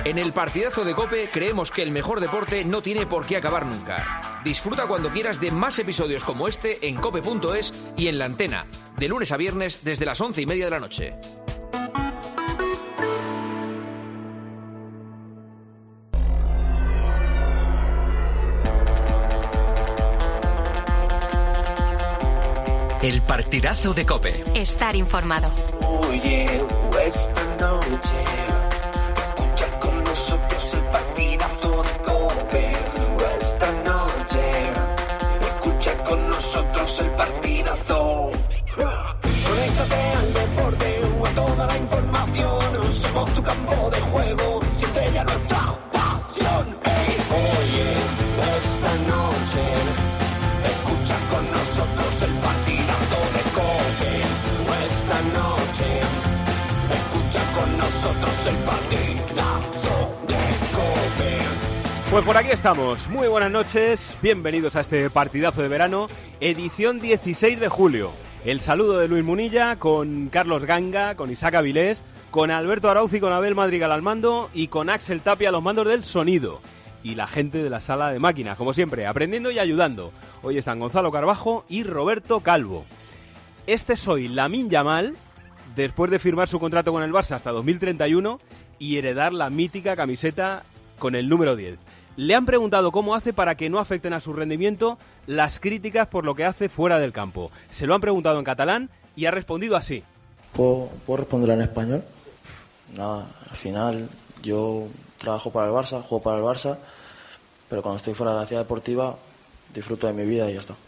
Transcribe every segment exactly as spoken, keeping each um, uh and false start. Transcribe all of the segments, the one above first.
En el partidazo de COPE creemos que el mejor deporte no tiene por qué acabar nunca. Disfruta cuando quieras de más episodios como este en cope punto es y en La Antena, de lunes a viernes desde las once y media de la noche. El partidazo de COPE. Estar informado. Oye, esta noche escucha con nosotros el partidazo de COPE. Esta noche escucha con nosotros el partidazo. Conéctate al deporte o a toda la información. Somos tu campo de juego. Siente ya nuestra pasión. Hey, oye, esta noche escucha con nosotros el partidazo de COPE. Esta noche escucha con nosotros el partidazo de COPE. Pues por aquí estamos. Muy buenas noches. Bienvenidos a este partidazo de verano, edición dieciséis de julio. El saludo de Luis Munilla con Carlos Ganga, con Isaac Avilés, con Alberto Arauz y con Abel Madrigal al mando y con Axel Tapia a los mandos del sonido. Y la gente de la sala de máquinas, como siempre, aprendiendo y ayudando. Hoy están Gonzalo Carbajo y Roberto Calvo. Este es hoy Lamine Yamal, después de firmar su contrato con el Barça hasta dos mil treinta y uno y heredar la mítica camiseta con el número diez. Le han preguntado cómo hace para que no afecten a su rendimiento las críticas por lo que hace fuera del campo. Se lo han preguntado en catalán y ha respondido así. ¿Puedo, ¿puedo responder en español? Nada, al final yo trabajo para el Barça, juego para el Barça, pero cuando estoy fuera de la ciudad deportiva disfruto de mi vida y ya está.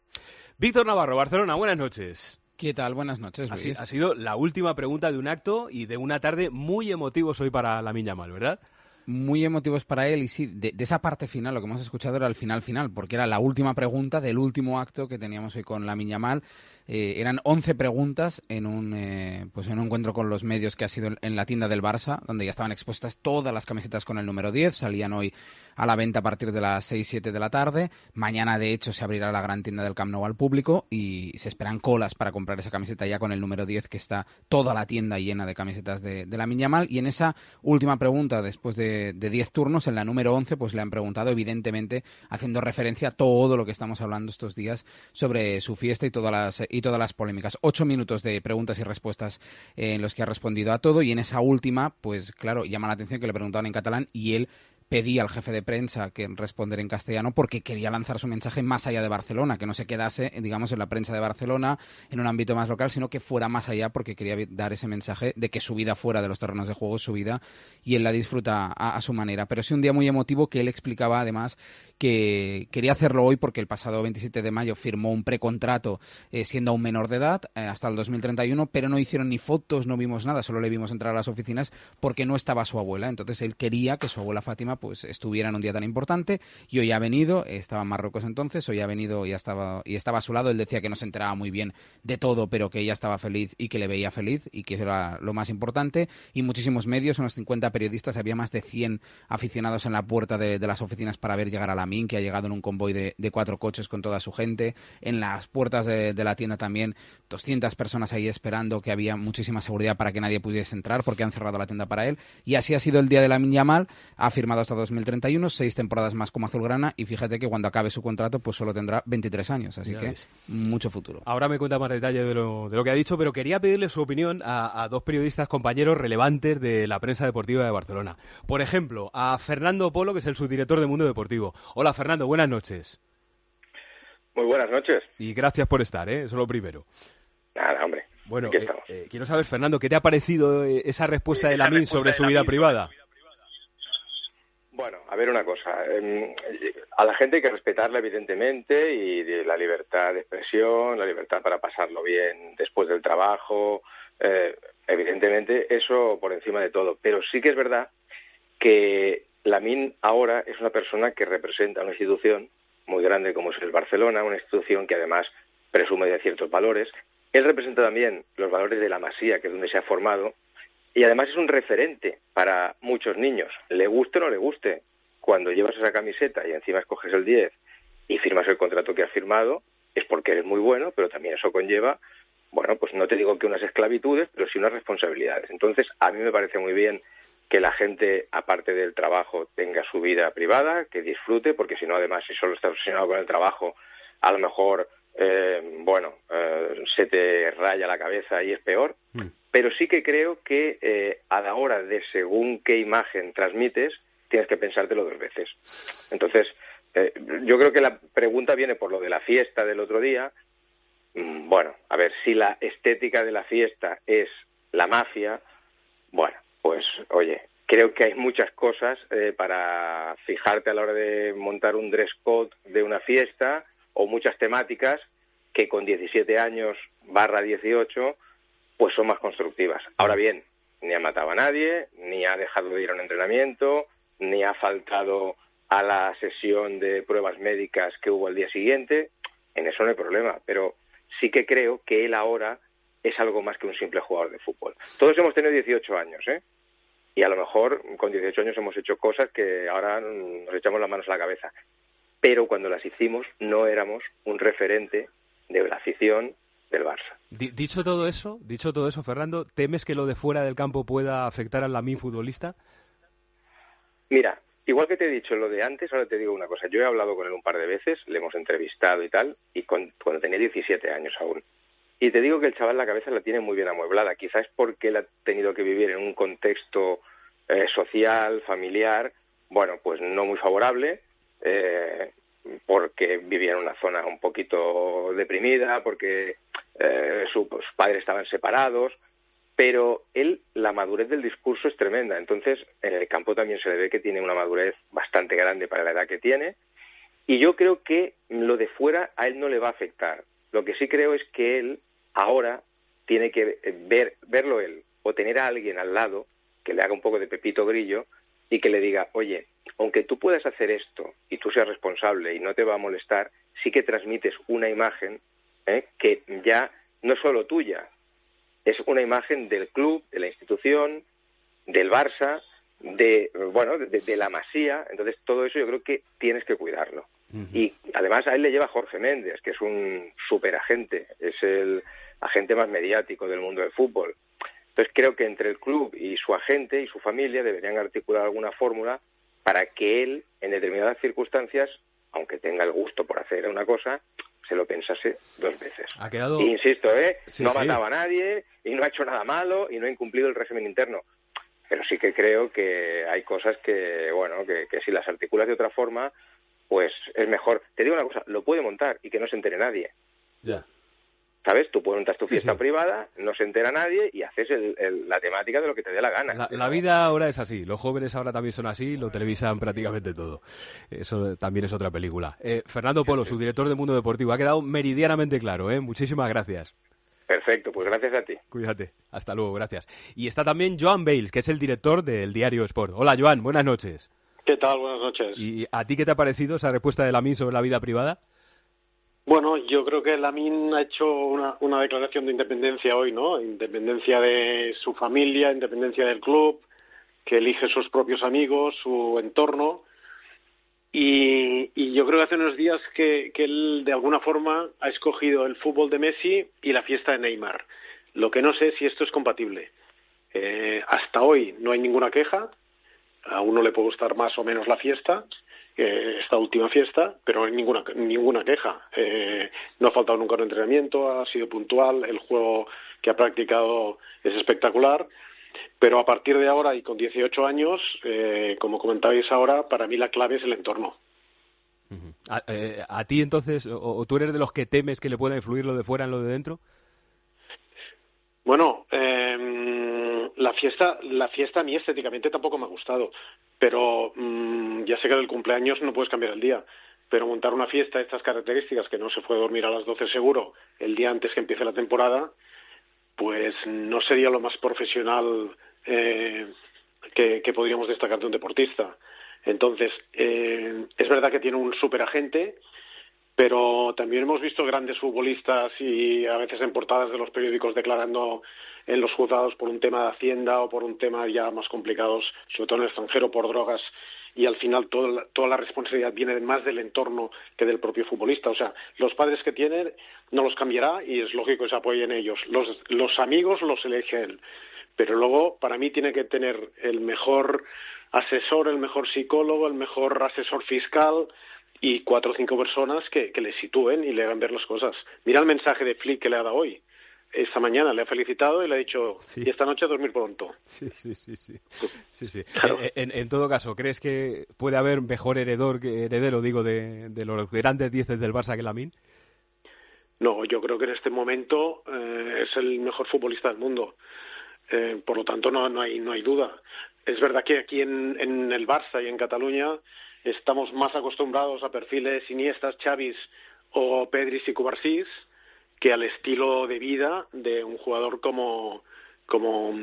Víctor Navarro, Barcelona, buenas noches. ¿Qué tal? Buenas noches, Luis. Ha, ha sido la última pregunta de un acto y de una tarde muy emotivos hoy para Lamine Yamal, ¿verdad? Muy emotivos para él y sí, de, de esa parte final, lo que hemos escuchado era el final final, porque era la última pregunta del último acto que teníamos hoy con Lamine Yamal. Eh, eran once preguntas en un eh, pues en un encuentro con los medios que ha sido en la tienda del Barça, donde ya estaban expuestas todas las camisetas con el número diez, salían hoy a la venta a partir de las seis siete de la tarde. Mañana, de hecho, se abrirá la gran tienda del Camp Nou al público y se esperan colas para comprar esa camiseta ya con el número diez, que está toda la tienda llena de camisetas de, de Lamine Yamal. Y en esa última pregunta, después de diez turnos, en la número once, pues le han preguntado, evidentemente, haciendo referencia a todo lo que estamos hablando estos días sobre su fiesta y todas las, y todas las polémicas. Ocho minutos de preguntas y respuestas eh, en los que ha respondido a todo, y en esa última, pues claro, llama la atención que le preguntaban en catalán y él pedía al jefe de prensa que responder en castellano porque quería lanzar su mensaje más allá de Barcelona, que no se quedase, digamos, en la prensa de Barcelona, en un ámbito más local, sino que fuera más allá, porque quería dar ese mensaje de que su vida fuera de los terrenos de juego es su vida y él la disfruta a, a su manera. Pero sí un día muy emotivo que él explicaba además que quería hacerlo hoy porque el pasado veintisiete de mayo firmó un precontrato eh, siendo aún menor de edad eh, hasta el dos mil treinta y uno, pero no hicieron ni fotos, no vimos nada, solo le vimos entrar a las oficinas porque no estaba su abuela. Entonces él quería que su abuela Fátima pues estuviera en un día tan importante y hoy ha venido, estaba en Marruecos entonces, hoy ha venido y estaba, y estaba a su lado. Él decía que no se enteraba muy bien de todo, pero que ella estaba feliz y que le veía feliz y que eso era lo más importante. Y muchísimos medios, unos cincuenta periodistas, había más de cien aficionados en la puerta de, de las oficinas para ver llegar a Lamine, que ha llegado en un convoy de, de cuatro coches con toda su gente. En las puertas de, de la tienda también doscientas personas ahí esperando, que había muchísima seguridad para que nadie pudiese entrar porque han cerrado la tienda para él. Y así ha sido el día de Lamine Yamal. Ha firmado hasta dos mil treinta y uno, seis temporadas más como azulgrana, y fíjate que cuando acabe su contrato pues solo tendrá veintitrés años, así ya que ves. Mucho futuro. Ahora me cuenta más detalle de lo, de lo que ha dicho, pero quería pedirle su opinión a, a dos periodistas compañeros relevantes de la prensa deportiva de Barcelona. Por ejemplo, a Fernando Polo, que es el subdirector de Mundo Deportivo. Hola Fernando, buenas noches. Muy buenas noches. Y gracias por estar, ¿eh? Eso es lo primero. Nada, hombre. Bueno, eh, eh, quiero saber, Fernando, ¿qué te ha parecido eh, esa respuesta de Lamine sobre su vida privada? Bueno, a ver una cosa. Eh, a la gente hay que respetarla, evidentemente, y de la libertad de expresión, la libertad para pasarlo bien después del trabajo. Eh, evidentemente, eso por encima de todo. Pero sí que es verdad que Lamine ahora es una persona que representa una institución muy grande como es el Barcelona, una institución que además presume de ciertos valores. Él representa también los valores de la Masía, que es donde se ha formado. Y además es un referente para muchos niños, le guste o no le guste. Cuando llevas esa camiseta y encima escoges el diez y firmas el contrato que has firmado, es porque eres muy bueno, pero también eso conlleva, bueno, pues no te digo que unas esclavitudes, pero sí unas responsabilidades. Entonces, a mí me parece muy bien que la gente, aparte del trabajo, tenga su vida privada, que disfrute, porque si no, además, si solo estás obsesionado con el trabajo, a lo mejor, eh, bueno, eh, se te raya la cabeza y es peor. Mm. Pero sí que creo que eh, a la hora de según qué imagen transmites, tienes que pensártelo dos veces. Entonces, eh, yo creo que la pregunta viene por lo de la fiesta del otro día. Mm, bueno, a ver, si la estética de la fiesta es la mafia, bueno, pues, oye, creo que hay muchas cosas eh, para fijarte a la hora de montar un dress code de una fiesta o muchas temáticas que con diecisiete años barra dieciocho pues son más constructivas. Ahora bien, ni ha matado a nadie, ni ha dejado de ir a un entrenamiento, ni ha faltado a la sesión de pruebas médicas que hubo al día siguiente. En eso no hay problema, pero sí que creo que él ahora es algo más que un simple jugador de fútbol. Todos hemos tenido dieciocho años, ¿eh? Y a lo mejor con dieciocho años hemos hecho cosas que ahora nos echamos las manos a la cabeza. Pero cuando las hicimos no éramos un referente de la afición del Barça. Dicho todo eso, dicho todo eso, Fernando, ¿temes que lo de fuera del campo pueda afectar al Lamine futbolista? Mira, igual que te he dicho lo de antes, ahora te digo una cosa. Yo he hablado con él un par de veces, le hemos entrevistado y tal, y con, cuando tenía diecisiete años aún. Y te digo que el chaval la cabeza la tiene muy bien amueblada. Quizás porque él ha tenido que vivir en un contexto eh, social, familiar, bueno, pues no muy favorable, eh, porque vivía en una zona un poquito deprimida, porque eh, sus padres estaban separados, pero él, la madurez del discurso es tremenda. Entonces, en el campo también se le ve que tiene una madurez bastante grande para la edad que tiene, y yo creo que lo de fuera a él no le va a afectar. Lo que sí creo es que él ahora tiene que ver verlo él, o tener a alguien al lado que le haga un poco de Pepito Grillo y que le diga, oye, aunque tú puedas hacer esto y tú seas responsable y no te va a molestar, sí que transmites una imagen ¿eh? que ya no es solo tuya, es una imagen del club, de la institución, del Barça, de bueno, de, de la Masía. Entonces todo eso yo creo que tienes que cuidarlo. Uh-huh. Y además a él le lleva Jorge Méndez, que es un superagente, es el agente más mediático del mundo del fútbol. Entonces creo que entre el club y su agente y su familia deberían articular alguna fórmula para que él, en determinadas circunstancias, aunque tenga el gusto por hacer una cosa, se lo pensase dos veces. Ha quedado... Y insisto, ¿eh? Sí, no ha sí. matado a nadie y no ha hecho nada malo y no ha incumplido el régimen interno. Pero sí que creo que hay cosas que, bueno, que, que si las articulas de otra forma, pues es mejor. Te digo una cosa, lo puede montar y que no se entere nadie. Ya. ¿Sabes? Tú montas tu Sí, fiesta sí. privada, no se entera nadie y haces el, el, la temática de lo que te dé la gana. La, la vida ahora es así, los jóvenes ahora también son así, lo televisan prácticamente todo. Eso también es otra película. Eh, Fernando Polo, su director de Mundo Deportivo, ha quedado meridianamente claro, ¿eh? Muchísimas gracias. Perfecto, pues gracias a ti. Cuídate, hasta luego, gracias. Y está también Joan Bales, que es el director del diario Sport. Hola, Joan, buenas noches. ¿Qué tal? Buenas noches. ¿Y a ti qué te ha parecido esa respuesta de Lamine sobre la vida privada? Bueno, yo creo que Lamine ha hecho una, una declaración de independencia hoy, ¿no? Independencia de su familia, independencia del club, que elige sus propios amigos, su entorno. Y, y yo creo que hace unos días que, que él, de alguna forma, ha escogido el fútbol de Messi y la fiesta de Neymar. Lo que no sé es si esto es compatible. Eh, hasta hoy no hay ninguna queja. A uno le puede gustar más o menos la fiesta, eh, esta última fiesta, pero no hay ninguna, ninguna queja. Eh, no ha faltado nunca un entrenamiento, ha sido puntual, el juego que ha practicado es espectacular. Pero a partir de ahora y con dieciocho años, eh, como comentabais ahora, para mí la clave es el entorno. Uh-huh. ¿A, eh, ¿A ti entonces, o, o tú eres de los que temes que le pueda influir lo de fuera en lo de dentro? Bueno, eh, la fiesta la fiesta a mí estéticamente tampoco me ha gustado, pero mmm, ya sé que del cumpleaños no puedes cambiar el día, pero montar una fiesta de estas características, que no se puede dormir a las doce seguro, el día antes que empiece la temporada, pues no sería lo más profesional eh, que, que podríamos destacar de un deportista. Entonces, eh, es verdad que tiene un superagente, pero también hemos visto grandes futbolistas y a veces en portadas de los periódicos declarando en los juzgados por un tema de Hacienda o por un tema ya más complicados, sobre todo en el extranjero, por drogas, y al final toda la, toda la responsabilidad viene más del entorno que del propio futbolista. O sea, los padres que tienen no los cambiará y es lógico que se apoyen ellos. Los, los amigos los elige él. Pero luego, para mí, tiene que tener el mejor asesor, el mejor psicólogo, el mejor asesor fiscal y cuatro o cinco personas que, que le sitúen y le hagan ver las cosas. Mira el mensaje de Flick que le ha dado hoy. Esta mañana le ha felicitado y le ha dicho, sí. y esta noche a dormir pronto. Sí, sí, sí. sí. sí, sí. Claro. En, en todo caso, ¿crees que puede haber mejor heredor, que heredero, digo, de, de los grandes dieces del Barça que Lamine? No, yo creo que en este momento eh, es el mejor futbolista del mundo. Eh, por lo tanto, no, no hay no hay duda. Es verdad que aquí en, en el Barça y en Cataluña estamos más acostumbrados a perfiles Iniestas, Xavis o Pedris y Cubarsís que al estilo de vida de un jugador como como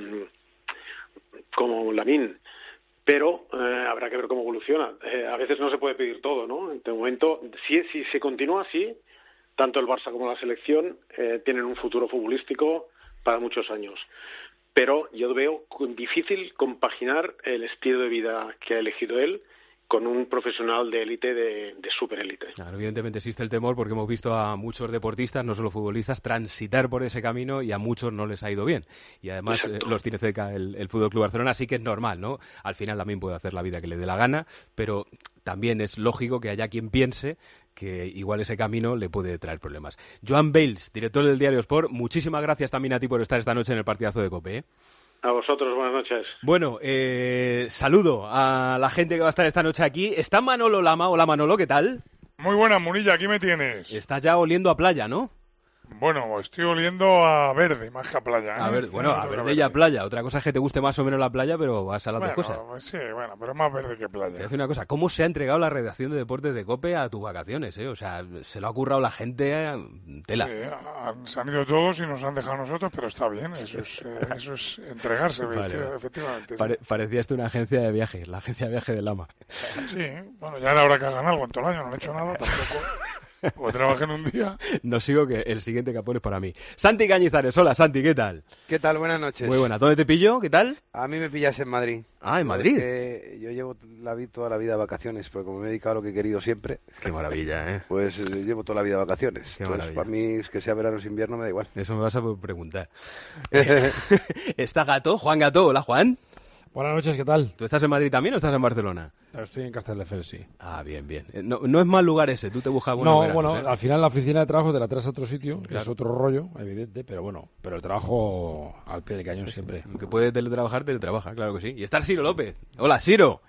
como Lamine. Pero eh, habrá que ver cómo evoluciona. Eh, a veces no se puede pedir todo, ¿no? En este momento, si, si se continúa así, tanto el Barça como la selección eh, tienen un futuro futbolístico para muchos años. Pero yo veo difícil compaginar el estilo de vida que ha elegido él con un profesional de élite, de, de superélite. Claro, evidentemente existe el temor porque hemos visto a muchos deportistas, no solo futbolistas, transitar por ese camino y a muchos no les ha ido bien. Y además eh, los tiene cerca el, el Fútbol Club Barcelona, así que es normal, ¿no? Al final también puede hacer la vida que le dé la gana, pero también es lógico que haya quien piense que igual ese camino le puede traer problemas. Joan Bales, director del Diario Sport, muchísimas gracias también a ti por estar esta noche en el partidazo de COPE, ¿eh? A vosotros, buenas noches. Bueno, eh, saludo a la gente que va a estar esta noche aquí. Está Manolo Lama. Hola, Manolo, ¿qué tal? Muy buena, Munilla, aquí me tienes. Estás ya oliendo a playa, ¿no? Bueno, estoy oliendo a verde, más que a playa, ¿eh? A ver, bueno, a verde y a playa. Otra cosa es que te guste más o menos la playa, pero vas a las bueno, dos cosas. Sí, bueno, pero más verde que playa. Te voy a decir una cosa, ¿cómo se ha entregado la redacción de Deportes de COPE a tus vacaciones, eh? O sea, se lo ha currado la gente, eh, tela. Sí, han, se han ido todos y nos han dejado a nosotros, pero está bien, eso es, eh, eso es entregarse, vale. efectivamente. Pare, sí. Parecía esto una agencia de viajes, la agencia de viajes de Lama. Sí, bueno, ya era hora que hagan algo en todo el año, no han hecho nada tampoco. O trabajen un día. No sigo que el siguiente capón es para mí. Santi Cañizares, hola Santi, ¿qué tal? ¿Qué tal? Buenas noches. Muy buena. ¿Dónde te pillo? ¿Qué tal? A mí me pillas en Madrid. Ah, en Madrid. Que yo llevo la vida, toda la vida de vacaciones, porque como me he dedicado a lo que he querido siempre. Qué maravilla, ¿eh? Pues eh, llevo toda la vida de vacaciones. Qué Entonces, maravilla. para mí, es que sea verano o invierno, me da igual. Eso me vas a preguntar. ¿Está Gato? Juan Gato. Hola, Juan. Buenas noches, ¿qué tal? ¿Tú estás en Madrid también o estás en Barcelona? Estoy en Castelldefels, sí. Ah, bien, bien. No, no es mal lugar ese, tú te buscas buenos No, veranos, bueno, ¿eh? al final la oficina de trabajo te la traes a otro sitio, Claro. es otro rollo, evidente, pero bueno, pero el trabajo al pie del cañón sí, siempre. Que puede teletrabajar, teletrabaja, claro que sí. Y está Siro López. Hola, Siro.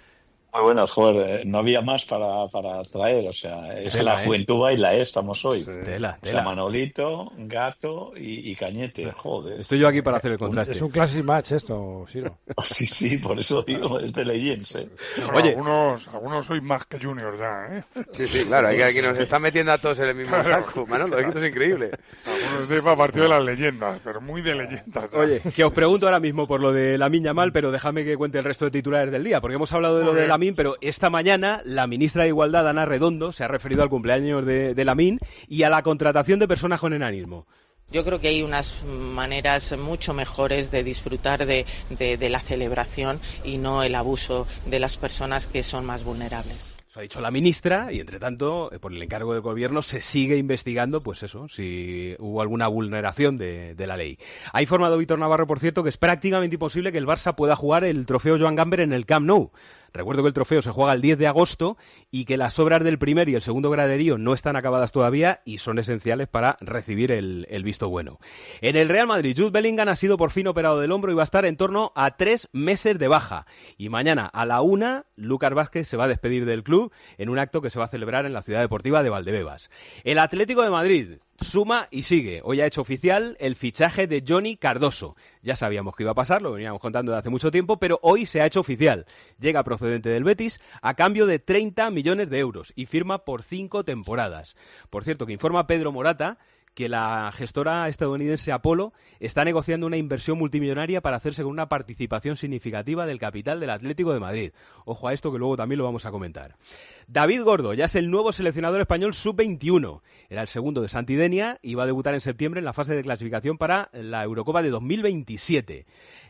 Muy buenas, joder, no había más para, para traer, o sea, es Tela, la ¿eh? juventud baila, ¿eh? Estamos hoy. Sí. Tela, O sea, tela. Manolito, Gato y, y Cañete, joder. Estoy yo aquí para hacer el contraste. Es un classic match esto, Siro. Sí, sí, por eso digo, es de Legends, ¿eh? Bueno, Oye. algunos, algunos sois más que Junior ya, ¿eh? Sí, sí, claro, hay que aquí nos están metiendo a todos en el mismo Claro. saco, Manolo, esto es increíble. Algunos de para partido de las leyendas, pero muy de leyendas. ya. Oye, que os pregunto ahora mismo por lo de Lamine Yamal, pero déjame que cuente el resto de titulares del día, porque hemos hablado de lo Muy de bien. Lamine, pero esta mañana la ministra de Igualdad, Ana Redondo, se ha referido al cumpleaños de, de Lamine y a la contratación de personas con enanismo. Yo creo que hay unas maneras mucho mejores de disfrutar de, de, de la celebración y no el abuso de las personas que son más vulnerables. Eso ha dicho la ministra y, entre tanto, eh, por el encargo del gobierno se sigue investigando, pues eso, si hubo alguna vulneración de, de la ley. Ha informado Víctor Navarro, por cierto, que es prácticamente imposible que el Barça pueda jugar el trofeo Joan Gamper en el Camp Nou. Recuerdo que el trofeo se juega el diez de agosto y que las obras del primer y el segundo graderío no están acabadas todavía y son esenciales para recibir el, el visto bueno. En el Real Madrid, Jude Bellingham ha sido por fin operado del hombro y va a estar en torno a tres meses de baja. Y mañana a la una, Lucas Vázquez se va a despedir del club en un acto que se va a celebrar en la Ciudad Deportiva de Valdebebas. El Atlético de Madrid suma y sigue. Hoy ha hecho oficial el fichaje de Johnny Cardoso. Ya sabíamos que iba a pasar, lo veníamos contando desde hace mucho tiempo, pero hoy se ha hecho oficial. Llega procedente del Betis a cambio de treinta millones de euros y firma por cinco temporadas. Por cierto, que informa Pedro Morata que la gestora estadounidense Apollo está negociando una inversión multimillonaria para hacerse con una participación significativa del capital del Atlético de Madrid. Ojo a esto, que luego también lo vamos a comentar. David Gordo ya es el nuevo seleccionador español sub veintiuno. Era el segundo de Santidenia y va a debutar en septiembre en la fase de clasificación para la Eurocopa de dos mil veintisiete.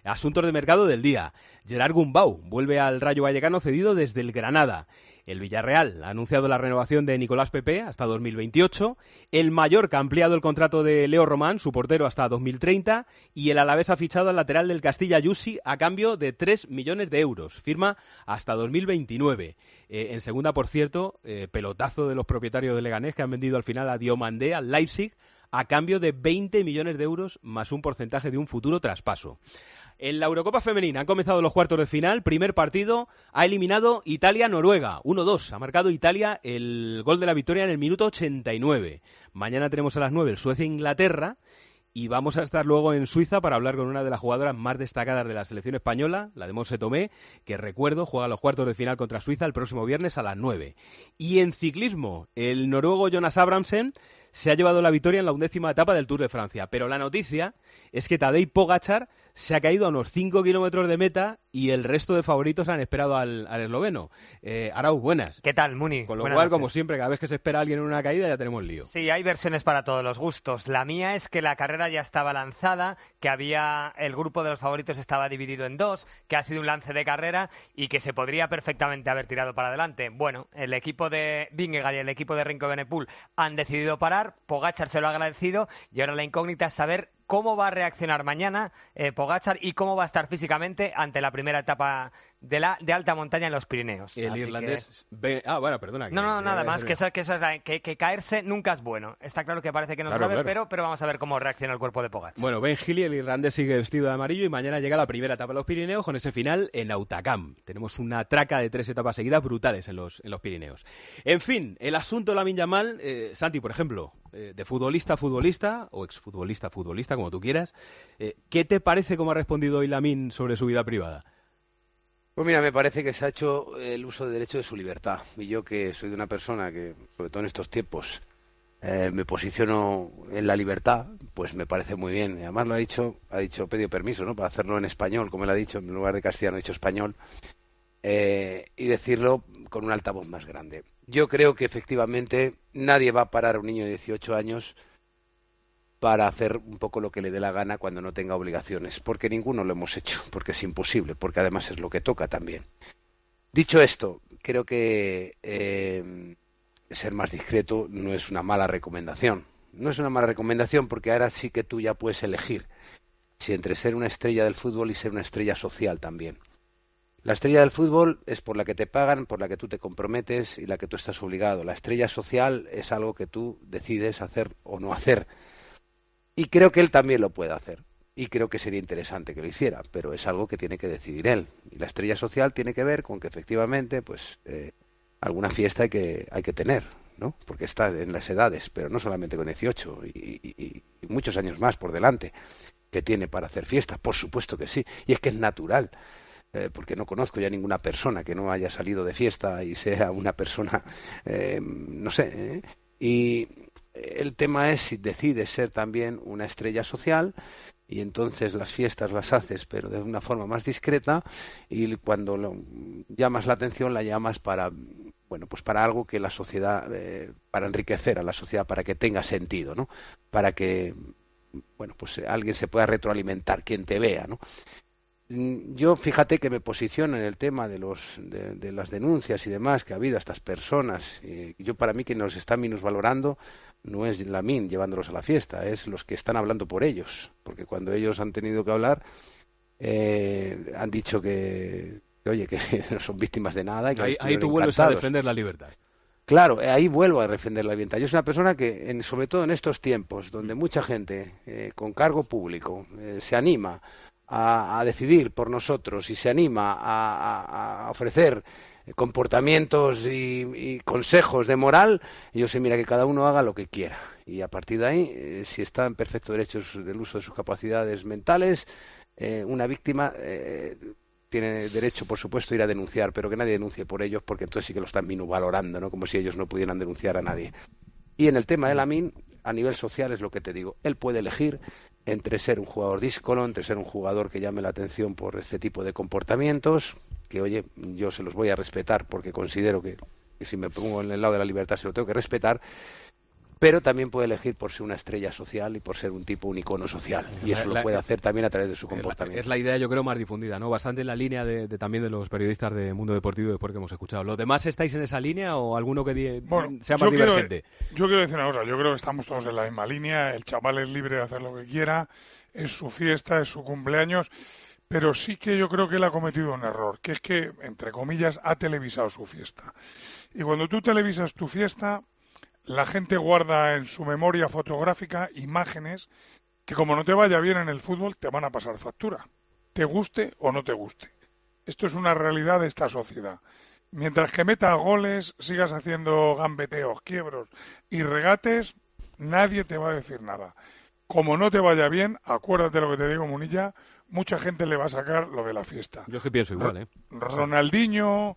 Asuntos de mercado del día. Gerard Gumbau vuelve al Rayo Vallecano cedido desde el Granada. El Villarreal ha anunciado la renovación de Nicolás Pepe hasta dos mil veintiocho. El Mallorca ha ampliado el contrato de Leo Román, su portero, hasta dos mil treinta. Y el Alavés ha fichado al lateral del Castilla Yusi a cambio de tres millones de euros. Firma hasta dos mil veintinueve. Eh, en segunda, por cierto, eh, pelotazo de los propietarios de Leganés que han vendido al final a Diomandé, al Leipzig, a cambio de veinte millones de euros más un porcentaje de un futuro traspaso. En la Eurocopa Femenina han comenzado los cuartos de final. Primer partido ha eliminado Italia-Noruega. uno dos. Ha marcado Italia el gol de la victoria en el minuto ochenta y nueve. Mañana tenemos a las nueve el Suecia-Inglaterra. Y vamos a estar luego en Suiza para hablar con una de las jugadoras más destacadas de la selección española, la de Monse Tomé, que recuerdo juega los cuartos de final contra Suiza el próximo viernes a las nueve. Y en ciclismo, el noruego Jonas Abrahamsen se ha llevado la victoria en la undécima etapa del Tour de Francia. Pero la noticia es que Tadej Pogačar se ha caído a unos cinco kilómetros de meta y el resto de favoritos han esperado al, al esloveno. Eh, Arau, buenas. ¿Qué tal, Muni? Con lo Buenas cual, noches. como siempre, cada vez que se espera a alguien en una caída ya tenemos lío. Sí, hay versiones para todos los gustos. La mía es que la carrera ya estaba lanzada, que había el grupo de los favoritos estaba dividido en dos, que ha sido un lance de carrera y que se podría perfectamente haber tirado para adelante. Bueno, el equipo de Vingegaard y el equipo de Renko Evenepoel han decidido parar, Pogačar se lo ha agradecido y ahora la incógnita es saber cómo va a reaccionar mañana eh, Pogačar y cómo va a estar físicamente ante la primera etapa de la de alta montaña en los Pirineos. El Así irlandés... Que... Ve... Ah, bueno, perdona. No, no, que... nada más, que, eso, que, eso, que, que caerse nunca es bueno. Está claro que parece que no es claro, grave, claro. pero, pero vamos a ver cómo reacciona el cuerpo de Pogačar. Bueno, Ben Healy, el irlandés, sigue vestido de amarillo y mañana llega la primera etapa de los Pirineos con ese final en Hautacam. Tenemos una traca de tres etapas seguidas brutales en los, en los Pirineos. En fin, el asunto de Lamine Yamal, eh, Santi, por ejemplo, eh, de futbolista a futbolista, o exfutbolista a futbolista, como tú quieras, eh, ¿qué te parece cómo ha respondido hoy Lamine sobre su vida privada? Pues mira, me parece que se ha hecho el uso de derecho de su libertad. Y yo, que soy de una persona que, sobre todo en estos tiempos, eh, me posiciono en la libertad, pues me parece muy bien. Y además lo ha dicho, ha dicho, pedido permiso, ¿no?, para hacerlo en español, como él ha dicho, en lugar de castellano ha dicho español, eh, y decirlo con un altavoz más grande. Yo creo que efectivamente nadie va a parar a un niño de dieciocho años para hacer un poco lo que le dé la gana cuando no tenga obligaciones, porque ninguno lo hemos hecho, porque es imposible, porque además es lo que toca también. Dicho esto, creo que eh, ser más discreto no es una mala recomendación. No es una mala recomendación porque ahora sí que tú ya puedes elegir si entre ser una estrella del fútbol y ser una estrella social también. La estrella del fútbol es por la que te pagan, por la que tú te comprometes y la que tú estás obligado. La estrella social es algo que tú decides hacer o no hacer. Y creo que él también lo puede hacer. Y creo que sería interesante que lo hiciera, pero es algo que tiene que decidir él. Y la estrella social tiene que ver con que efectivamente, pues, eh, alguna fiesta hay que, hay que tener, ¿no? Porque está en las edades, pero no solamente con dieciocho y, y, y muchos años más por delante que tiene para hacer fiestas. Por supuesto que sí. Y es que es natural. Eh, porque no conozco ya ninguna persona que no haya salido de fiesta y sea una persona, eh, no sé, ¿eh? Y el tema es si decides ser también una estrella social y entonces las fiestas las haces pero de una forma más discreta y cuando lo, llamas la atención la llamas para, bueno, pues para algo que la sociedad, eh, para enriquecer a la sociedad, para que tenga sentido, ¿no? Para que, bueno, pues alguien se pueda retroalimentar, quien te vea, ¿no? Yo, fíjate que me posiciono en el tema de los de, de las denuncias y demás que ha habido a estas personas. Y yo, para mí, quien nos está minusvalorando no es Lamine llevándolos a la fiesta, es los que están hablando por ellos. Porque cuando ellos han tenido que hablar, eh, han dicho que, que, oye, que no son víctimas de nada. Y que ahí, ahí tú vuelves a defender la libertad. Claro, ahí vuelvo a defender la libertad. Yo soy una persona que, en, sobre todo en estos tiempos, donde mucha gente eh, con cargo público eh, se anima A, a decidir por nosotros y se anima a, a, a ofrecer comportamientos y, y consejos de moral, yo sé, mira, que cada uno haga lo que quiera. Y a partir de ahí, eh, si está en perfecto derecho del uso de sus capacidades mentales, eh, una víctima eh, tiene derecho, por supuesto, a ir a denunciar, pero que nadie denuncie por ellos, porque entonces sí que lo están minusvalorando, ¿no? Como si ellos no pudieran denunciar a nadie. Y en el tema de Lamine, a nivel social es lo que te digo, él puede elegir entre ser un jugador díscolo, entre ser un jugador que llame la atención por este tipo de comportamientos, que oye, yo se los voy a respetar porque considero que, que si me pongo en el lado de la libertad se lo tengo que respetar, pero también puede elegir por ser una estrella social y por ser un tipo, un icono social. Y eso La- lo puede la- hacer también a través de su Es la, comportamiento. es la idea, yo creo, más difundida, ¿no? Bastante en la línea de, de también de los periodistas de Mundo Deportivo y Deporte que hemos escuchado. ¿Los demás estáis en esa línea o alguno que di- Bueno, sea yo más quiero, divergente? yo quiero decir una cosa, yo creo que estamos todos en la misma línea, el chaval es libre de hacer lo que quiera, es su fiesta, es su cumpleaños, pero sí que yo creo que él ha cometido un error, que es que, entre comillas, ha televisado su fiesta. Y cuando tú televisas tu fiesta, la gente guarda en su memoria fotográfica imágenes que, como no te vaya bien en el fútbol, te van a pasar factura, te guste o no te guste. Esto es una realidad de esta sociedad. Mientras que metas goles, sigas haciendo gambeteos, quiebros y regates, nadie te va a decir nada. Como no te vaya bien, acuérdate lo que te digo, Munilla, mucha gente le va a sacar lo de la fiesta. Yo es que pienso igual, ¿eh? Ronaldinho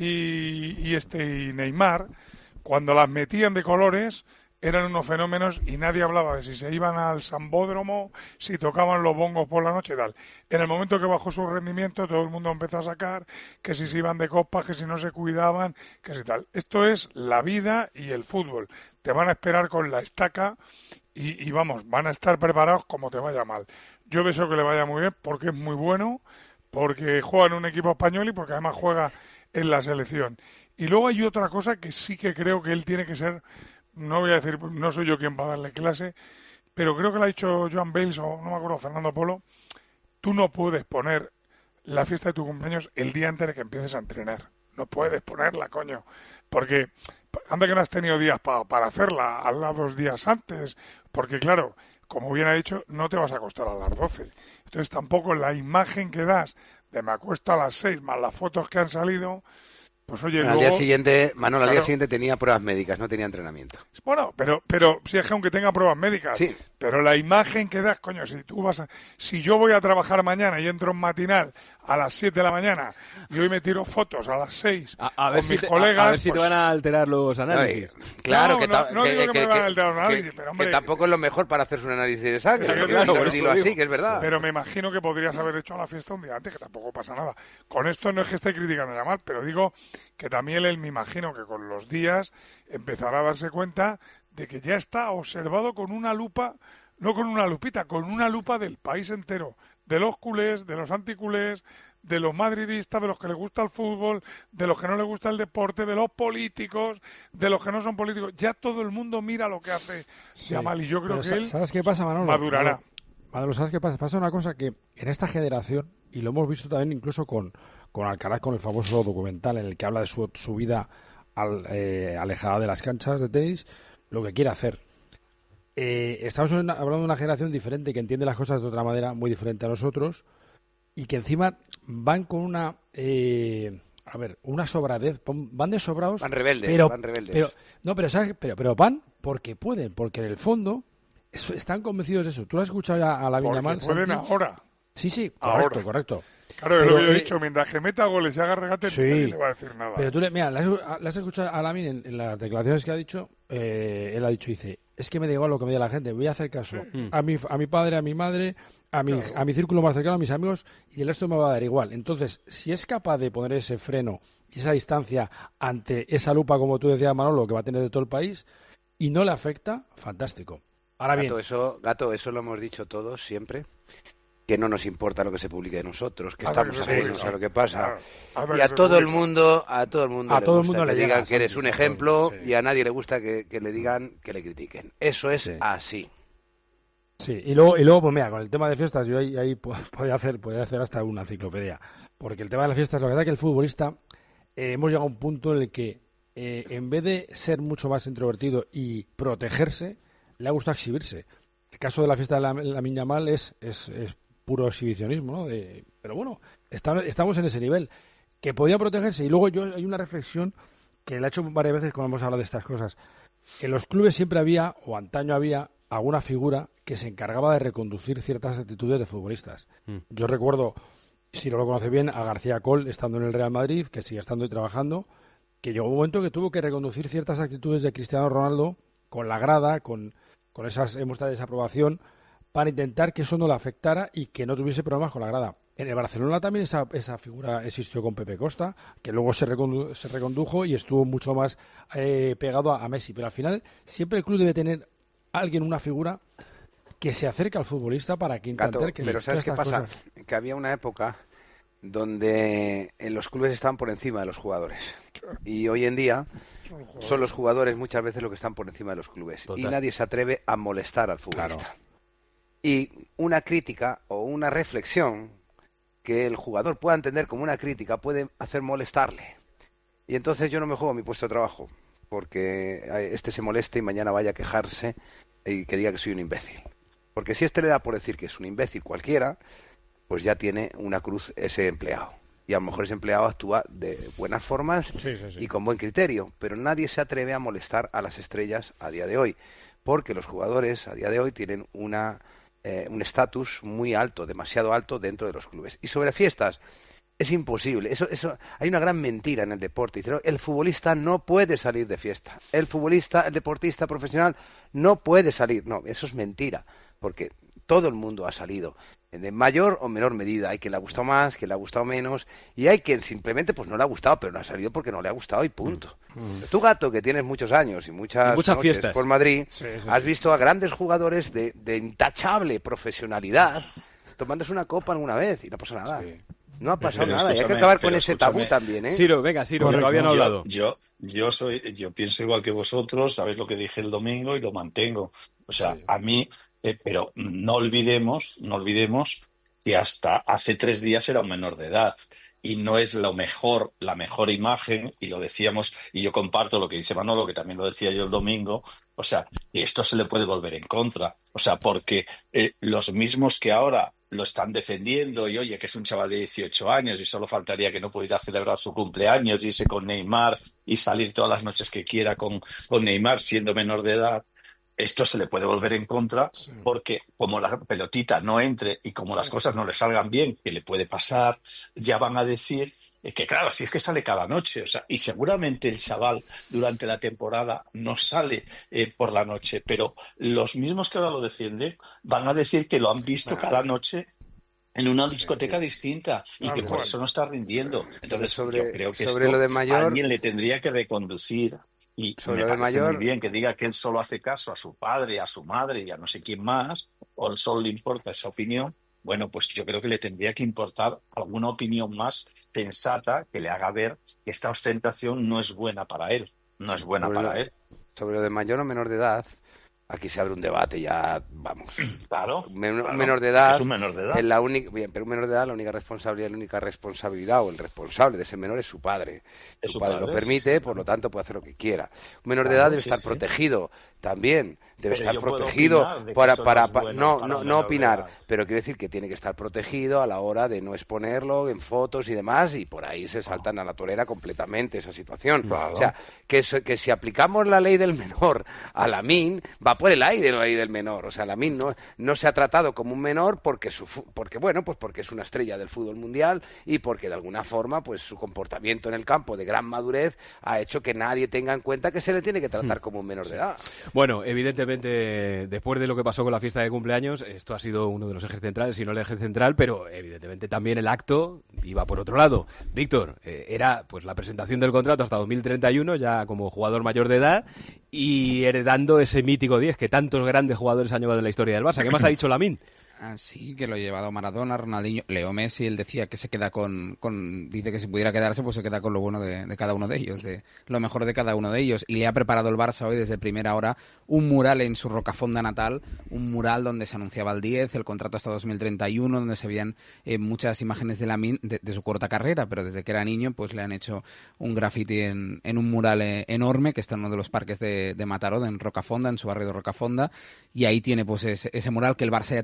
y, y este y Neymar, cuando las metían de colores, eran unos fenómenos y nadie hablaba de si se iban al sambódromo, si tocaban los bongos por la noche y tal. En el momento que bajó su rendimiento, todo el mundo empezó a sacar que si se iban de copas, que si no se cuidaban, que si tal. Esto es la vida y el fútbol. Te van a esperar con la estaca y, y vamos, van a estar preparados como te vaya mal. Yo deseo que le vaya muy bien porque es muy bueno, porque juega en un equipo español y porque además juega en la selección. Y luego hay otra cosa que sí que creo que él tiene que ser, no voy a decir, no soy yo quien va a darle clase, pero creo que lo ha dicho Joan Bales o no me acuerdo, Fernando Polo, tú no puedes poner la fiesta de tu cumpleaños el día antes de que empieces a entrenar. No puedes ponerla, coño, porque anda que no has tenido días pa, para hacerla, hazla dos días antes, porque claro, como bien ha dicho, no te vas a acostar a las doce. Entonces tampoco la imagen que das de me acuesto a las seis más las fotos que han salido, pues oye, al luego... día siguiente, Manuel, al Claro. día siguiente tenía pruebas médicas, no tenía entrenamiento. Bueno, pero, pero si es que aunque tenga pruebas médicas, Sí. pero la imagen que das, coño, si tú vas a, si yo voy a trabajar mañana y entro en matinal a las siete de la mañana y hoy me tiro fotos a las seis A, a ver con si mis te, a- colegas, a ver si pues, te van a alterar los análisis. Ay, claro, No, que, no, ta- no que- digo que que- me van a que- alterar los análisis, que- pero, hombre, que tampoco es lo mejor para hacerse un análisis de sangre. Pero yo te Claro, digo, dilo por eso así, digo. que es verdad. Pero me imagino que podrías haber hecho la fiesta un día antes, que tampoco pasa nada. Con esto no es que esté criticando ya mal, pero digo que también él, me imagino que con los días empezará a darse cuenta de que ya está observado con una lupa, no con una lupita, con una lupa del país entero, de los culés, de los anticulés, de los madridistas, de los que les gusta el fútbol, de los que no les gusta el deporte, de los políticos, de los que no son políticos. Ya todo el mundo mira lo que hace Sí. Yamal y yo creo Pero que sa- él ¿sabes qué pasa, Manolo? madurará. Manolo, Manolo, ¿sabes qué pasa? Pasa una cosa que en esta generación, y lo hemos visto también incluso con, con Alcaraz, con el famoso documental en el que habla de su, su vida al- eh, alejada de las canchas de tenis, lo que quiere hacer. Eh, estamos en una- hablando de una generación diferente que entiende las cosas de otra manera muy diferente a nosotros y que encima van con una... eh, a ver, una sobradez, pon- van de sobrados. Van rebeldes, pero, van rebeldes. Pero, no, pero, ¿sabes? Pero, pero van porque pueden, porque en el fondo eso- están convencidos de eso. Tú lo has escuchado ya a la Porque Viñamal. pueden Santi? ahora. Sí, sí, correcto, Ahora. correcto. Claro, es Pero, lo que yo he eh, dicho, mientras que meta goles y haga regate, Sí. nadie le va a decir nada. Pero tú le, mira, le has, le has escuchado a Lamin en, en las declaraciones que ha dicho, eh, él ha dicho, dice, es que me da igual lo que me diga la gente, voy a hacer caso Mm. a mi, a mi padre, a mi madre, a mi, Claro. a mi círculo más cercano, a mis amigos, y el resto me va a dar igual. Entonces, si es capaz de poner ese freno y esa distancia ante esa lupa, como tú decías, Manolo, que va a tener de todo el país, y no le afecta, fantástico. Ahora bien, Gato, eso, gato, eso lo hemos dicho todos siempre, que no nos importa lo que se publique de nosotros, que Hasta estamos que se ajenos publique. a lo que pasa. Claro, hasta Y que a se todo el publique. mundo, a todo el mundo A le todo el gusta mundo que le digan llega, que eres Santi, un a todo el ejemplo mundo, sí. y a nadie le gusta que, que le digan que le critiquen. Eso es Sí. así. sí, y luego, y luego, pues mira, con el tema de fiestas, yo ahí, ahí po- podía hacer, podía hacer hasta una enciclopedia. Porque el tema de las fiestas, la verdad que el futbolista, eh, hemos llegado a un punto en el que, eh, en vez de ser mucho más introvertido y protegerse, le ha gustado exhibirse. El caso de la fiesta de la, la Miñamal es, es, es puro exhibicionismo, ¿no? De- pero bueno, está- estamos en ese nivel. Que podía protegerse. Y luego yo hay una reflexión que la he hecho varias veces cuando hemos hablado de estas cosas. En los clubes siempre había, o antaño había, alguna figura que se encargaba de reconducir ciertas actitudes de futbolistas. Mm. Yo recuerdo, si no lo conoce bien, a García Coll estando en el Real Madrid, que sigue estando y trabajando, que llegó un momento que tuvo que reconducir ciertas actitudes de Cristiano Ronaldo con la grada, con, con esas muestras de desaprobación, para intentar que eso no le afectara y que no tuviese problemas con la grada. En el Barcelona también esa, esa figura existió con Pepe Costa, que luego se, recondu- se recondujo y estuvo mucho más eh, pegado a, a Messi. Pero al final siempre el club debe tener alguien, una figura que se acerque al futbolista para que Gato, intente que pero ¿sabes qué pasa? Cosas... Que había una época donde en los clubes estaban por encima de los jugadores. Y hoy en día son los jugadores muchas veces los que están por encima de los clubes. Total. Y nadie se atreve a molestar al futbolista. Claro. Y una crítica o una reflexión que el jugador pueda entender como una crítica puede hacer molestarle. Y entonces yo no me juego mi puesto de trabajo porque este se moleste y mañana vaya a quejarse y que diga que soy un imbécil. Porque si este le da por decir que es un imbécil cualquiera, pues ya tiene una cruz ese empleado. Y a lo mejor ese empleado actúa de buenas formas sí, sí, sí. y con buen criterio. Pero nadie se atreve a molestar a las estrellas a día de hoy. Porque los jugadores a día de hoy tienen una eh, un estatus muy alto, demasiado alto dentro de los clubes. Y sobre fiestas, es imposible. Eso, eso, hay una gran mentira en el deporte. Dice, el futbolista no puede salir de fiesta. El futbolista, el deportista profesional no puede salir. No, eso es mentira. Porque todo el mundo ha salido. De mayor o menor medida. Hay quien le ha gustado más, quien le ha gustado menos. Y hay quien simplemente pues no le ha gustado, pero no ha salido porque no le ha gustado y punto. Mm. Tú, Gato, que tienes muchos años y muchas, y muchas fiestas por Madrid, sí, sí, has sí. visto a grandes jugadores de, de intachable profesionalidad tomándose una copa alguna vez y no pasa nada. Sí. No ha pasado pero nada, y hay que acabar con ese tabú también, ¿eh? Ciro, venga, Ciro, que todavía no he hablado. Yo, yo, soy, yo pienso igual que vosotros, sabéis lo que dije el domingo y lo mantengo. O sea, sí. a mí, eh, pero no olvidemos, no olvidemos que hasta hace tres días era un menor de edad. Y no es lo mejor, la mejor imagen, y lo decíamos, y yo comparto lo que dice Manolo, que también lo decía yo el domingo, o sea, que esto se le puede volver en contra. O sea, porque eh, los mismos que ahora lo están defendiendo y oye, que es un chaval de dieciocho años y solo faltaría que no pudiera celebrar su cumpleaños, irse con Neymar y salir todas las noches que quiera con, con Neymar siendo menor de edad, esto se le puede volver en contra porque como la pelotita no entre y como las cosas no le salgan bien, que le puede pasar, ya van a decir que claro, si es que sale cada noche, o sea, y seguramente el chaval durante la temporada no sale eh, por la noche, pero los mismos que ahora lo defienden van a decir que lo han visto bueno, cada noche en una discoteca distinta y que por eso no está rindiendo. Entonces sobre, yo creo que sobre esto lo de mayor, alguien le tendría que reconducir. Y sobre me lo de parece mayor, muy bien que diga que él solo hace caso a su padre, a su madre y a no sé quién más, o solo le importa esa opinión. Bueno, pues yo creo que le tendría que importar alguna opinión más sensata que le haga ver que esta ostentación no es buena para él, no es buena sobre para lo, él. Sobre lo de mayor o menor de edad, aquí se abre un debate ya, vamos. Claro. Men- claro. menor de edad. Es un menor de edad. Es la única, bien, pero un menor de edad, la única responsabilidad, la única responsabilidad o el responsable de ese menor es su padre. Es su su padre, padre lo permite, sí, por lo tanto puede hacer lo que quiera. Un menor claro, de edad debe sí, estar sí. protegido también. Debe Pero estar yo puedo protegido opinar de que para, eso para, no es pa- bueno no, para no, un no menor de opinar, edad. pero quiero decir que tiene que estar protegido a la hora de no exponerlo en fotos y demás, y por ahí se saltan a la torera completamente esa situación. Claro. O sea, que, eso- que si aplicamos la ley del menor a la M I N, va por el aire la ley del menor. O sea, la M I N no, no se ha tratado como un menor porque, su, fu- porque, bueno, pues porque es una estrella del fútbol mundial y porque de alguna forma pues su comportamiento en el campo de gran madurez ha hecho que nadie tenga en cuenta que se le tiene que tratar como un menor de edad. Bueno, evidentemente, después de lo que pasó con la fiesta de cumpleaños, esto ha sido uno de los ejes centrales, si no el eje central, pero evidentemente también el acto iba por otro lado. Víctor, eh, era pues la presentación del contrato hasta dos mil treinta y uno, ya como jugador mayor de edad, y heredando ese mítico diez que tantos grandes jugadores han llevado en la historia del Barça. ¿Qué más ha dicho Lamine? Ah, sí, que lo ha llevado Maradona, Ronaldinho, Leo Messi. Él decía que se queda con, con dice que si pudiera quedarse, pues se queda con lo bueno de, de cada uno de ellos, de lo mejor de cada uno de ellos. Y le ha preparado el Barça hoy desde primera hora un mural en su Rocafonda natal, un mural donde se anunciaba el diez, el contrato hasta dos mil treinta y uno, donde se veían eh, muchas imágenes de, Lamine, de, de su corta carrera, pero desde que era niño pues le han hecho un graffiti en, en un mural eh, enorme que está en uno de los parques de, de Mataró, en Rocafonda, en su barrio de Rocafonda, y ahí tiene pues ese, ese mural que el Barça ya, te, ya lleva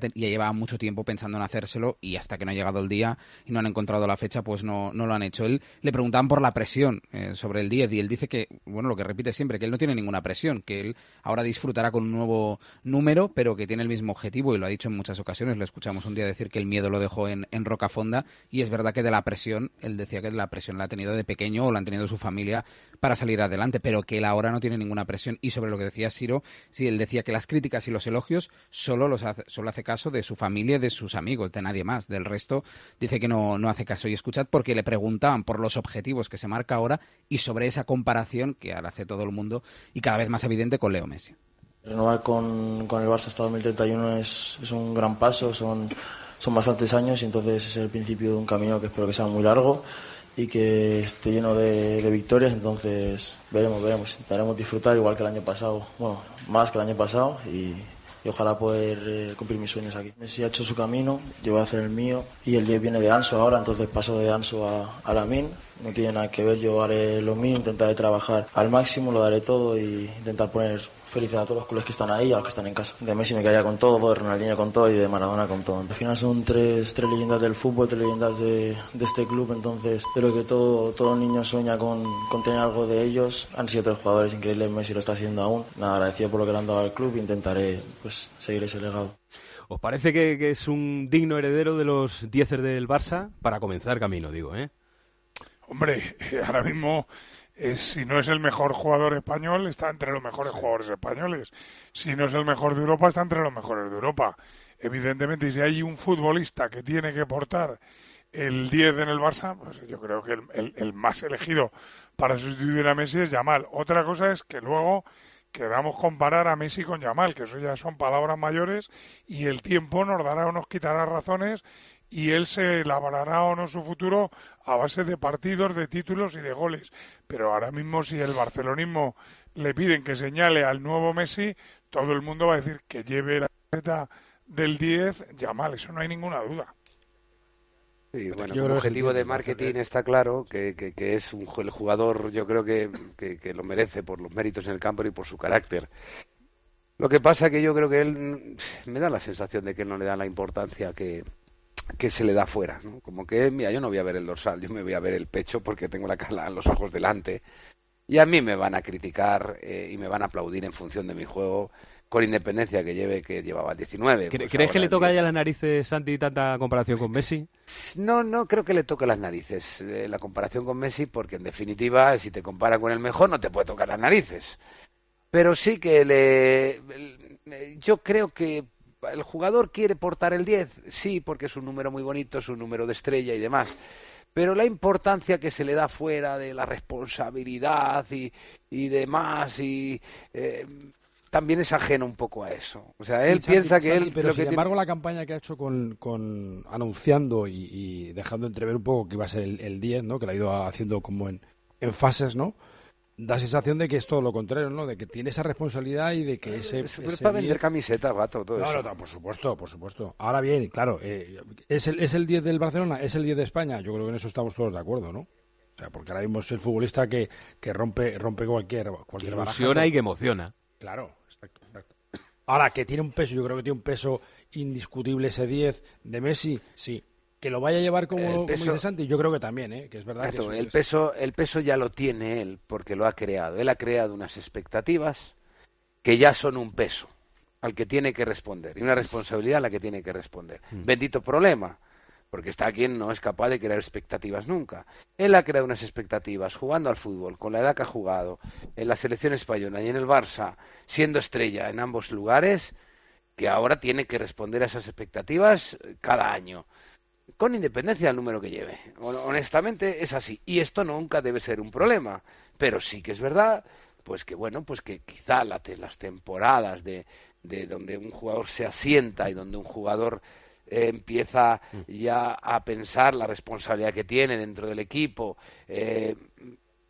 lleva mucho tiempo pensando en hacérselo y hasta que no ha llegado el día y no han encontrado la fecha, pues no, no lo han hecho. Él le preguntaban por la presión eh, sobre el diez y él dice que, bueno, lo que repite siempre, que él no tiene ninguna presión, que él ahora disfrutará con un nuevo número, pero que tiene el mismo objetivo y lo ha dicho en muchas ocasiones. Lo escuchamos un día decir que el miedo lo dejó en, en Rocafonda y es verdad que de la presión, él decía que la presión la ha tenido de pequeño o la han tenido su familia para salir adelante, pero que él ahora no tiene ninguna presión. Y sobre lo que decía Siro, sí, él decía que las críticas y los elogios solo los hace, solo hace caso de su familia y de sus amigos, de nadie más. Del resto dice que no, no hace caso. Y escuchad porque le preguntaban por los objetivos que se marca ahora y sobre esa comparación que ahora hace todo el mundo y cada vez más evidente con Leo Messi. Renovar con, con el Barça hasta dos mil treinta y uno es, es un gran paso, son, son bastantes años y entonces es el principio de un camino que espero que sea muy largo y que esté lleno de, de victorias, entonces veremos, veremos, intentaremos disfrutar igual que el año pasado, bueno, más que el año pasado y, y ojalá poder eh, cumplir mis sueños aquí. Messi ha hecho su camino, yo voy a hacer el mío y el diez viene de Ansu ahora, entonces paso de Ansu a, a Lamine, no tiene nada que ver, yo haré lo mío, intentaré trabajar al máximo, lo daré todo y intentar poner felices a todos los culés que están ahí y a los que están en casa. De Messi me quedaría con todo, de Ronaldinho con todo y de Maradona con todo. Al final son tres, tres leyendas del fútbol, tres leyendas de, de este club, entonces creo que todo, todo niño sueña con, con tener algo de ellos. Han sido tres jugadores increíbles, Messi lo está haciendo aún. Nada, agradecido por lo que le han dado al club e intentaré pues, seguir ese legado. ¿Os parece que, que es un digno heredero de los dieces del Barça? Para comenzar camino, digo, ¿eh? Hombre, ahora mismo... Es, si no es el mejor jugador español, está entre los mejores sí. jugadores españoles. Si no es el mejor de Europa, está entre los mejores de Europa. Evidentemente, si hay un futbolista que tiene que portar el diez en el Barça, pues yo creo que el, el, el más elegido para sustituir a Messi es Yamal. Otra cosa es que luego queramos comparar a Messi con Yamal, que eso ya son palabras mayores, y el tiempo nos dará o nos quitará razones y él se labrará o no su futuro a base de partidos, de títulos y de goles. Pero ahora mismo si el barcelonismo le piden que señale al nuevo Messi, todo el mundo va a decir que lleve la camiseta del diez, Yamal, eso no hay ninguna duda. Sí, bueno, el objetivo de marketing está claro que, que, que es un, el jugador, yo creo que, que, que lo merece por los méritos en el campo y por su carácter. Lo que pasa que yo creo que él, me da la sensación de que no le da la importancia que... que se le da fuera, ¿no? Como que, mira, yo no voy a ver el dorsal, yo me voy a ver el pecho porque tengo la cara, los ojos delante y a mí me van a criticar eh, y me van a aplaudir en función de mi juego, con independencia que lleve, que llevaba diecinueve. ¿Crees pues que le toca ya las narices, Santi, tanta comparación con Messi? No, no creo que le toque las narices eh, la comparación con Messi, porque en definitiva, si te compara con el mejor, no te puede tocar las narices. Pero sí que le... yo creo que el jugador quiere portar el diez, sí, porque es un número muy bonito, es un número de estrella y demás, pero la importancia que se le da fuera de la responsabilidad y, y demás, y eh, también es ajeno un poco a eso. O sea, sí, él Santi, piensa que Santi, él... Pero lo sin que embargo, tiene... la campaña que ha hecho con, con anunciando y, y dejando entrever un poco que iba a ser el, el diez, ¿no? Que lo ha ido haciendo como en, en fases, ¿no? Da sensación de que es todo lo contrario, ¿no? De que tiene esa responsabilidad y de que ese... Es, ese es para diez... vender camisetas, gato, todo no, eso. No, no, por supuesto, por supuesto. Ahora bien, claro, eh, ¿es, el, ¿es el diez del Barcelona? ¿Es el diez de España? Yo creo que en eso estamos todos de acuerdo, ¿no? O sea, porque ahora mismo es el futbolista que, que rompe rompe cualquier, cualquier que ilusiona baraja, y que emociona. Claro, exacto, exacto. Ahora, que tiene un peso, yo creo que tiene un peso indiscutible ese diez de Messi, sí. Que lo vaya a llevar como, peso, como dice Santi, yo creo que también, ¿eh? Que es verdad. Exacto, que el peso, el peso ya lo tiene él, porque lo ha creado. Él ha creado unas expectativas que ya son un peso al que tiene que responder, y una responsabilidad a la que tiene que responder. Mm. Bendito problema, porque está quien no es capaz de crear expectativas nunca. Él ha creado unas expectativas jugando al fútbol, con la edad que ha jugado, en la selección española y en el Barça, siendo estrella en ambos lugares, que ahora tiene que responder a esas expectativas cada año, con independencia del número que lleve. Honestamente es así, y esto nunca debe ser un problema, pero sí que es verdad, pues que bueno, pues que quizá la te, las temporadas de, de donde un jugador se asienta y donde un jugador eh, empieza ya a pensar la responsabilidad que tiene dentro del equipo, eh,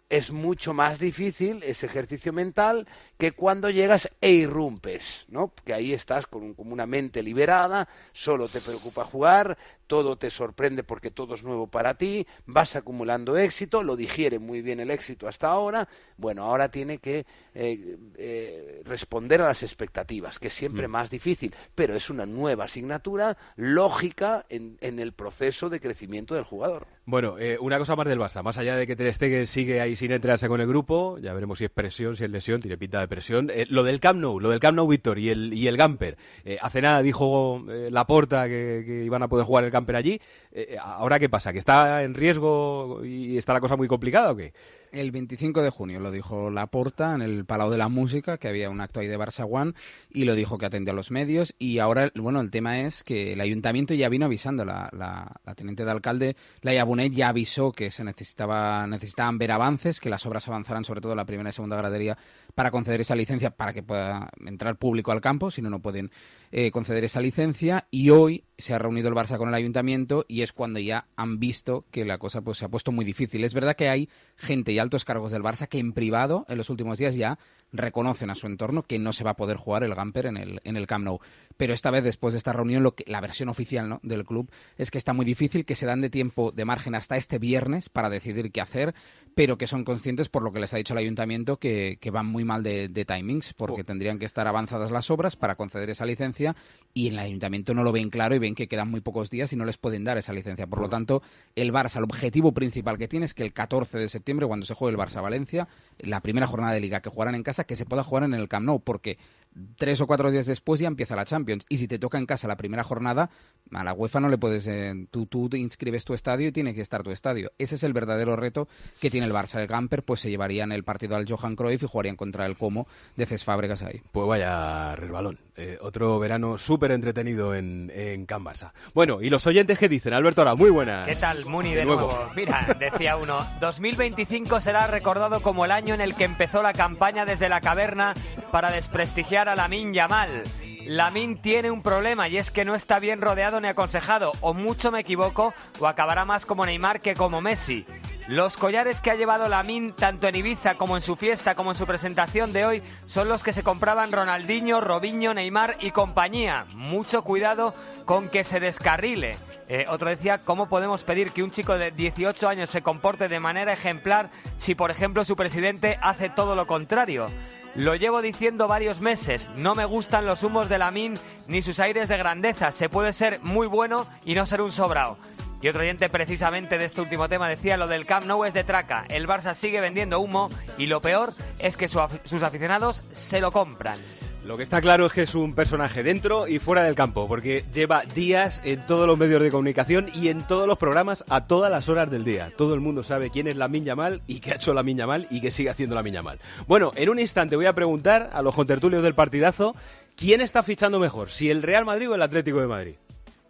es mucho más difícil ese ejercicio mental que cuando llegas e irrumpes, ¿no? Que ahí estás con, un, con una mente liberada, solo te preocupa jugar, todo te sorprende porque todo es nuevo para ti, vas acumulando éxito, lo digiere muy bien el éxito hasta ahora, bueno, ahora tiene que eh, eh, responder a las expectativas, que es siempre mm. más difícil, pero es una nueva asignatura lógica en, en el proceso de crecimiento del jugador. Bueno, eh, una cosa más del Barça, más allá de que Ter Stegen sigue ahí sin entrarse con el grupo, ya veremos si es presión, si es lesión, tiene pinta de presión. Eh, lo del Camp Nou, lo del Camp Nou Víctor y el, y el Gamper. Eh, hace nada dijo eh, Laporta que, que iban a poder jugar el Gamper allí. Eh, ¿Ahora qué pasa? ¿Que está en riesgo y está la cosa muy complicada o qué? El veinticinco de junio lo dijo Laporta en el Palau de la Música, que había un acto ahí de Barça One, y lo dijo que atendía a los medios. Y ahora, bueno, el tema es que el ayuntamiento ya vino avisando, la, la, la teniente de alcalde, Laia Bonet, ya avisó que se necesitaba necesitaban ver avances, que las obras avanzaran, sobre todo la primera y segunda gradería, para conceder esa licencia, para que pueda entrar público al campo, si no, no pueden eh, conceder esa licencia. Y hoy se ha reunido el Barça con el ayuntamiento y es cuando ya han visto que la cosa pues se ha puesto muy difícil. Es verdad que hay gente y altos cargos del Barça que en privado en los últimos días ya reconocen a su entorno que no se va a poder jugar el Gamper en el, en el Camp Nou. Pero esta vez, después de esta reunión, lo que, la versión oficial, ¿no?, del club es que está muy difícil, que se dan de tiempo de margen hasta este viernes para decidir qué hacer, pero que son conscientes, por lo que les ha dicho el ayuntamiento, que, que van muy mal de, de timings, porque oh. tendrían que estar avanzadas las obras para conceder esa licencia y en el ayuntamiento no lo ven claro y ven que quedan muy pocos días y no les pueden dar esa licencia. Por oh. lo tanto, el Barça, el objetivo principal que tiene es que el catorce de septiembre, cuando se juegue el Barça-Valencia, la primera jornada de Liga que jugarán en casa, que se pueda jugar en el Camp Nou, porque tres o cuatro días después ya empieza la Champions. Y si te toca en casa la primera jornada, a la UEFA no le puedes... Eh, tú, tú te inscribes tu estadio y tiene que estar tu estadio. Ese es el verdadero reto que tiene el Barça. El Gamper pues se llevarían el partido al Johan Cruyff y jugarían contra el Como de Cesc Fábregas ahí. Pues vaya resbalón. Eh, otro verano súper entretenido en, en Can Barça. Bueno, ¿y los oyentes qué dicen? Alberto Ara, muy buenas. ¿Qué tal, Muni, de, de nuevo? nuevo? Mira, decía uno, dos mil veinticinco será recordado como el año en el que empezó la campaña desde la caverna para desprestigiar a Lamine Yamal. Lamine tiene un problema y es que no está bien rodeado ni aconsejado, o mucho me equivoco, o acabará más como Neymar que como Messi. Los collares que ha llevado Lamine, tanto en Ibiza como en su fiesta, como en su presentación de hoy, son los que se compraban Ronaldinho, Robinho, Neymar y compañía. Mucho cuidado con que se descarrile. Eh, otro decía, ¿cómo podemos pedir que un chico de dieciocho años se comporte de manera ejemplar si, por ejemplo, su presidente hace todo lo contrario? Lo llevo diciendo varios meses, no me gustan los humos de Lamine ni sus aires de grandeza, se puede ser muy bueno y no ser un sobrao. Y otro oyente precisamente de este último tema decía, lo del Camp Nou es de traca, el Barça sigue vendiendo humo y lo peor es que su af- sus aficionados se lo compran. Lo que está claro es que es un personaje dentro y fuera del campo, porque lleva días en todos los medios de comunicación y en todos los programas a todas las horas del día. Todo el mundo sabe quién es Lamine Yamal y qué ha hecho Lamine Yamal y qué sigue haciendo Lamine Yamal. Bueno, en un instante voy a preguntar a los contertulios del partidazo quién está fichando mejor, si el Real Madrid o el Atlético de Madrid.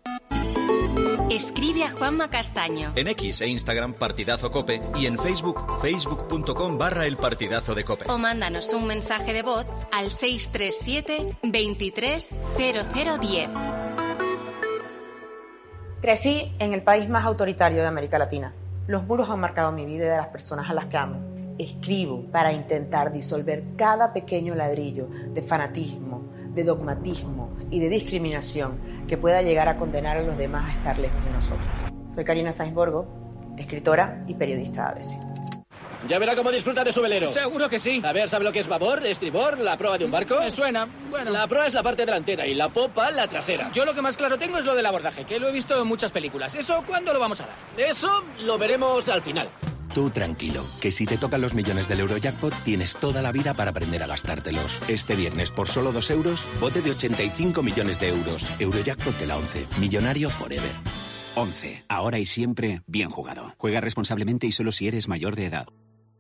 Escribe a Juanma Castaño. En X e Instagram Partidazo Cope y en Facebook facebook.com barra el Partidazo de Cope. O mándanos un mensaje de voz al seis tres siete, veintitrés, cero cero diez. Crecí en el país más autoritario de América Latina. Los muros han marcado mi vida y de las personas a las que amo. Escribo para intentar disolver cada pequeño ladrillo de fanatismo, de dogmatismo y de discriminación que pueda llegar a condenar a los demás a estar lejos de nosotros. Soy Karina Sainz Borgo, escritora y periodista de A B C. Ya verá cómo disfruta de su velero. Seguro que sí. A ver, ¿sabe lo que es babor, estribor, la proa de un barco? Me suena, bueno. La proa es la parte delantera y la popa la trasera. Yo lo que más claro tengo es lo del abordaje, que lo he visto en muchas películas. ¿Eso cuándo lo vamos a dar? Eso lo veremos al final. Tú tranquilo, que si te tocan los millones del Eurojackpot tienes toda la vida para aprender a gastártelos. Este viernes, por solo dos euros, bote de ochenta y cinco millones de euros. Eurojackpot de la once. Millonario forever. once. Ahora y siempre, bien jugado. Juega responsablemente y solo si eres mayor de edad.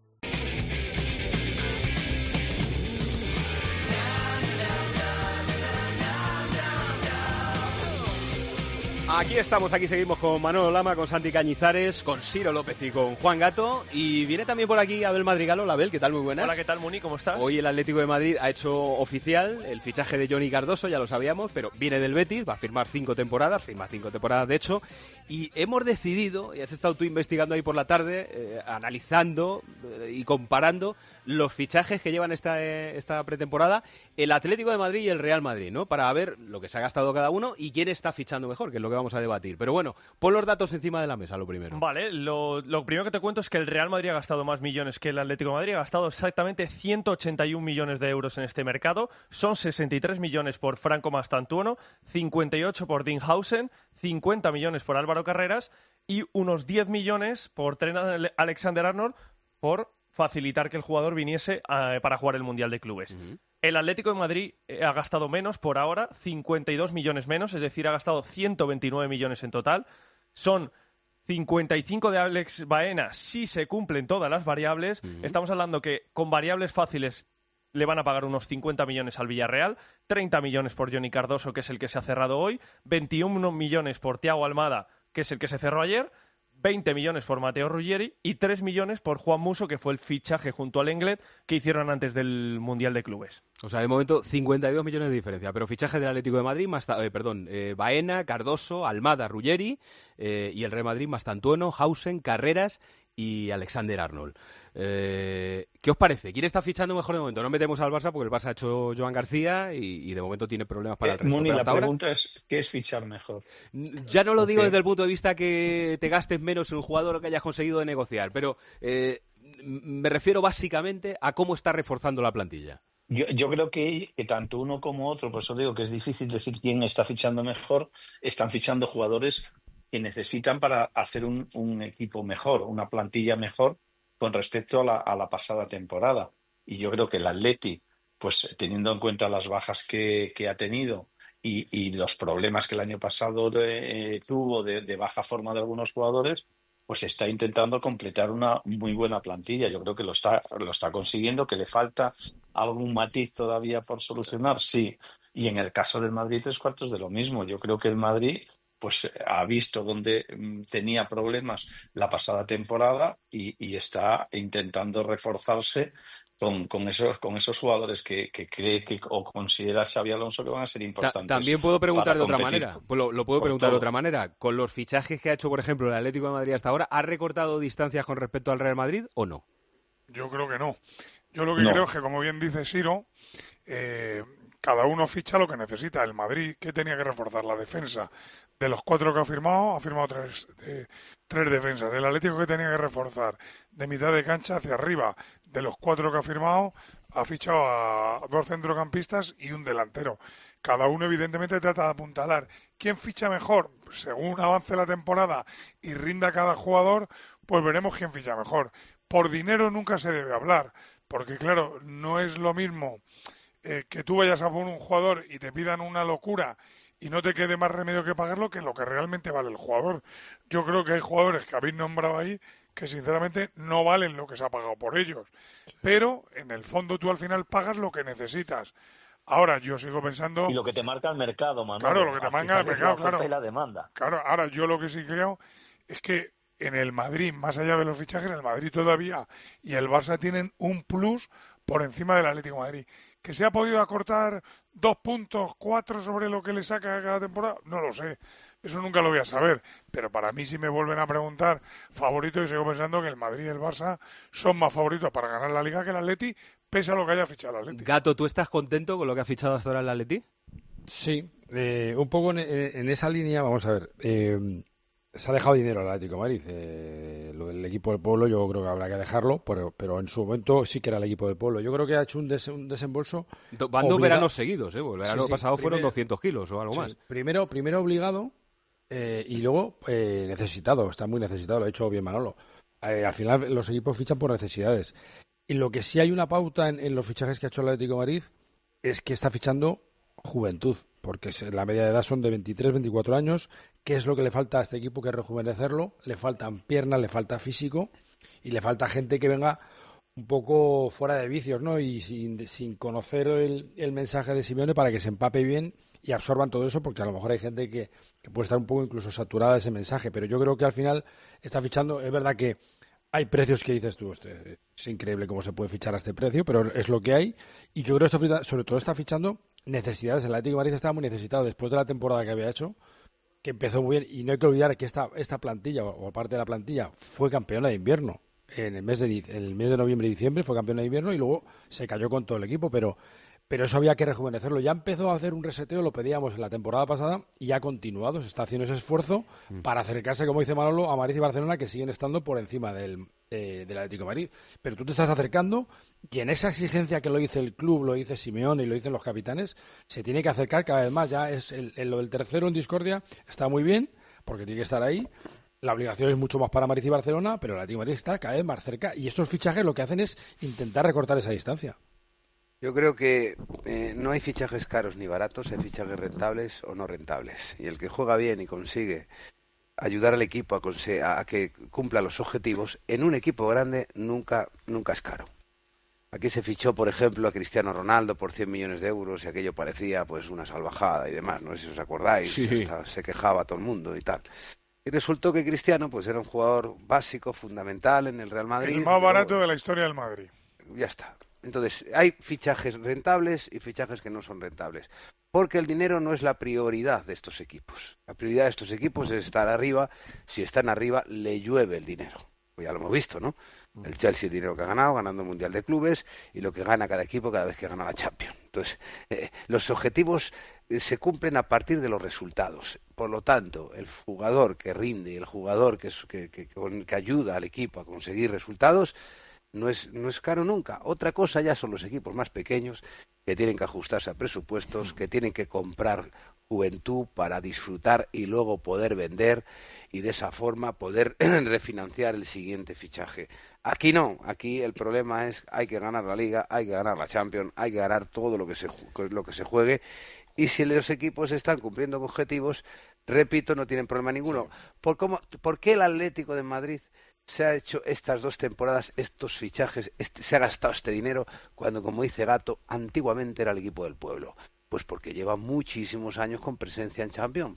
Aquí estamos, aquí seguimos con Manolo Lama, con Santi Cañizares, con Siro López y con Juan Gato. Y viene también por aquí Abel Madrigal. Hola, Abel, ¿qué tal? Muy buenas. Hola, ¿qué tal, Muni? ¿Cómo estás? Hoy el Atlético de Madrid ha hecho oficial el fichaje de Johnny Cardoso, ya lo sabíamos, pero viene del Betis, va a firmar cinco temporadas, firma cinco temporadas de hecho, Y hemos decidido, y has estado tú investigando ahí por la tarde, eh, analizando eh, y comparando los fichajes que llevan esta, eh, esta pretemporada el Atlético de Madrid y el Real Madrid, ¿no? Para ver lo que se ha gastado cada uno y quién está fichando mejor, que es lo que vamos a debatir. Pero bueno, pon los datos encima de la mesa, lo primero. Vale, lo, lo primero que te cuento es que el Real Madrid ha gastado más millones que el Atlético de Madrid, ha gastado exactamente ciento ochenta y un millones de euros en este mercado, son sesenta y tres millones por Franco Mastantuono, cincuenta y ocho por Dinhausen, cincuenta millones por Álvaro Carreras y unos diez millones por Trent Alexander-Arnold por facilitar que el jugador viniese uh, para jugar el Mundial de Clubes. Uh-huh. El Atlético de Madrid eh, ha gastado menos por ahora, cincuenta y dos millones menos, es decir, ha gastado ciento veintinueve millones en total. Son cincuenta y cinco de Alex Baena si se cumplen todas las variables. Uh-huh. Estamos hablando que con variables fáciles le van a pagar unos cincuenta millones al Villarreal, treinta millones por Johnny Cardoso, que es el que se ha cerrado hoy, veintiuno millones por Thiago Almada, que es el que se cerró ayer, veinte millones por Matteo Ruggeri y tres millones por Juan Musso, que fue el fichaje junto al Lenglet que hicieron antes del Mundial de Clubes. O sea, de momento cincuenta y dos millones de diferencia, pero fichaje del Atlético de Madrid, más, eh, perdón, eh, Baena, Cardoso, Almada, Ruggeri eh, y el Real Madrid, Mastantuono, Hausen, Carreras y Alexander-Arnold. Eh, ¿Qué os parece? ¿Quién está fichando mejor de momento? No metemos al Barça porque el Barça ha hecho Joan García y, y de momento tiene problemas para el resto. Muni, la ahora, pregunta es, ¿qué es fichar mejor? Ya no lo digo okay. desde el punto de vista que te gastes menos en un jugador que hayas conseguido de negociar, pero eh, me refiero básicamente a cómo está reforzando la plantilla. Yo, yo creo que, que tanto uno como otro, por eso digo que es difícil decir quién está fichando mejor, están fichando jugadores que necesitan para hacer un, un equipo mejor, una plantilla mejor con respecto a la, a la pasada temporada. Y yo creo que el Atleti, pues teniendo en cuenta las bajas que, que ha tenido y, y los problemas que el año pasado de, eh, tuvo de, de baja forma de algunos jugadores, pues está intentando completar una muy buena plantilla. Yo creo que lo está, lo está consiguiendo, que le falta algún matiz todavía por solucionar, sí. Y en el caso del Madrid, tres cuartos de lo mismo. Yo creo que el Madrid pues ha visto dónde tenía problemas la pasada temporada y, y está intentando reforzarse con, con esos con esos jugadores que, que cree que o considera Xabi Alonso que van a ser importantes. También puedo preguntar de otra manera. Lo, lo puedo preguntar todo. de otra manera. Con los fichajes que ha hecho, por ejemplo, el Atlético de Madrid hasta ahora, ¿ha recortado distancias con respecto al Real Madrid o no? Yo creo que no. Yo lo que no. creo es que, como bien dice Siro, eh, cada uno ficha lo que necesita. El Madrid, ¿qué tenía que reforzar? La defensa. De los cuatro que ha firmado, ha firmado tres, de, tres defensas. El Atlético, ¿qué tenía que reforzar? De mitad de cancha hacia arriba. De los cuatro que ha firmado, ha fichado a dos centrocampistas y un delantero. Cada uno, evidentemente, trata de apuntalar. ¿Quién ficha mejor? Según avance la temporada y rinda cada jugador, pues veremos quién ficha mejor. Por dinero nunca se debe hablar, porque, claro, no es lo mismo Eh, que tú vayas a poner un jugador y te pidan una locura y no te quede más remedio que pagarlo que lo que realmente vale el jugador. Yo creo que hay jugadores que habéis nombrado ahí que sinceramente no valen lo que se ha pagado por ellos. Pero en el fondo tú al final pagas lo que necesitas. Ahora yo sigo pensando... Y lo que te marca el mercado, Manuel. Claro, lo que te marca el mercado, claro. Y la demanda. Claro, ahora yo lo que sí creo es que en el Madrid, más allá de los fichajes, el Madrid todavía y el Barça tienen un plus por encima del Atlético de Madrid. ¿Que se ha podido acortar dos puntos, cuatro sobre lo que le saca cada temporada? No lo sé. Eso nunca lo voy a saber. Pero para mí, si me vuelven a preguntar favorito, yo sigo pensando que el Madrid y el Barça son más favoritos para ganar la Liga que el Atleti, pese a lo que haya fichado el Atleti. Gato, ¿tú estás contento con lo que ha fichado hasta ahora el Atleti? Sí. Eh, un poco en, en esa línea, vamos a ver. Eh, se ha dejado dinero al Atlético de Madrid. Eh, lo del equipo del pueblo yo creo que habrá que dejarlo, pero, pero en su momento sí que era el equipo del pueblo. Yo creo que ha hecho un, des, un desembolso... Van dos veranos seguidos, ¿eh? El verano sí, sí, pasado primer, fueron doscientos kilos o algo sí, más. Primero, primero obligado eh, y luego eh, necesitado. Está muy necesitado, lo ha hecho bien Manolo. Eh, al final los equipos fichan por necesidades. Y lo que sí hay una pauta en, en los fichajes que ha hecho el Atlético de Madrid es que está fichando juventud, porque la media de edad son de veintitrés, veinticuatro años. ¿Qué es lo que le falta a este equipo? Que rejuvenecerlo. Le faltan piernas, le falta físico y le falta gente que venga un poco fuera de vicios, ¿no? Y sin, sin conocer el, el mensaje de Simeone para que se empape bien y absorban todo eso, porque a lo mejor hay gente que, que puede estar un poco incluso saturada de ese mensaje. Pero yo creo que al final está fichando. Es verdad que hay precios que dices tú, este, es increíble cómo se puede fichar a este precio, pero es lo que hay. Y yo creo que esto, sobre todo está fichando necesidades. El Atlético de Madrid estaba muy necesitado después de la temporada que había hecho. que empezó muy bien, y no hay que olvidar que esta, esta plantilla, o parte de la plantilla, fue campeona de invierno. En el mes de, en el mes de noviembre y diciembre fue campeona de invierno y luego se cayó con todo el equipo, pero, pero eso había que rejuvenecerlo. Ya empezó a hacer un reseteo, lo pedíamos en la temporada pasada y ha continuado, se está haciendo ese esfuerzo mm. para acercarse, como dice Manolo, a Madrid y Barcelona, que siguen estando por encima del, eh, del Atlético de Madrid. Pero tú te estás acercando y en esa exigencia que lo dice el club, lo dice Simeone y lo dicen los capitanes, se tiene que acercar cada vez más. Ya es el, el, lo del tercero en discordia está muy bien, porque tiene que estar ahí. La obligación es mucho más para Madrid y Barcelona, pero el Atlético de Madrid está cada vez más cerca y estos fichajes lo que hacen es intentar recortar esa distancia. Yo creo que eh, no hay fichajes caros ni baratos, hay fichajes rentables o no rentables. Y el que juega bien y consigue ayudar al equipo a, conse- a que cumpla los objetivos, en un equipo grande nunca, nunca es caro. Aquí se fichó, por ejemplo, a Cristiano Ronaldo por cien millones de euros y aquello parecía pues una salvajada y demás, no sé si os acordáis, sí. hasta se quejaba todo el mundo y tal. Y resultó que Cristiano pues era un jugador básico, fundamental en el Real Madrid. El más barato pero... de la historia del Madrid. Ya está. Entonces, hay fichajes rentables y fichajes que no son rentables. Porque el dinero no es la prioridad de estos equipos. La prioridad de estos equipos es estar arriba. Si están arriba, le llueve el dinero. Pues ya lo hemos visto, ¿no? El Chelsea, el dinero que ha ganado, ganando el Mundial de Clubes, y lo que gana cada equipo cada vez que gana la Champions. Entonces, eh, los objetivos eh, se cumplen a partir de los resultados. Por lo tanto, el jugador que rinde, el jugador que, que, que, que ayuda al equipo a conseguir resultados, no es, no es caro nunca. Otra cosa ya son los equipos más pequeños que tienen que ajustarse a presupuestos, que tienen que comprar juventud para disfrutar y luego poder vender y de esa forma poder refinanciar el siguiente fichaje. Aquí no, aquí el problema es hay que ganar la Liga, hay que ganar la Champions, hay que ganar todo lo que se, lo que se juegue y si los equipos están cumpliendo objetivos, repito, no tienen problema ninguno. ¿Por, cómo, ¿Por qué el Atlético de Madrid se ha hecho estas dos temporadas, estos fichajes, este, se ha gastado este dinero cuando, como dice Gato, antiguamente era el equipo del pueblo? Pues porque lleva muchísimos años con presencia en Champions.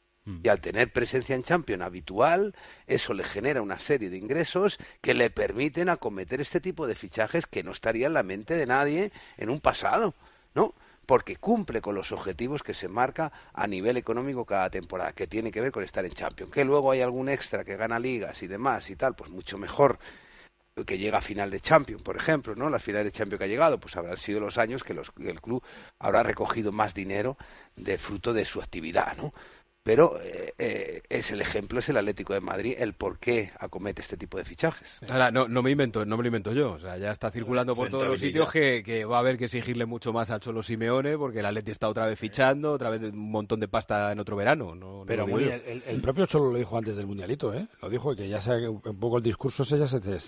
Y al tener presencia en Champions habitual, eso le genera una serie de ingresos que le permiten acometer este tipo de fichajes que no estaría en la mente de nadie en un pasado, ¿no? Porque cumple con los objetivos que se marca a nivel económico cada temporada, que tiene que ver con estar en Champions. Que luego hay algún extra que gana ligas y demás y tal, pues mucho mejor que llega a final de Champions, por ejemplo, ¿no? Las finales de Champions que ha llegado, pues habrán sido los años que los, el club habrá recogido más dinero de fruto de su actividad, ¿no? Pero eh, eh, es el ejemplo, es el Atlético de Madrid, el por qué acomete este tipo de fichajes. Ahora, no, no me invento, no me lo invento yo. O sea, ya está circulando por todos los sitios que, que va a haber que exigirle mucho más al Cholo Simeone porque el Atleti está otra vez fichando, otra vez un montón de pasta en otro verano. No, Pero no muy, el, el propio Cholo lo dijo antes del Mundialito, ¿eh? Lo dijo que ya sabe un poco el discurso ese ya se te,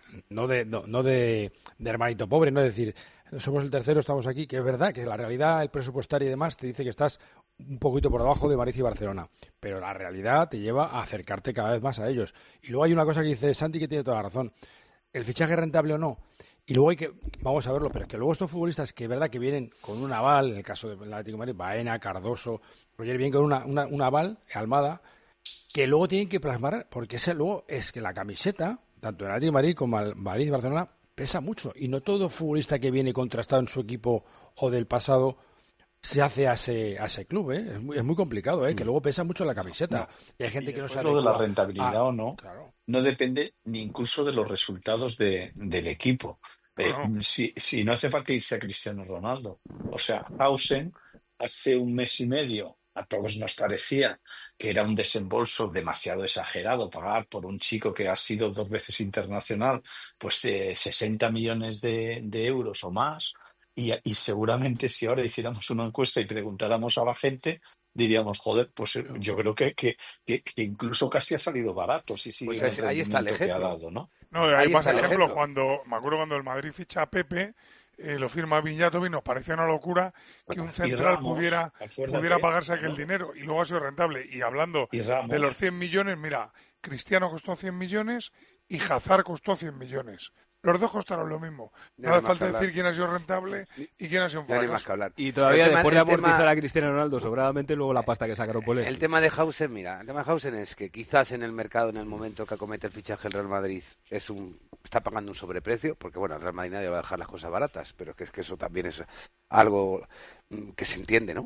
no de no, no de, de hermanito pobre, no es decir, somos el tercero, estamos aquí, que es verdad que la realidad, el presupuestario y demás te dice que estás un poquito por debajo de Madrid y Barcelona, pero la realidad te lleva a acercarte cada vez más a ellos. Y luego hay una cosa que dice Santi que tiene toda la razón, el fichaje es rentable o no, y luego hay que, vamos a verlo, pero es que luego estos futbolistas que es verdad que vienen con un aval, en el caso del Atlético de Madrid, Baena, Cardoso, Roger, vienen con una, una, un aval, Almada, que luego tienen que plasmar, porque ese luego es que la camiseta, tanto en Atlético de Madrid como en Madrid y Barcelona, pesa mucho, y no todo futbolista que viene contrastado en su equipo o del pasado se hace a ese, a ese club, ¿eh? Es muy, es muy complicado, ¿eh? Mm. Que luego pesa mucho la camiseta. No. Y hay gente y que no sabe... Lo de la rentabilidad ah, o no, claro. No depende ni incluso de los resultados de, del equipo. Eh, no. si, si no hace falta irse a Cristiano Ronaldo. O sea, Hausen hace un mes y medio a todos nos parecía que era un desembolso demasiado exagerado pagar por un chico que ha sido dos veces internacional pues eh, sesenta millones de, de euros o más. Y, y seguramente si ahora hiciéramos una encuesta y preguntáramos a la gente, diríamos, joder, pues yo creo que, que, que, que incluso casi ha salido barato. Si sigue pues ahí está el ejemplo. Que ha dado, ¿no? No, ahí, ahí pasa el ejemplo, ejemplo cuando, me acuerdo cuando el Madrid ficha a Pepe, eh, lo firma Viñatovic, nos parecía una locura que un central Ramos, pudiera, pudiera pagarse aquel ¿no? dinero y luego ha sido rentable. Y hablando y de los cien millones, mira, Cristiano costó cien millones y Hazard costó cien millones. Los dos costaron lo mismo. No hace falta decir quién ha sido rentable y quién ha sido un fracaso. Y todavía después de amortizar a Cristiano Ronaldo sobradamente, luego la pasta que sacaron por él. El tema de Hausen, mira, el tema de Hausen es que quizás en el mercado, en el momento que acomete el fichaje el Real Madrid, es un está pagando un sobreprecio, porque bueno, el Real Madrid nadie va a dejar las cosas baratas, pero que es que eso también es algo que se entiende, ¿no?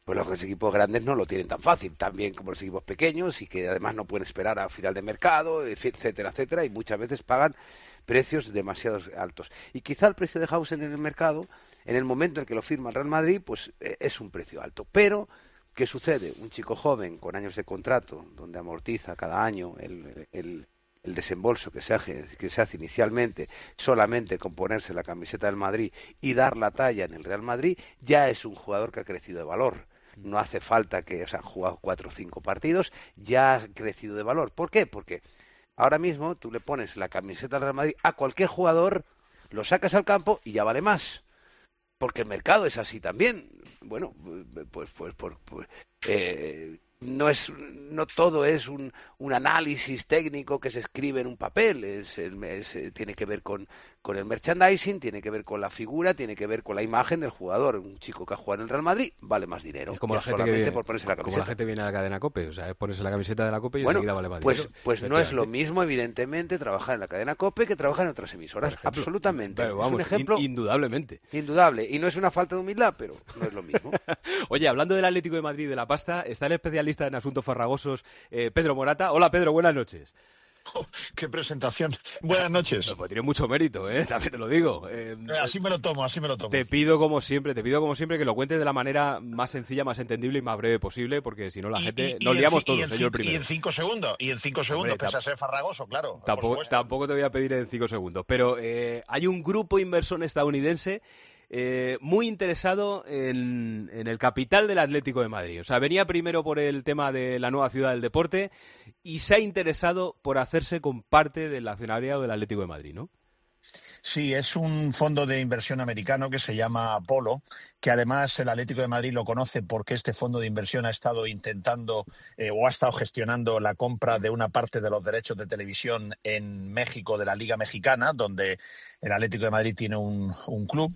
pues los equipos grandes no lo tienen tan fácil, también como los equipos pequeños, y que además no pueden esperar a final de mercado, etcétera, etcétera, y muchas veces pagan precios demasiado altos. Y quizá el precio de Hausen en el mercado, en el momento en que lo firma el Real Madrid, pues eh, es un precio alto. Pero, ¿qué sucede? Un chico joven con años de contrato, donde amortiza cada año el, el, el desembolso que se, hace, que se hace inicialmente, solamente con ponerse la camiseta del Madrid y dar la talla en el Real Madrid, ya es un jugador que ha crecido de valor. No hace falta que, o sea, ha jugado cuatro o cinco partidos, ya ha crecido de valor. ¿Por qué? Porque ahora mismo tú le pones la camiseta del Real Madrid a cualquier jugador, lo sacas al campo y ya vale más. Porque el mercado es así también. Bueno, pues, pues, pues, pues eh, no es, no todo es un, un análisis técnico que se escribe en un papel. Es, es, es, tiene que ver con, con el merchandising, tiene que ver con la figura, tiene que ver con la imagen del jugador. Un chico que ha jugado en el Real Madrid vale más dinero. Es como la gente que viene, por ponerse la camiseta. Como la gente viene a la cadena COPE, o sea, es ponerse la camiseta de la COPE y bueno, enseguida vale más pues, dinero. Pues no es lo mismo, evidentemente, trabajar en la cadena COPE que trabajar en otras emisoras. Ejemplo, absolutamente. Pero vamos, es un ejemplo in, indudablemente. Indudable. Y no es una falta de humildad, pero no es lo mismo. Oye, hablando del Atlético de Madrid y de la pasta, está el especialista en asuntos farragosos, eh, Pedro Morata. Hola, Pedro, buenas noches. Oh, ¡qué presentación! Buenas noches. Pues tiene mucho mérito, ¿eh? También te lo digo. Eh, así me lo tomo, así me lo tomo. Te pido como siempre, te pido como siempre que lo cuentes de la manera más sencilla, más entendible y más breve posible, porque si no la y, gente... Y, nos y liamos en, todos, y en, yo el primero. Y en cinco segundos, y en cinco segundos, Hombre, pese a ser farragoso, claro. Tampoco, tampoco te voy a pedir en cinco segundos, pero eh, hay un grupo inversor estadounidense Eh, muy interesado en, en el capital del Atlético de Madrid. O sea, venía primero por el tema de la nueva ciudad del deporte y se ha interesado por hacerse con parte del accionariado del Atlético de Madrid, ¿no? Sí, es un fondo de inversión americano que se llama Apollo, que además el Atlético de Madrid lo conoce porque este fondo de inversión ha estado intentando eh, o ha estado gestionando la compra de una parte de los derechos de televisión en México de la Liga Mexicana, donde el Atlético de Madrid tiene un, un club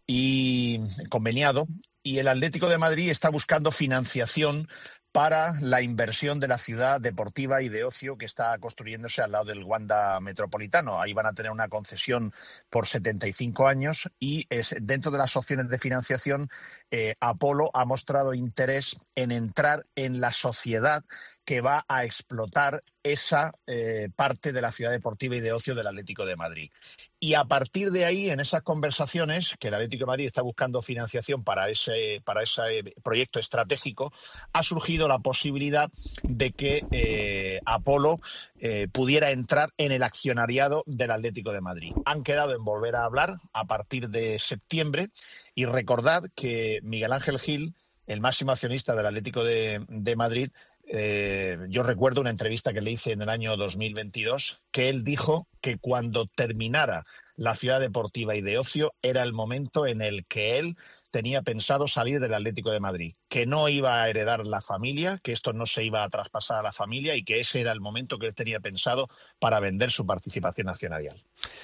y conveniado, y el Atlético de Madrid está buscando financiación para la inversión de la ciudad deportiva y de ocio que está construyéndose al lado del Wanda Metropolitano. Ahí van a tener una concesión por setenta y cinco años y es, dentro de las opciones de financiación, eh, Apollo ha mostrado interés en entrar en la sociedad que va a explotar esa eh, parte de la ciudad deportiva y de ocio del Atlético de Madrid. Y a partir de ahí, en esas conversaciones, que el Atlético de Madrid está buscando financiación para ese, para ese proyecto estratégico, ha surgido la posibilidad de que eh, Apollo eh, pudiera entrar en el accionariado del Atlético de Madrid. Han quedado en volver a hablar a partir de septiembre y recordad que Miguel Ángel Gil, el máximo accionista del Atlético de, de Madrid, Eh, yo recuerdo una entrevista que le hice en el año dos mil veintidós, que él dijo que cuando terminara la ciudad deportiva y de ocio era el momento en el que él tenía pensado salir del Atlético de Madrid, que no iba a heredar la familia, que esto no se iba a traspasar a la familia y que ese era el momento que él tenía pensado para vender su participación accionarial.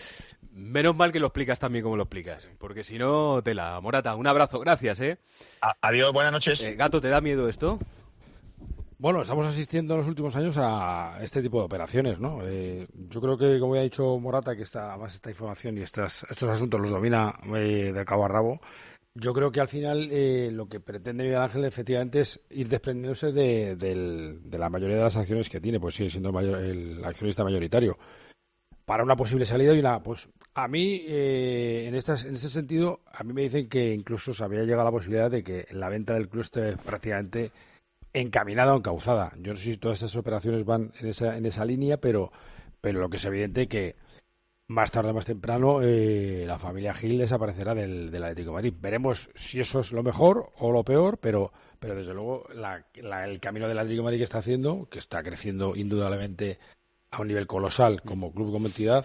Menos mal que lo explicas también como lo explicas, porque si no, tela. Morata, un abrazo, gracias, ¿eh? A- adiós, buenas noches. Eh, Gato, ¿te da miedo esto? Bueno, estamos asistiendo en los últimos años a este tipo de operaciones, ¿no? Eh, yo creo que, como ya ha dicho Morata, que esta, más esta información y estas, estos asuntos los domina eh, de cabo a rabo, yo creo que al final eh, lo que pretende Miguel Ángel efectivamente es ir desprendiéndose de, del, de la mayoría de las acciones que tiene, pues sigue siendo mayor, el accionista mayoritario, para una posible salida y una... Pues a mí, eh, en, estas, en ese sentido, a mí me dicen que incluso se había llegado a la posibilidad de que la venta del club esté prácticamente encaminada o encauzada. Yo no sé si todas estas operaciones van en esa en esa línea, pero pero lo que es evidente que más tarde o más temprano eh, la familia Gil desaparecerá del, del Atlético de Madrid. Veremos si eso es lo mejor o lo peor, pero pero desde luego la, la, el camino del Atlético de Madrid que está haciendo, que está creciendo indudablemente a un nivel colosal como club, como entidad,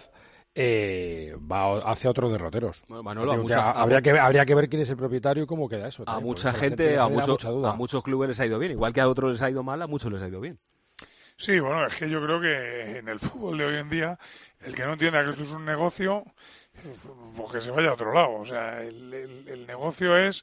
Eh, va hacia otros derroteros. Bueno, Manolo, a que muchas, habría, que, habría que ver quién es el propietario y cómo queda eso. A también, mucha gente, gente, a, mucho, mucho, a muchos clubes les ha ido bien. Igual que a otros les ha ido mal, a muchos les ha ido bien. Sí, bueno, es que yo creo que en el fútbol de hoy en día, el que no entienda que esto es un negocio, pues que se vaya a otro lado. O sea, el, el, el negocio es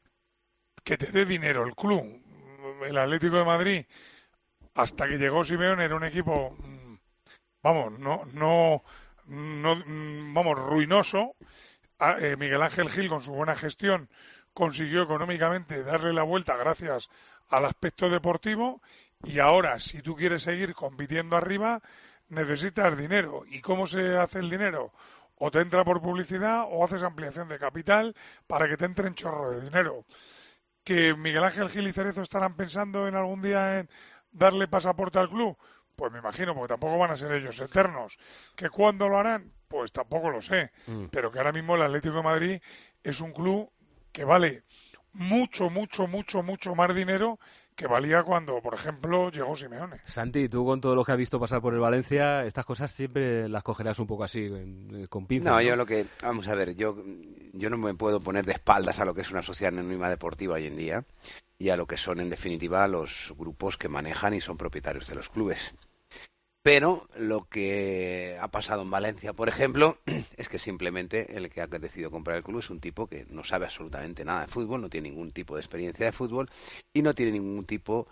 que te dé dinero el club. El Atlético de Madrid, hasta que llegó Simeone, era un equipo, vamos, no... no no vamos ruinoso. A, eh, Miguel Ángel Gil, con su buena gestión, consiguió económicamente darle la vuelta gracias al aspecto deportivo, y ahora, si tú quieres seguir compitiendo arriba, necesitas dinero. ¿Y cómo se hace el dinero? O te entra por publicidad o haces ampliación de capital para que te entren chorro de dinero. ¿Que Miguel Ángel Gil y Cerezo estarán pensando en algún día en darle pasaporte al club? Pues me imagino, porque tampoco van a ser ellos eternos. ¿Que cuándo lo harán? Pues tampoco lo sé. Mm. Pero que ahora mismo el Atlético de Madrid es un club que vale mucho, mucho, mucho, mucho más dinero que valía cuando, por ejemplo, llegó Simeone. Santi, tú con todo lo que has visto pasar por el Valencia, estas cosas siempre las cogerás un poco así, con pinzas. No, ¿no? yo lo que... Vamos a ver, yo, yo no me puedo poner de espaldas a lo que es una sociedad anónima deportiva hoy en día y a lo que son, en definitiva, los grupos que manejan y son propietarios de los clubes. Pero lo que ha pasado en Valencia, por ejemplo, es que simplemente el que ha decidido comprar el club es un tipo que no sabe absolutamente nada de fútbol, no tiene ningún tipo de experiencia de fútbol y no tiene ningún tipo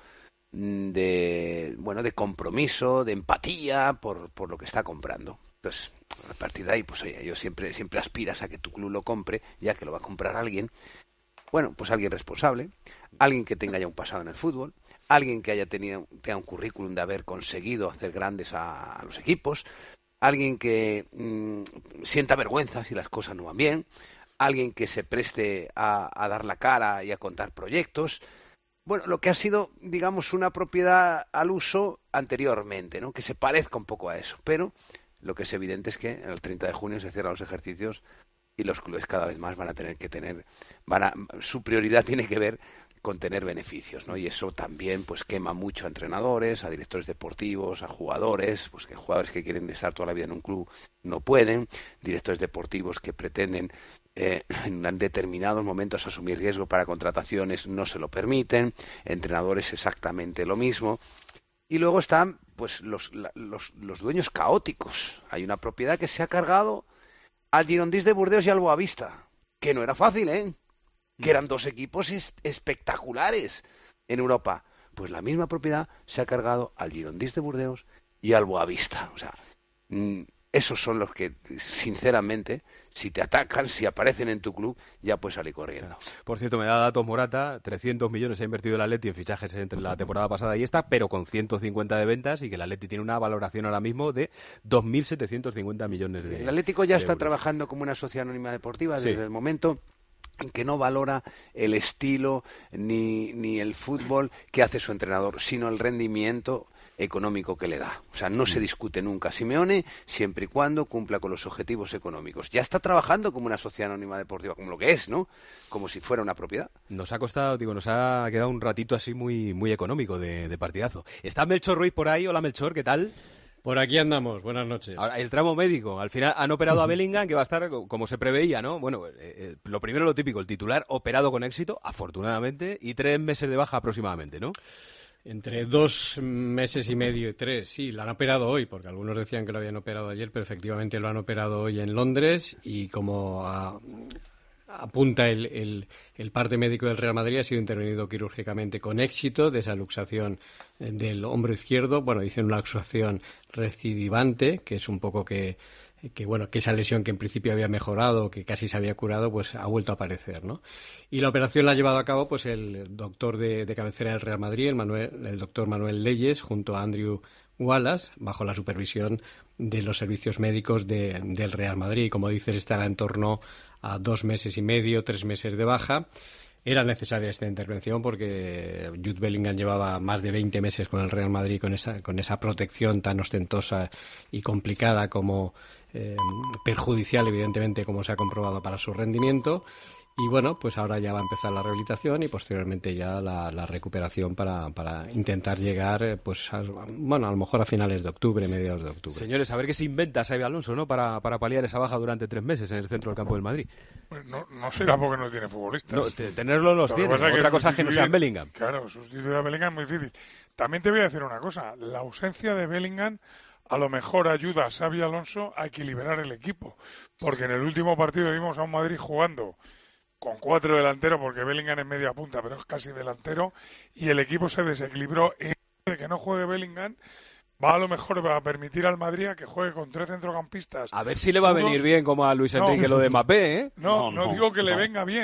de, bueno, de compromiso, de empatía por, por lo que está comprando. Entonces, a partir de ahí, pues oye, yo siempre, siempre aspiras a que tu club lo compre, ya que lo va a comprar alguien. Bueno, pues alguien responsable, alguien que tenga ya un pasado en el fútbol, alguien que haya tenido tenga un currículum de haber conseguido hacer grandes a, a los equipos, alguien que mmm, sienta vergüenza si las cosas no van bien, alguien que se preste a, a dar la cara y a contar proyectos. Bueno, lo que ha sido, digamos, una propiedad al uso anteriormente, ¿no? Que se parezca un poco a eso, pero lo que es evidente es que el treinta de junio se cierran los ejercicios y los clubes cada vez más van a tener que tener, van a, su prioridad tiene que ver con tener beneficios, ¿no? Y eso también pues quema mucho a entrenadores, a directores deportivos, a jugadores, pues que jugadores que quieren estar toda la vida en un club no pueden, directores deportivos que pretenden eh, en determinados momentos asumir riesgo para contrataciones no se lo permiten, entrenadores exactamente lo mismo. Y luego están pues los, los, los dueños caóticos. Hay una propiedad que se ha cargado al Girondins de Burdeos y al Boavista, que no era fácil, ¿eh? Que eran dos equipos es- espectaculares en Europa. Pues la misma propiedad se ha cargado al Girondins de Burdeos y al Boavista. O sea, mmm, esos son los que, sinceramente, si te atacan, si aparecen en tu club, ya puedes salir corriendo. Por cierto, me da datos Morata, trescientos millones ha invertido el Atleti en fichajes entre la temporada pasada y esta, pero con ciento cincuenta de ventas, y que el Atleti tiene una valoración ahora mismo de dos mil setecientos cincuenta millones de euros. El Atlético ya está trabajando como una sociedad anónima deportiva desde Sí. el momento en que no valora el estilo ni, ni el fútbol que hace su entrenador, sino el rendimiento económico que le da. O sea, no se discute nunca Simeone siempre y cuando cumpla con los objetivos económicos. Ya está trabajando como una sociedad anónima deportiva, como lo que es, ¿no? Como si fuera una propiedad. Nos ha costado, digo, nos ha quedado un ratito así muy, muy económico de, de partidazo. ¿Está Melchor Ruiz por ahí? Hola, Melchor, ¿qué tal? Por aquí andamos, buenas noches. Ahora, el tramo médico. Al final han operado a Bellingham, que va a estar como se preveía, ¿no? Bueno, eh, eh, lo primero, lo típico, el titular operado con éxito, afortunadamente, y tres meses de baja aproximadamente, ¿no? Entre dos meses y medio y tres, sí, lo han operado hoy, porque algunos decían que lo habían operado ayer, pero efectivamente lo han operado hoy en Londres y como a, apunta el, el, el parte médico del Real Madrid, ha sido intervenido quirúrgicamente con éxito de esa luxación del hombro izquierdo. Bueno, dicen una luxación recidivante, que es un poco que... que bueno, que esa lesión que en principio había mejorado, que casi se había curado, pues ha vuelto a aparecer, ¿no? Y la operación la ha llevado a cabo pues el doctor de, de cabecera del Real Madrid, el, Manuel, el doctor Manuel Leyes, junto a Andrew Wallace, bajo la supervisión de los servicios médicos de, del Real Madrid. Como dices, estará en torno a dos meses y medio, tres meses de baja. Era necesaria esta intervención porque Jude Bellingham llevaba más de veinte meses con el Real Madrid con esa, con esa protección tan ostentosa y complicada como eh, perjudicial, evidentemente, como se ha comprobado para su rendimiento. Y bueno, pues ahora ya va a empezar la rehabilitación y posteriormente ya la, la recuperación para, para intentar llegar, pues, a, bueno, a lo mejor a finales de octubre, mediados de octubre. Señores, a ver qué se inventa Xabi Alonso, ¿no? Para, para paliar esa baja durante tres meses en el centro del campo del Madrid. Pues no, no será porque no tiene futbolistas. No, te- tenerlo los Lo que tiene. pasa es Otra cosa es que no sustituir- sean Bellingham. Claro, sustituir a Bellingham es muy difícil. También te voy a decir una cosa. La ausencia de Bellingham a lo mejor ayuda a Xabi Alonso a equilibrar el equipo. Porque en el último partido vimos a un Madrid jugando con cuatro delanteros, porque Bellingham es media punta, pero es casi delantero, y el equipo se desequilibró. En de que no juegue Bellingham, va a lo mejor va a permitir al Madrid a que juegue con tres centrocampistas. A ver si le va a Unos- venir bien como a Luis No. Enrique lo de Mbappé, ¿eh? No, no, digo que le venga bien,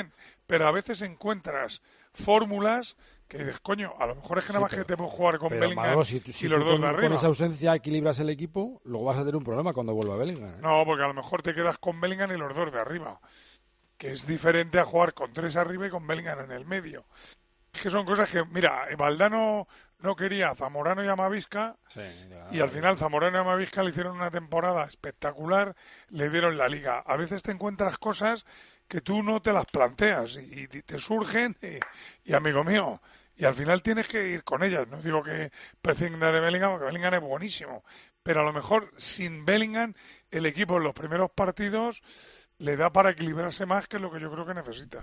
pero a veces encuentras fórmulas que dices, coño, a lo mejor es que nada más sí, que te puedo jugar con Bellingham Manolo, si, si y los dos con, de arriba. Con esa ausencia equilibras el equipo, luego vas a tener un problema cuando vuelva Bellingham. ¿eh? No, porque a lo mejor te quedas con Bellingham y los dos de arriba, que es diferente a jugar con tres arriba y con Bellingham en el medio. Es que son cosas que, mira, Valdano no quería a Zamorano y a Mavisca, sí, y al final Zamorano y a Mavisca le hicieron una temporada espectacular, le dieron la liga. A veces te encuentras cosas que tú no te las planteas y, y te surgen y, y, amigo mío, y al final tienes que ir con ellas. No digo que prescinda de Bellingham, porque Bellingham es buenísimo, pero a lo mejor sin Bellingham el equipo en los primeros partidos le da para equilibrarse más, que es lo que yo creo que necesita.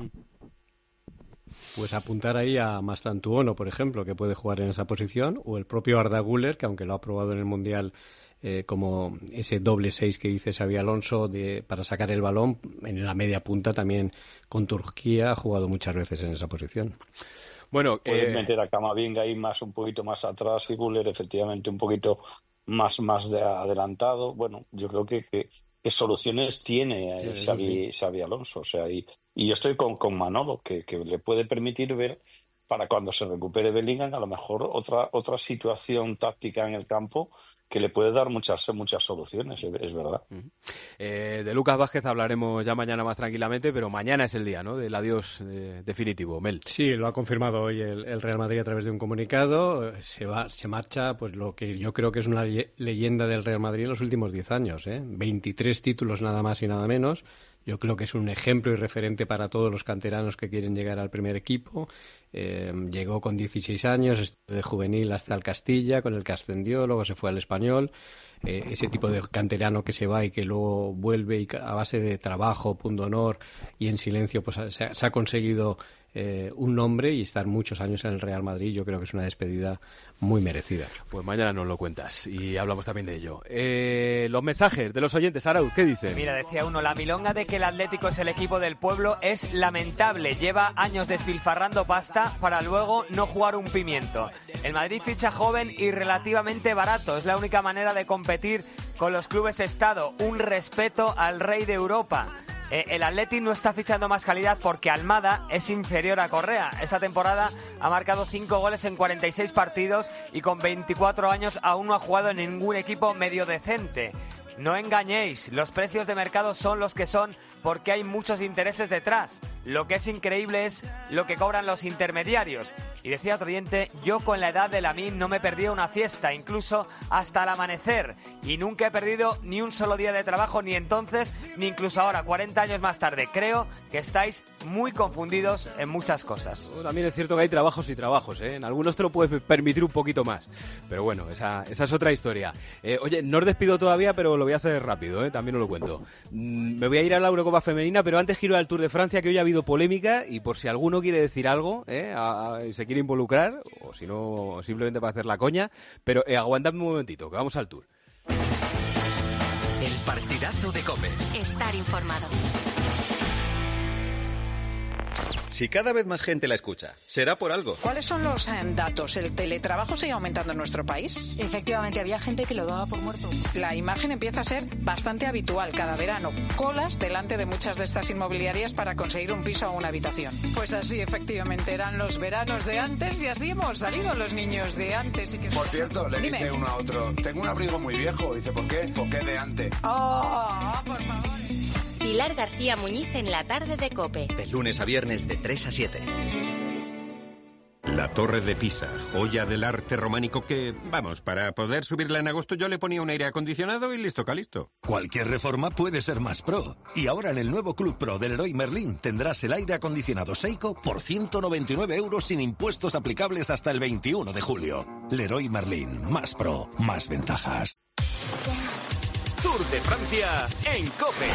Pues apuntar ahí a Mastantuono, por ejemplo, que puede jugar en esa posición, o el propio Arda Güler, que aunque lo ha probado en el Mundial eh, como ese doble seis que dice Xabi Alonso de, para sacar el balón, en la media punta también con Turquía ha jugado muchas veces en esa posición. Bueno, puedes eh... meter a Camavinga ahí más un poquito más atrás y Güler efectivamente un poquito más, más de adelantado. Bueno, yo creo que... que... ¿Qué soluciones tiene eh, sí, Xabi, sí. Xabi Alonso? O sea, y, y yo estoy con, con Manolo, que, que le puede permitir ver, para cuando se recupere Bellingham, a lo mejor otra otra situación táctica en el campo que le puede dar muchas muchas soluciones, es, es verdad. Uh-huh. Eh, de Lucas Vázquez hablaremos ya mañana más tranquilamente, pero mañana es el día, ¿no?, del adiós eh, definitivo. Mel. Sí, lo ha confirmado hoy el, el Real Madrid a través de un comunicado. Se va, se marcha, pues lo que yo creo que es una leyenda del Real Madrid en los últimos diez años, ¿eh? veintitrés títulos nada más y nada menos. Yo creo que es un ejemplo y referente para todos los canteranos que quieren llegar al primer equipo. Eh, llegó con dieciséis años, de juvenil hasta el Castilla, con el que ascendió, luego se fue al Español. Eh, ese tipo de canterano que se va y que luego vuelve y a base de trabajo, pundonor y en silencio, pues se ha, se ha conseguido eh, un nombre y estar muchos años en el Real Madrid. Yo creo que es una despedida muy merecida. Pues mañana nos lo cuentas y hablamos también de ello. Eh, los mensajes de los oyentes, Arauz, ¿qué dice? Mira, decía uno, la milonga de que el Atlético es el equipo del pueblo es lamentable. Lleva años despilfarrando pasta para luego no jugar un pimiento. El Madrid ficha joven y relativamente barato. Es la única manera de competir con los clubes Estado. Un respeto al rey de Europa. Eh, el Atleti no está fichando más calidad porque Almada es inferior a Correa. Esta temporada ha marcado cinco goles en cuarenta y seis partidos y con veinticuatro años aún no ha jugado en ningún equipo medio decente. No engañéis, los precios de mercado son los que son porque hay muchos intereses detrás. Lo que es increíble es lo que cobran los intermediarios. Y decía otro oyente, yo con la edad de Lamine no me perdía una fiesta, incluso hasta el amanecer. Y nunca he perdido ni un solo día de trabajo, ni entonces, ni incluso ahora, cuarenta años más tarde. Creo que estáis muy confundidos en muchas cosas. También es cierto que hay trabajos y trabajos, ¿eh? En algunos te lo puedes permitir un poquito más. Pero bueno, esa, esa es otra historia. Eh, oye, no os despido todavía, pero lo voy a hacer rápido, ¿eh? También os lo cuento. Mm, me voy a ir a la Eurocopa Femenina, pero antes giro al Tour de Francia, que hoy ha habido polémica, y por si alguno quiere decir algo, ¿eh? a, a, se quiere involucrar, o si no, simplemente para hacer la coña, pero eh, aguantadme un momentito, que vamos al Tour. El partidazo de COPE. Estar informado. Si cada vez más gente la escucha, será por algo. ¿Cuáles son los eh, datos? ¿El teletrabajo sigue aumentando en nuestro país? Efectivamente, había gente que lo daba por muerto. La imagen empieza a ser bastante habitual cada verano. Colas delante de muchas de estas inmobiliarias para conseguir un piso o una habitación. Pues así, efectivamente, eran los veranos de antes y así hemos salido los niños de antes. Y que... Por cierto, le Dime. dice uno a otro, tengo un abrigo muy viejo. Dice, ¿por qué? ¿Por qué de antes? ¡Oh, por favor! Pilar García Muñiz en la tarde de COPE. De lunes a viernes de tres a siete. La Torre de Pisa, joya del arte románico que, vamos, para poder subirla en agosto yo le ponía un aire acondicionado y listo, calisto. Cualquier reforma puede ser más pro. Y ahora en el nuevo Club Pro del Leroy Merlin tendrás el aire acondicionado Seiko por ciento noventa y nueve euros sin impuestos aplicables hasta el veintiuno de julio. Leroy Merlin, más pro, más ventajas. Tour de Francia en COPE.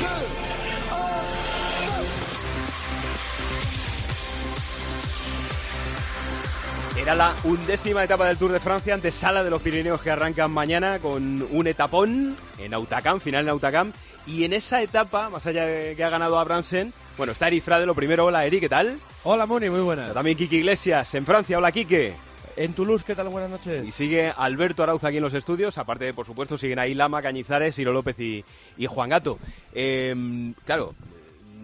Era la undécima etapa del Tour de Francia, antesala de los Pirineos que arrancan mañana con un etapón en Hautacam, final en Hautacam. Y en esa etapa, más allá de que ha ganado Abramsen, bueno, está Eri Frade, lo primero. Hola, Eri, ¿qué tal? Hola, Moni, muy buenas. También Kike Iglesias en Francia. Hola, Kike. En Toulouse, ¿qué tal? Buenas noches. Y sigue Alberto Arauz aquí en los estudios. Aparte, por supuesto, siguen ahí Lama, Cañizares, Ciro López y, y Juan Gato. Eh, claro,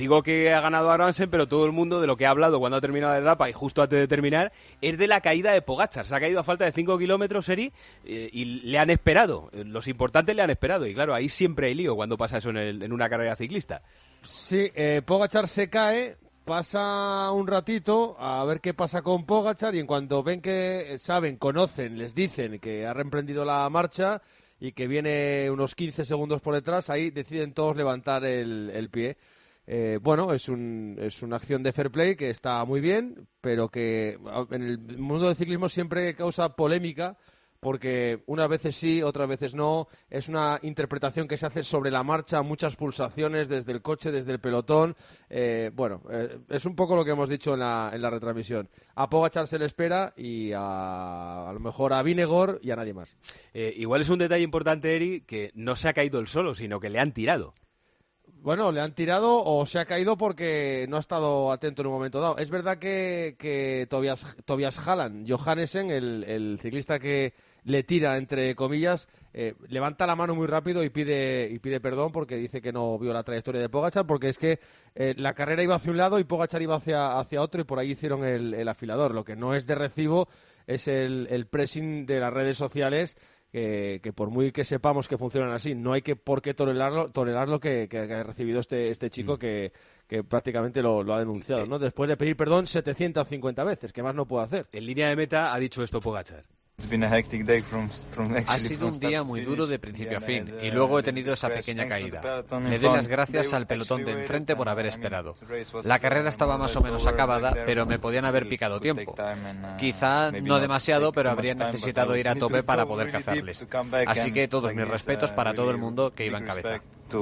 digo que ha ganado Aronsen, pero todo el mundo de lo que ha hablado cuando ha terminado la etapa y justo antes de terminar es de la caída de Pogačar. Se ha caído a falta de cinco kilómetros, Eri, eh, y le han esperado. Los importantes le han esperado. Y claro, ahí siempre hay lío cuando pasa eso en, el, en una carrera ciclista. Sí, eh, Pogačar se cae, pasa un ratito a ver qué pasa con Pogačar y en cuanto ven que saben, conocen, les dicen que ha reemprendido la marcha y que viene unos quince segundos por detrás, ahí deciden todos levantar el, el pie. Eh, bueno, es, un, es una acción de fair play que está muy bien, pero que en el mundo del ciclismo siempre causa polémica, porque unas veces sí, otras veces no. Es una interpretación que se hace sobre la marcha, muchas pulsaciones desde el coche, desde el pelotón. Eh, bueno, eh, es un poco lo que hemos dicho en la, en la retransmisión. A Pogačar se le espera y a, a lo mejor a Vingegaard y a nadie más. Eh, igual es un detalle importante, Eri, que no se ha caído él solo, sino que le han tirado. Bueno, le han tirado o se ha caído porque no ha estado atento en un momento dado. Es verdad que, que Tobias, Tobias Halland, Johannesen, el, el ciclista que le tira, entre comillas, eh, levanta la mano muy rápido y pide y pide perdón porque dice que no vio la trayectoria de Pogačar, porque es que eh, la carrera iba hacia un lado y Pogačar iba hacia, hacia otro y por ahí hicieron el, el afilador. Lo que no es de recibo es el, el pressing de las redes sociales, que, que por muy que sepamos que funcionan así, no hay que por qué tolerarlo, tolerarlo que, que, que ha recibido este, este chico mm. que, que prácticamente lo, lo ha denunciado, ¿no? Después de pedir perdón setecientas cincuenta veces, que más no puedo hacer. En línea de meta ha dicho esto Pogačar. Ha sido un día muy duro de principio a fin y luego he tenido esa pequeña caída. Le doy las gracias al pelotón de enfrente por haber esperado. La carrera estaba más o menos acabada, pero me podían haber picado tiempo. Quizá no demasiado, pero habría necesitado ir a tope para poder cazarles. Así que todos mis respetos para todo el mundo que iba en cabeza.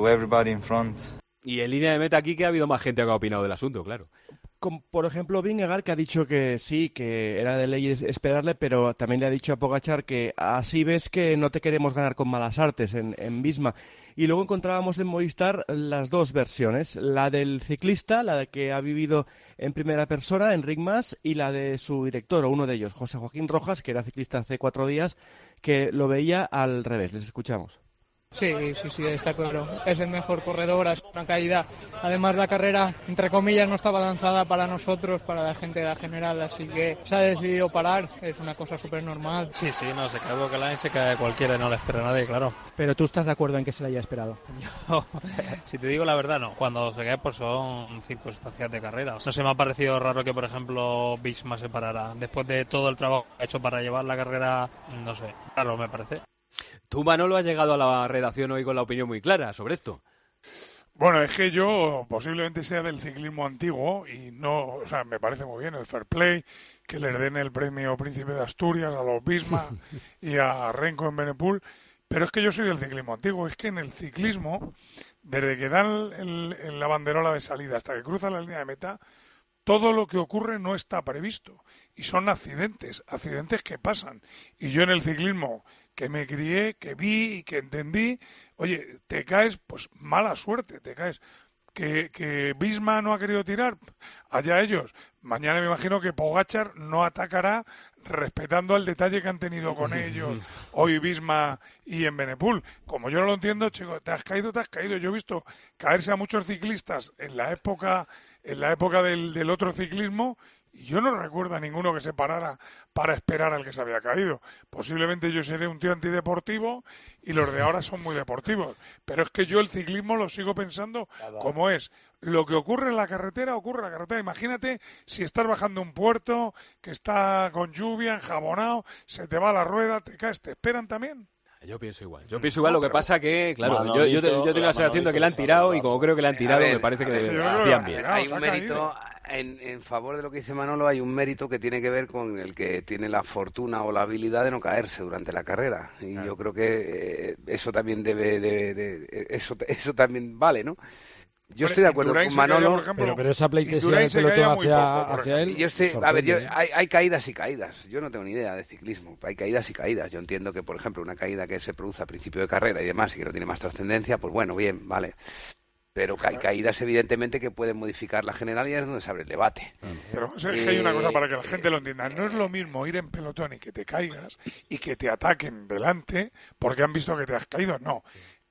Y en línea de meta aquí que ha habido más gente que ha opinado del asunto, claro. Como por ejemplo Vingegaard, que ha dicho que sí, que era de ley esperarle, pero también le ha dicho a Pogačar que así ves que no te queremos ganar con malas artes en, en Visma. Y luego encontrábamos en Movistar las dos versiones, la del ciclista, la de que ha vivido en primera persona, Enric Mas, y la de su director, o uno de ellos, José Joaquín Rojas, que era ciclista hace cuatro días, que lo veía al revés. Les escuchamos. Sí, sí, sí, está claro. Es el mejor corredor, es una caída. Además, la carrera, entre comillas, no estaba lanzada para nosotros, para la gente de la general, así que se ha decidido parar. Es una cosa súper normal. Sí, sí, no, se cae Bocalán y se cae cualquiera, no le espera a nadie, claro. Pero tú estás de acuerdo en que se le haya esperado. Yo, si te digo la verdad, no. Cuando se cae, pues son circunstancias de carrera. No se me ha parecido raro que, por ejemplo, Visma se parara. Después de todo el trabajo que ha hecho para llevar la carrera, no sé, raro me parece. Tú, Manolo, has llegado a la redacción hoy con la opinión muy clara sobre esto. Bueno, es que yo posiblemente sea del ciclismo antiguo y no, o sea, me parece muy bien el fair play, que les den el premio Príncipe de Asturias a los Visma y a Renko en Benepul, pero es que yo soy del ciclismo antiguo, es que en el ciclismo, desde que dan el, el, la banderola de salida hasta que cruzan la línea de meta, todo lo que ocurre no está previsto y son accidentes, accidentes que pasan. Y yo en el ciclismo que me crié, que vi y que entendí, oye, te caes, pues mala suerte, te caes. Que, que Visma no ha querido tirar, allá ellos. Mañana me imagino que Pogačar no atacará respetando el detalle que han tenido con ellos hoy Visma y en Benepul. Como yo no lo entiendo, chico, te has caído, te has caído. Yo he visto caerse a muchos ciclistas en la época, en la época del, del otro ciclismo. Y yo no recuerdo a ninguno que se parara para esperar al que se había caído. Posiblemente yo seré un tío antideportivo y los de ahora son muy deportivos. Pero es que yo el ciclismo lo sigo pensando como es. Lo que ocurre en la carretera, ocurre en la carretera. Imagínate si estás bajando un puerto que está con lluvia, enjabonado, se te va la rueda, te caes, ¿te esperan también? Yo pienso igual. Yo pienso igual, lo que pasa que, claro, Manolito, yo, yo, yo tengo la sensación de que le han tirado y como creo que le han tirado, ver, me parece que le hacían bien. Hay un mérito, en, en favor de lo que dice Manolo, hay un mérito que tiene que ver con el que tiene la fortuna o la habilidad de no caerse durante la carrera. Y claro, yo creo que eh, eso también debe, de, de, de, eso, eso también vale, ¿no? Yo estoy de acuerdo con Manolo, caía, ejemplo, pero, pero esa pleitesía del pelotón hacia, poco, hacia él. Yo estoy, a ver, yo, hay, hay caídas y caídas. Yo no tengo ni idea de ciclismo. Hay caídas y caídas. Yo entiendo que, por ejemplo, una caída que se produce a principio de carrera y demás y que no tiene más trascendencia, pues bueno, bien, vale. Pero hay caídas, evidentemente, que pueden modificar la general y es donde se abre el debate. Pero es que hay una cosa para que la gente lo entienda. No es lo mismo ir en pelotón y que te caigas y que te ataquen delante porque han visto que te has caído. No.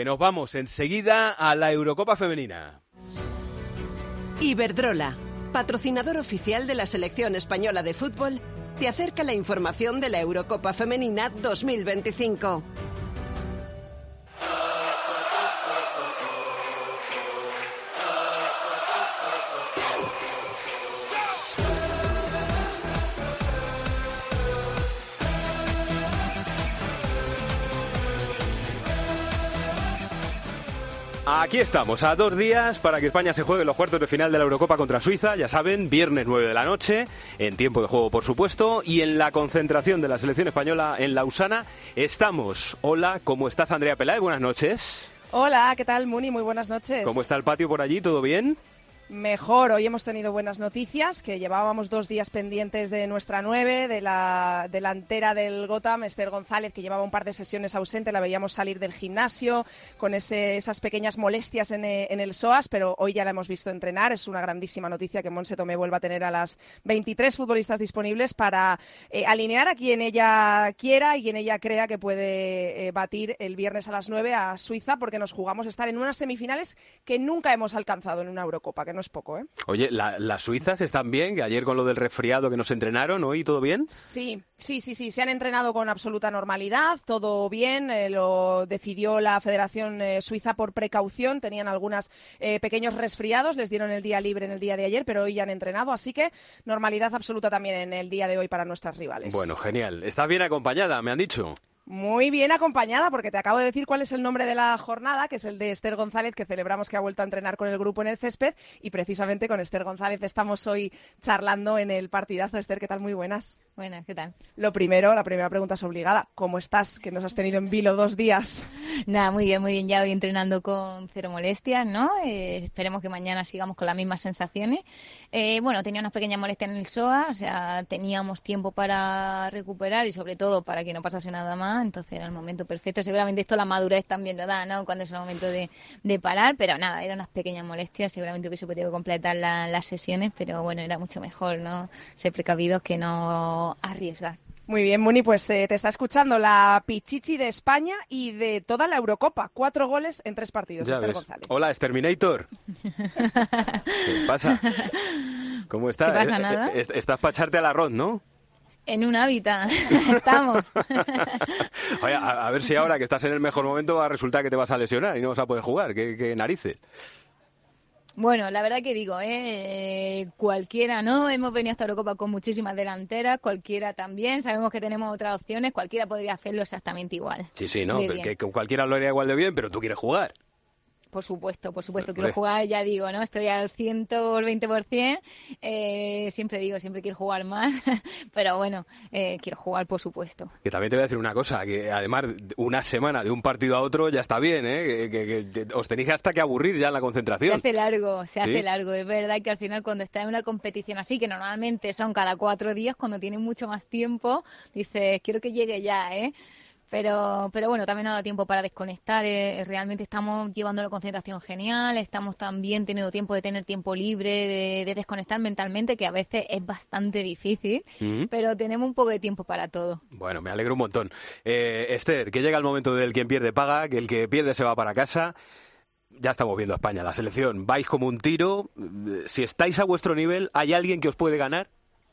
que nos vamos enseguida a la Eurocopa Femenina. Iberdrola, patrocinador oficial de la selección española de fútbol, te acerca la información de la Eurocopa Femenina dos mil veinticinco. Aquí estamos, a dos días para que España se juegue los cuartos de final de la Eurocopa contra Suiza, ya saben, viernes nueve de la noche, en tiempo de juego por supuesto, y en la concentración de la selección española en Lausana estamos. Hola, ¿cómo estás, Andrea Peláez? Buenas noches. Hola, ¿qué tal, Muni? Muy buenas noches. ¿Cómo está el patio por allí? ¿Todo bien? Mejor, hoy hemos tenido buenas noticias, que llevábamos dos días pendientes de nuestra nueve, de la delantera del Gotham, Esther González, que llevaba un par de sesiones ausente, la veíamos salir del gimnasio con ese, esas pequeñas molestias en, en el S O A S, pero hoy ya la hemos visto entrenar. Es una grandísima noticia que Montse Tomé vuelva a tener a las veintitrés futbolistas disponibles para eh, alinear a quien ella quiera y quien ella crea que puede eh, batir el viernes a las nueve a Suiza, porque nos jugamos estar en unas semifinales que nunca hemos alcanzado en una Eurocopa, que no es poco, ¿eh? Oye, ¿la, ¿las suizas están bien? Que ayer con lo del resfriado que nos entrenaron, ¿hoy todo bien? Sí, sí, sí, sí, se han entrenado con absoluta normalidad, todo bien, eh, lo decidió la Federación eh, Suiza por precaución, tenían algunos eh, pequeños resfriados, les dieron el día libre en el día de ayer, pero hoy ya han entrenado, así que normalidad absoluta también en el día de hoy para nuestras rivales. Bueno, genial. ¿Estás bien acompañada, me han dicho? Muy bien acompañada, porque te acabo de decir cuál es el nombre de la jornada, que es el de Esther González, que celebramos que ha vuelto a entrenar con el grupo en el césped, y precisamente con Esther González estamos hoy charlando en el partidazo. Esther, ¿qué tal? Muy buenas. Buenas, ¿qué tal? Lo primero, la primera pregunta es obligada. ¿Cómo estás? Que nos has tenido en vilo dos días. Nada, muy bien, muy bien. Ya hoy entrenando con cero molestias, ¿no? Eh, esperemos que mañana sigamos con las mismas sensaciones. Eh, bueno, tenía unas pequeñas molestias en el S O A, o sea, teníamos tiempo para recuperar y sobre todo para que no pasase nada más, entonces era el momento perfecto. Seguramente esto la madurez también lo da, ¿no? Cuando es el momento de, de parar, pero nada, eran unas pequeñas molestias, seguramente hubiese podido completar la, las sesiones, pero bueno, era mucho mejor, ¿no? Ser precavidos que no arriesgar. Muy bien, Muni, pues eh, te está escuchando la Pichichi de España y de toda la Eurocopa. Cuatro goles en tres partidos, Ya Esther ves. González. Hola, Exterminator. ¿Qué pasa? ¿Cómo estás? ¿Qué pasa, nada? Eh, eh, Estás para echarte al arroz, ¿no? En un hábitat, estamos. Oye, a, a ver si ahora que estás en el mejor momento va a resultar que te vas a lesionar y no vas a poder jugar. ¿Qué, qué narices? Bueno, la verdad que digo, ¿eh? cualquiera, ¿no? Hemos venido a esta Eurocopa con muchísimas delanteras, cualquiera también, sabemos que tenemos otras opciones, cualquiera podría hacerlo exactamente igual. Sí, sí, no, De pero bien. que, que cualquiera lo haría igual de bien, pero tú quieres jugar. Por supuesto, por supuesto, Hombre. quiero jugar, ya digo, ¿no? Estoy al ciento veinte por ciento, eh, siempre digo, siempre quiero jugar más, pero bueno, eh, quiero jugar, por supuesto. Que también te voy a decir una cosa, que además una semana de un partido a otro ya está bien, ¿eh? Que, que- que- que os tenéis hasta que aburrir ya en la Se concentración. hace largo, se hace ¿Sí? largo. Es verdad que al final cuando estás en una competición así, que normalmente son cada cuatro días, cuando tienes mucho más tiempo, dices, quiero que llegue ya, ¿eh? Pero, pero bueno, también nos da tiempo para desconectar. eh, realmente estamos llevando la concentración genial, estamos también teniendo tiempo de tener tiempo libre, de, de desconectar mentalmente, que a veces es bastante difícil, Mm. pero tenemos un poco de tiempo para todo. Bueno, me alegro un montón. Eh, Esther, que llega el momento del quien pierde paga, que el que pierde se va para casa. Ya estamos viendo a España, la selección. Vais como un tiro. Eh, Si estáis a vuestro nivel, ¿hay alguien que os puede ganar?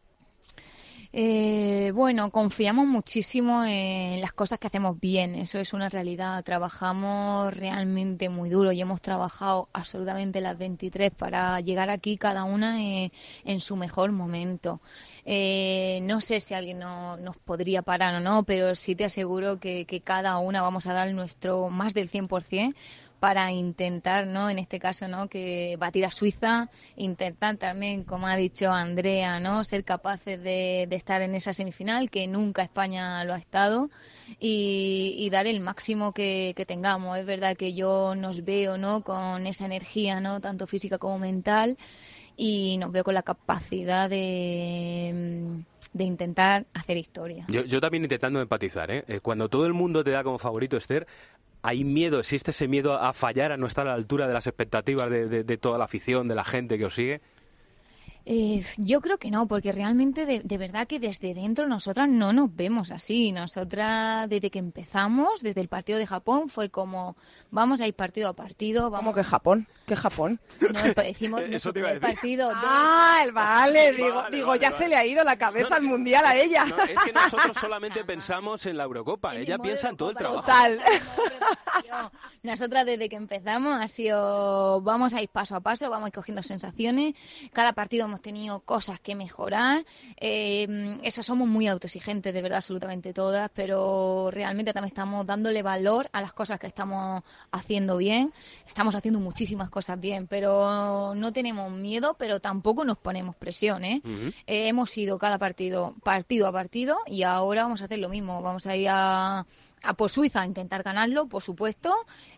Eh, bueno, confiamos muchísimo en las cosas que hacemos bien, eso es una realidad. Trabajamos realmente muy duro y hemos trabajado absolutamente las veintitrés para llegar aquí cada una en, en su mejor momento. Eh, no sé si alguien no, nos podría parar o no, pero sí te aseguro que, que cada una vamos a dar nuestro más del cien por ciento para intentar, ¿no? En este caso, ¿no? Que batir a Suiza, intentar también, como ha dicho Andrea, ¿no? Ser capaces de, de estar en esa semifinal, que nunca España lo ha estado, y, y dar el máximo que, que tengamos. Es verdad que yo nos veo, ¿no? Con esa energía, ¿no? Tanto física como mental, y nos veo con la capacidad de, de intentar hacer historia. Yo, yo también intentando empatizar, ¿eh? Eh, Cuando todo el mundo te da como favorito, Esther, hay miedo, existe ese miedo a fallar, a no estar a la altura de las expectativas de, de- de toda la afición, de la gente que os sigue. Eh, yo creo que no, porque realmente de, de verdad que desde dentro nosotras no nos vemos así. Nosotras desde que empezamos, desde el partido de Japón, fue como vamos a ir partido a partido. Vamos... ¿Cómo que Japón? ¿Qué Japón? No, decimos Eso nuestro te iba a primer decir. partido. Ah, el vale, digo, Vale, digo vale, ya vale. se le ha ido la cabeza No, al mundial a ella. No, es que nosotros solamente pensamos en la Eurocopa, ella piensa en todo el trabajo. Total. Nosotras desde que empezamos ha sido, vamos a ir paso a paso, vamos a ir cogiendo sensaciones. Cada partido hemos hemos tenido cosas que mejorar. Eh, esas somos muy autoexigentes, de verdad, absolutamente todas, pero realmente también estamos dándole valor a las cosas que estamos haciendo bien. Estamos haciendo muchísimas cosas bien, pero no tenemos miedo, pero tampoco nos ponemos presión, ¿eh? Uh-huh. Eh, hemos ido cada partido, partido a partido, y ahora vamos a hacer lo mismo. Vamos a ir a... a por Suiza a intentar ganarlo, por supuesto,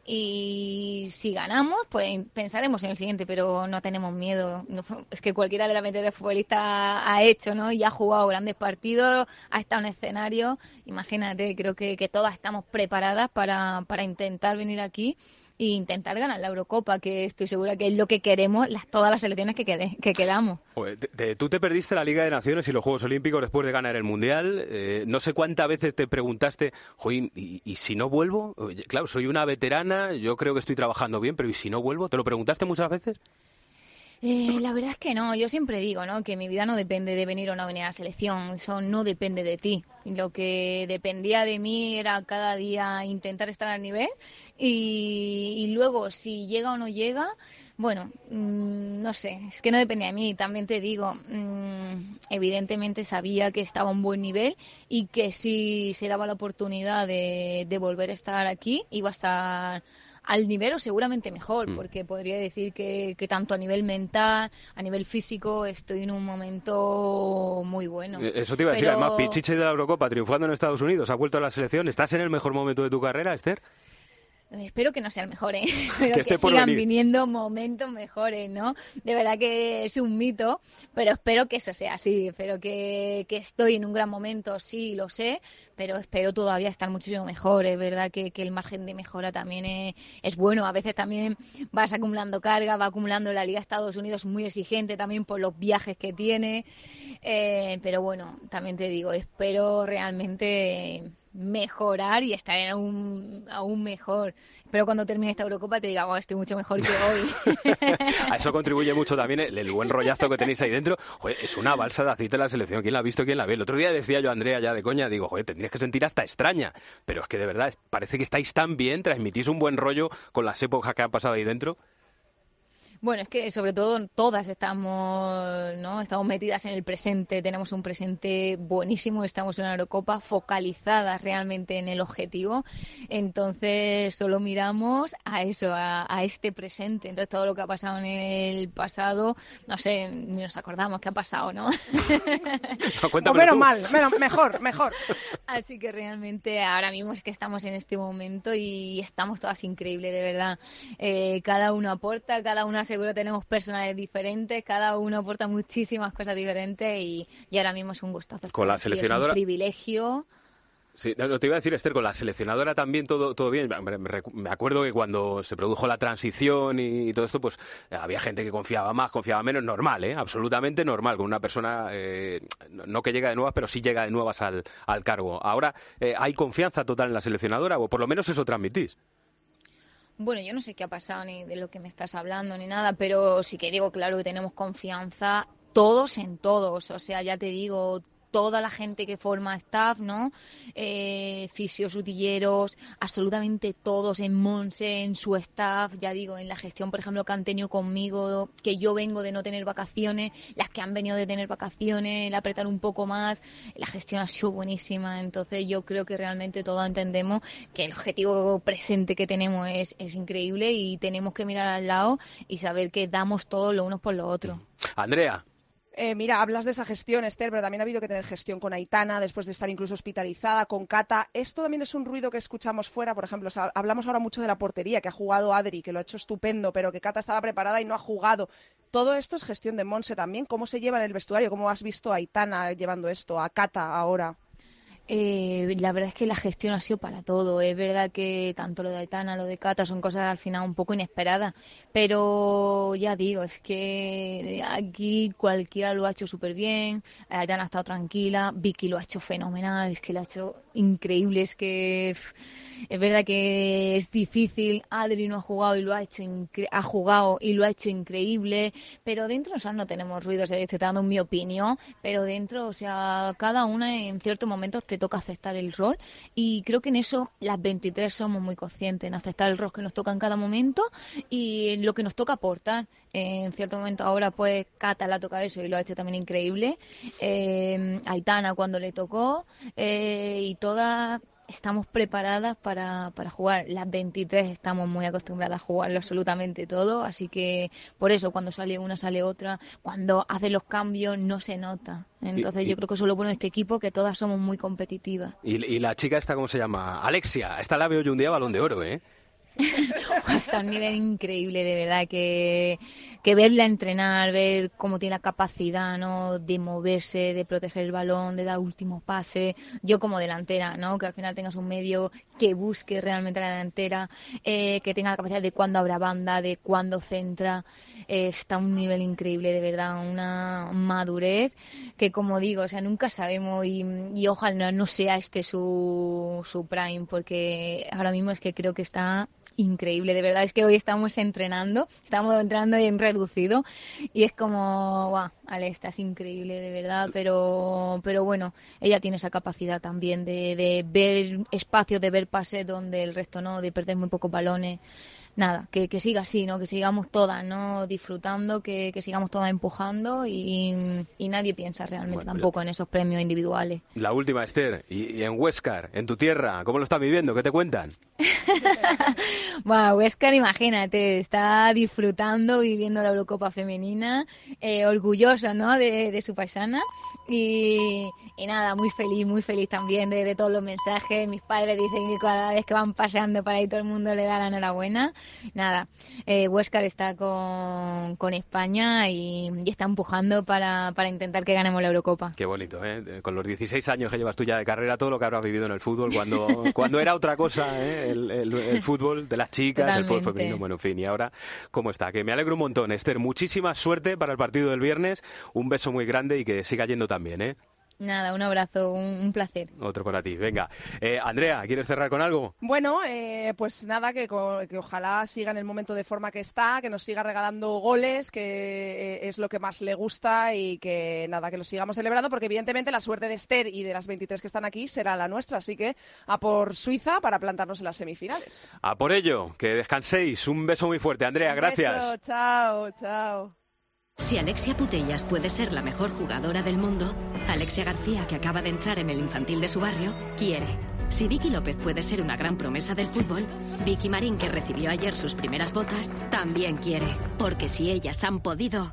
y si ganamos, pues pensaremos en el siguiente, pero no tenemos miedo. No, es que cualquiera de las veintidós futbolistas ha hecho, ¿no? Y ha jugado grandes partidos, ha estado en escenario. Imagínate, creo que, que todas estamos preparadas para, para intentar venir aquí e intentar ganar la Eurocopa, que estoy segura que es lo que queremos las, todas las selecciones que, quede, que quedamos. Joder, te, te, tú te perdiste la Liga de Naciones y los Juegos Olímpicos después de ganar el Mundial. Eh, no sé cuántas veces te preguntaste, joder, ¿y, ¿y si no vuelvo? Oye, claro, soy una veterana, yo creo que estoy trabajando bien, pero ¿y si no vuelvo? ¿Te lo preguntaste muchas veces? Eh, la verdad es que no, yo siempre digo, ¿no?, que mi vida no depende de venir o no venir a la selección, eso no depende de ti. Lo que dependía de mí era cada día intentar estar al nivel y, y luego si llega o no llega, bueno, mmm, no sé, es que no dependía de mí. También te digo, mmm, evidentemente sabía que estaba a un buen nivel y que si se daba la oportunidad de, de volver a estar aquí, iba a estar al nivel o seguramente mejor, porque podría decir que, que tanto a nivel mental, a nivel físico, estoy en un momento muy bueno. Eso te iba a decir, Pero... además, Pichichi de la Eurocopa, triunfando en Estados Unidos, ha vuelto a la selección. ¿Estás en el mejor momento de tu carrera, Esther? Espero que no sea el mejor, ¿eh? Pero que, que venir. sigan viniendo momentos mejores, ¿no? De verdad que es un mito, pero espero que eso sea así. Espero que, que estoy en un gran momento, sí, lo sé, pero espero todavía estar muchísimo mejor. Es verdad que, que el margen de mejora también es, es bueno. A veces también vas acumulando carga, va acumulando la Liga de Estados Unidos muy exigente también por los viajes que tiene. Eh, pero bueno, también te digo, espero realmente mejorar y estar en aún, aún mejor. Pero cuando termine esta Eurocopa te diga, oh, estoy mucho mejor que hoy. A eso contribuye mucho también el, el buen rollazo que tenéis ahí dentro. Joder, es una balsa de aceite la selección. ¿Quién la ha visto? ¿Quién la ve? El otro día decía yo a Andrea ya de coña, digo, joder, tendrías que sentir hasta extraña. Pero es que de verdad parece que estáis tan bien, transmitís un buen rollo con las épocas que han pasado ahí dentro. Bueno, es que sobre todo todas estamos, ¿no? Estamos metidas en el presente, tenemos un presente buenísimo, estamos en una Eurocopa focalizadas realmente en el objetivo, entonces solo miramos a eso, a, a este presente. Entonces todo lo que ha pasado en el pasado, no sé, ni nos acordamos qué ha pasado, ¿no? No, menos mal, menos, mejor, mejor. Así que realmente ahora mismo es que estamos en este momento y estamos todas increíbles, de verdad. Eh, cada uno aporta, cada una seguro tenemos personalidades diferentes, cada uno aporta muchísimas cosas diferentes y, y ahora mismo es un gustazo. Con la seleccionadora. Es un privilegio. Sí, no, te iba a decir, Esther, con la seleccionadora también todo todo bien. Me acuerdo que cuando se produjo la transición y, y todo esto, pues había gente que confiaba más, confiaba menos, normal, ¿eh? Absolutamente normal, con una persona, eh, no que llega de nuevas, pero sí llega de nuevas al, al cargo. Ahora, eh, ¿hay confianza total en la seleccionadora? O por lo menos eso transmitís. Bueno, yo no sé qué ha pasado ni de lo que me estás hablando ni nada, pero sí que digo, claro, que tenemos confianza todos en todos. O sea, ya te digo, toda la gente que forma staff, ¿no? Eh, fisios, utilleros, absolutamente todos en Monse, en su staff, ya digo, en la gestión, por ejemplo, que han tenido conmigo, que yo vengo de no tener vacaciones, las que han venido de tener vacaciones, el apretar un poco más, la gestión ha sido buenísima. Entonces yo creo que realmente todos entendemos que el objetivo presente que tenemos es, es increíble y tenemos que mirar al lado y saber que damos todo lo unos por lo otro. Andrea. Eh, mira, hablas de esa gestión, Esther, pero también ha habido que tener gestión con Aitana después de estar incluso hospitalizada, con Cata. Esto también es un ruido que escuchamos fuera, por ejemplo, o sea, hablamos ahora mucho de la portería, que ha jugado Adri, que lo ha hecho estupendo, pero que Cata estaba preparada y no ha jugado. Todo esto es gestión de Monse también. ¿Cómo se lleva en el vestuario? ¿Cómo has visto a Aitana llevando esto, a Cata ahora? Eh, la verdad es que la gestión ha sido para todo. Es verdad que tanto lo de Aitana, lo de Cata son cosas al final un poco inesperadas, pero ya digo, es que aquí cualquiera lo ha hecho súper bien. Aitana ha estado tranquila, Vicky lo ha hecho fenomenal, es que lo ha hecho increíble, es que pff, es verdad que es difícil. Adri no ha jugado y lo ha hecho incre- ha jugado y lo ha hecho increíble, pero dentro, o sea, no tenemos ruidos, estoy dando mi opinión, pero dentro, o sea, cada una en ciertos momentos te toca aceptar el rol, y creo que en eso las veintitrés somos muy conscientes, en aceptar el rol que nos toca en cada momento y lo que nos toca aportar. Eh, en cierto momento ahora pues Cata le ha tocado eso y lo ha hecho también increíble, eh, Aitana cuando le tocó, eh, y todas estamos preparadas para, para jugar. Las veintitrés estamos muy acostumbradas a jugarlo absolutamente todo, así que por eso cuando sale una sale otra, cuando hace los cambios no se nota. Entonces Y- y- yo creo que eso es lo bueno de este equipo, que todas somos muy competitivas. Y, y la chica esta, ¿cómo se llama? Alexia. Esta la veo yo un día Balón de Oro, ¿eh? Está a un nivel increíble, de verdad, que, que verla entrenar, ver cómo tiene la capacidad, ¿no?, de moverse, de proteger el balón, de dar último pase. Yo como delantera, ¿no?, que al final tengas un medio que busque realmente la delantera, eh, que tenga la capacidad de cuándo abra banda, de cuándo centra. Eh, está a un nivel increíble, de verdad, una madurez que, como digo, o sea, nunca sabemos, y, y ojalá no sea este su, su prime, porque ahora mismo es que creo que está increíble, de verdad. Es que hoy estamos entrenando, estamos entrenando en reducido y es como, guau, Ale, estás increíble, de verdad, pero pero bueno, ella tiene esa capacidad también de, de ver espacios, de ver pases donde el resto no, de perder muy pocos balones. Nada, que, que siga así, ¿no? Que sigamos todas, ¿no?, disfrutando, que, que sigamos todas empujando y, y nadie piensa realmente Bueno, tampoco en esos premios individuales. La última, Esther. Y, y en Huéscar, en tu tierra, ¿cómo lo estás viviendo? ¿Qué te cuentan? Bueno, Huéscar, imagínate, está disfrutando, viviendo la Eurocopa femenina, eh, orgullosa, ¿no?, de, de su paisana y, y nada, muy feliz, muy feliz también de, de todos los mensajes. Mis padres dicen que cada vez que van paseando para ahí todo el mundo le da la enhorabuena. Nada, eh, Huéscar está con, con España y, y está empujando para, para intentar que ganemos la Eurocopa. Qué bonito, ¿eh? Con los dieciséis años que llevas tú ya de carrera, todo lo que habrás vivido en el fútbol, cuando, cuando era otra cosa, ¿eh? el, el, el fútbol de las chicas, Totalmente. el fútbol femenino, bueno, en fin, y ahora, ¿cómo está? Que me alegro un montón, Esther. Muchísima suerte para el partido del viernes, un beso muy grande y que siga yendo también, ¿eh? Nada, un abrazo, un, un placer. Otro para ti, venga. Eh, Andrea, ¿quieres cerrar con algo? Bueno, eh, pues nada, que, co- que ojalá siga en el momento de forma que está, que nos siga regalando goles, que eh, es lo que más le gusta y que nada, que lo sigamos celebrando, porque evidentemente la suerte de Esther y de las veintitrés que están aquí será la nuestra, así que a por Suiza para plantarnos en las semifinales. A por ello, que descanséis. Un beso muy fuerte, Andrea, gracias. Beso, chao, chao. Si Alexia Putellas puede ser la mejor jugadora del mundo, Alexia García, que acaba de entrar en el infantil de su barrio, quiere. Si Vicky López puede ser una gran promesa del fútbol, Vicky Marín, que recibió ayer sus primeras botas, también quiere. Porque si ellas han podido...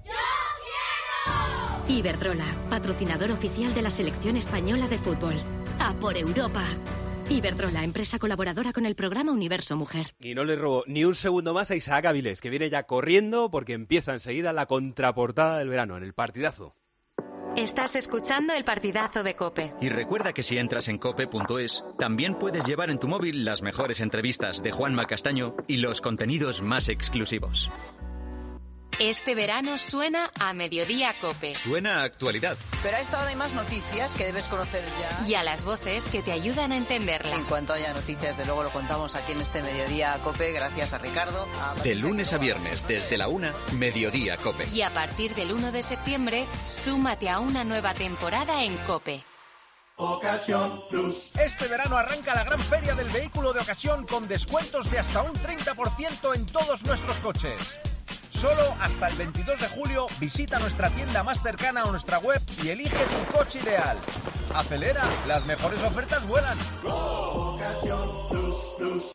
¡Yo quiero! Iberdrola, patrocinador oficial de la selección española de fútbol. ¡A por Europa! Iberdrola, empresa colaboradora con el programa Universo Mujer. Y no le robo ni un segundo más a Isaac Avilés, que viene ya corriendo porque empieza enseguida la contraportada del verano en el partidazo. Estás escuchando el partidazo de COPE. Y recuerda que si entras en cope punto es, también puedes llevar en tu móvil las mejores entrevistas de Juanma Castaño y los contenidos más exclusivos. Este verano suena a Mediodía COPE. Suena a actualidad. Pero a esta hora hay más noticias que debes conocer ya. Y a las voces que te ayudan a entenderla. En cuanto haya noticias, de luego lo contamos aquí en este Mediodía COPE, gracias a Ricardo. A De lunes a viernes, desde la una, Mediodía COPE. Y a partir del uno de septiembre, súmate a una nueva temporada en COPE. Ocasión Plus. Este verano arranca la gran feria del vehículo de ocasión con descuentos de hasta un treinta por ciento en todos nuestros coches. Solo hasta el veintidós de julio visita nuestra tienda más cercana o nuestra web y elige tu coche ideal. Acelera, las mejores ofertas vuelan. Ocasión Plus Plus.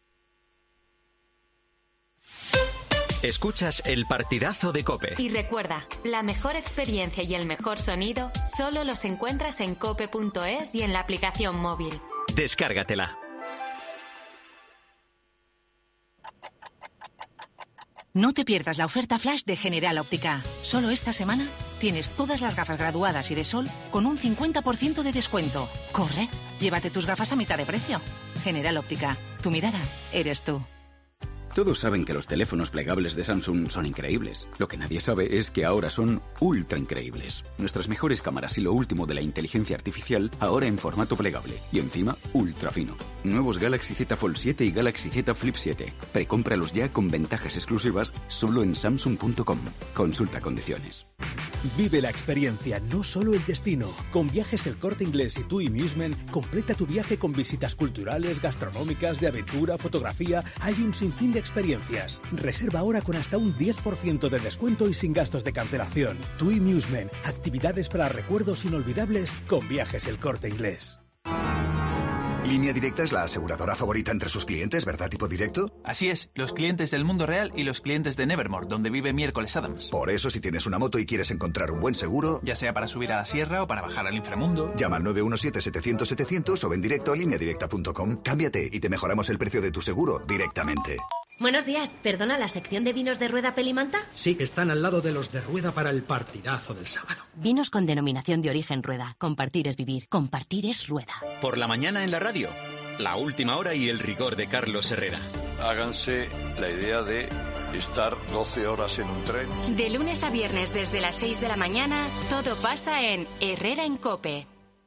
Escuchas el partidazo de COPE. Y recuerda, la mejor experiencia y el mejor sonido solo los encuentras en cope punto es y en la aplicación móvil. Descárgatela. No te pierdas la oferta flash de General Óptica. Solo esta semana tienes todas las gafas graduadas y de sol con un cincuenta por ciento de descuento. Corre, llévate tus gafas a mitad de precio. General Óptica, tu mirada eres tú. Todos saben que los teléfonos plegables de Samsung son increíbles. Lo que nadie sabe es que ahora son ultra increíbles. Nuestras mejores cámaras y lo último de la inteligencia artificial ahora en formato plegable. Y encima, ultra fino. Nuevos Galaxy Z Fold siete y Galaxy Z Flip siete. Precómpralos ya con ventajas exclusivas solo en samsung punto com. Consulta condiciones. Vive la experiencia, no solo el destino. Con Viajes El Corte Inglés y TUI Musement, completa tu viaje con visitas culturales, gastronómicas, de aventura, fotografía. Hay un sinfín de experiencias. Reserva ahora con hasta un diez por ciento de descuento y sin gastos de cancelación. TUI Musement, actividades para recuerdos inolvidables con Viajes El Corte Inglés. Línea Directa es la aseguradora favorita entre sus clientes, ¿verdad, tipo directo? Así es, los clientes del mundo real y los clientes de Nevermore, donde vive Miércoles Adams. Por eso, si tienes una moto y quieres encontrar un buen seguro, ya sea para subir a la sierra o para bajar al inframundo, llama al nueve uno siete, setecientos, setecientos o ven directo a línea directa punto com. Cámbiate y te mejoramos el precio de tu seguro directamente. Buenos días, ¿perdona la sección de vinos de Rueda Pelimanta? Sí, están al lado de los de Rueda para el partidazo del sábado. Vinos con denominación de origen Rueda. Compartir es vivir, compartir es Rueda. Por la mañana en la radio, la última hora y el rigor de Carlos Herrera. Háganse la idea de estar doce horas en un tren. De lunes a viernes desde las seis de la mañana, todo pasa en Herrera en COPE.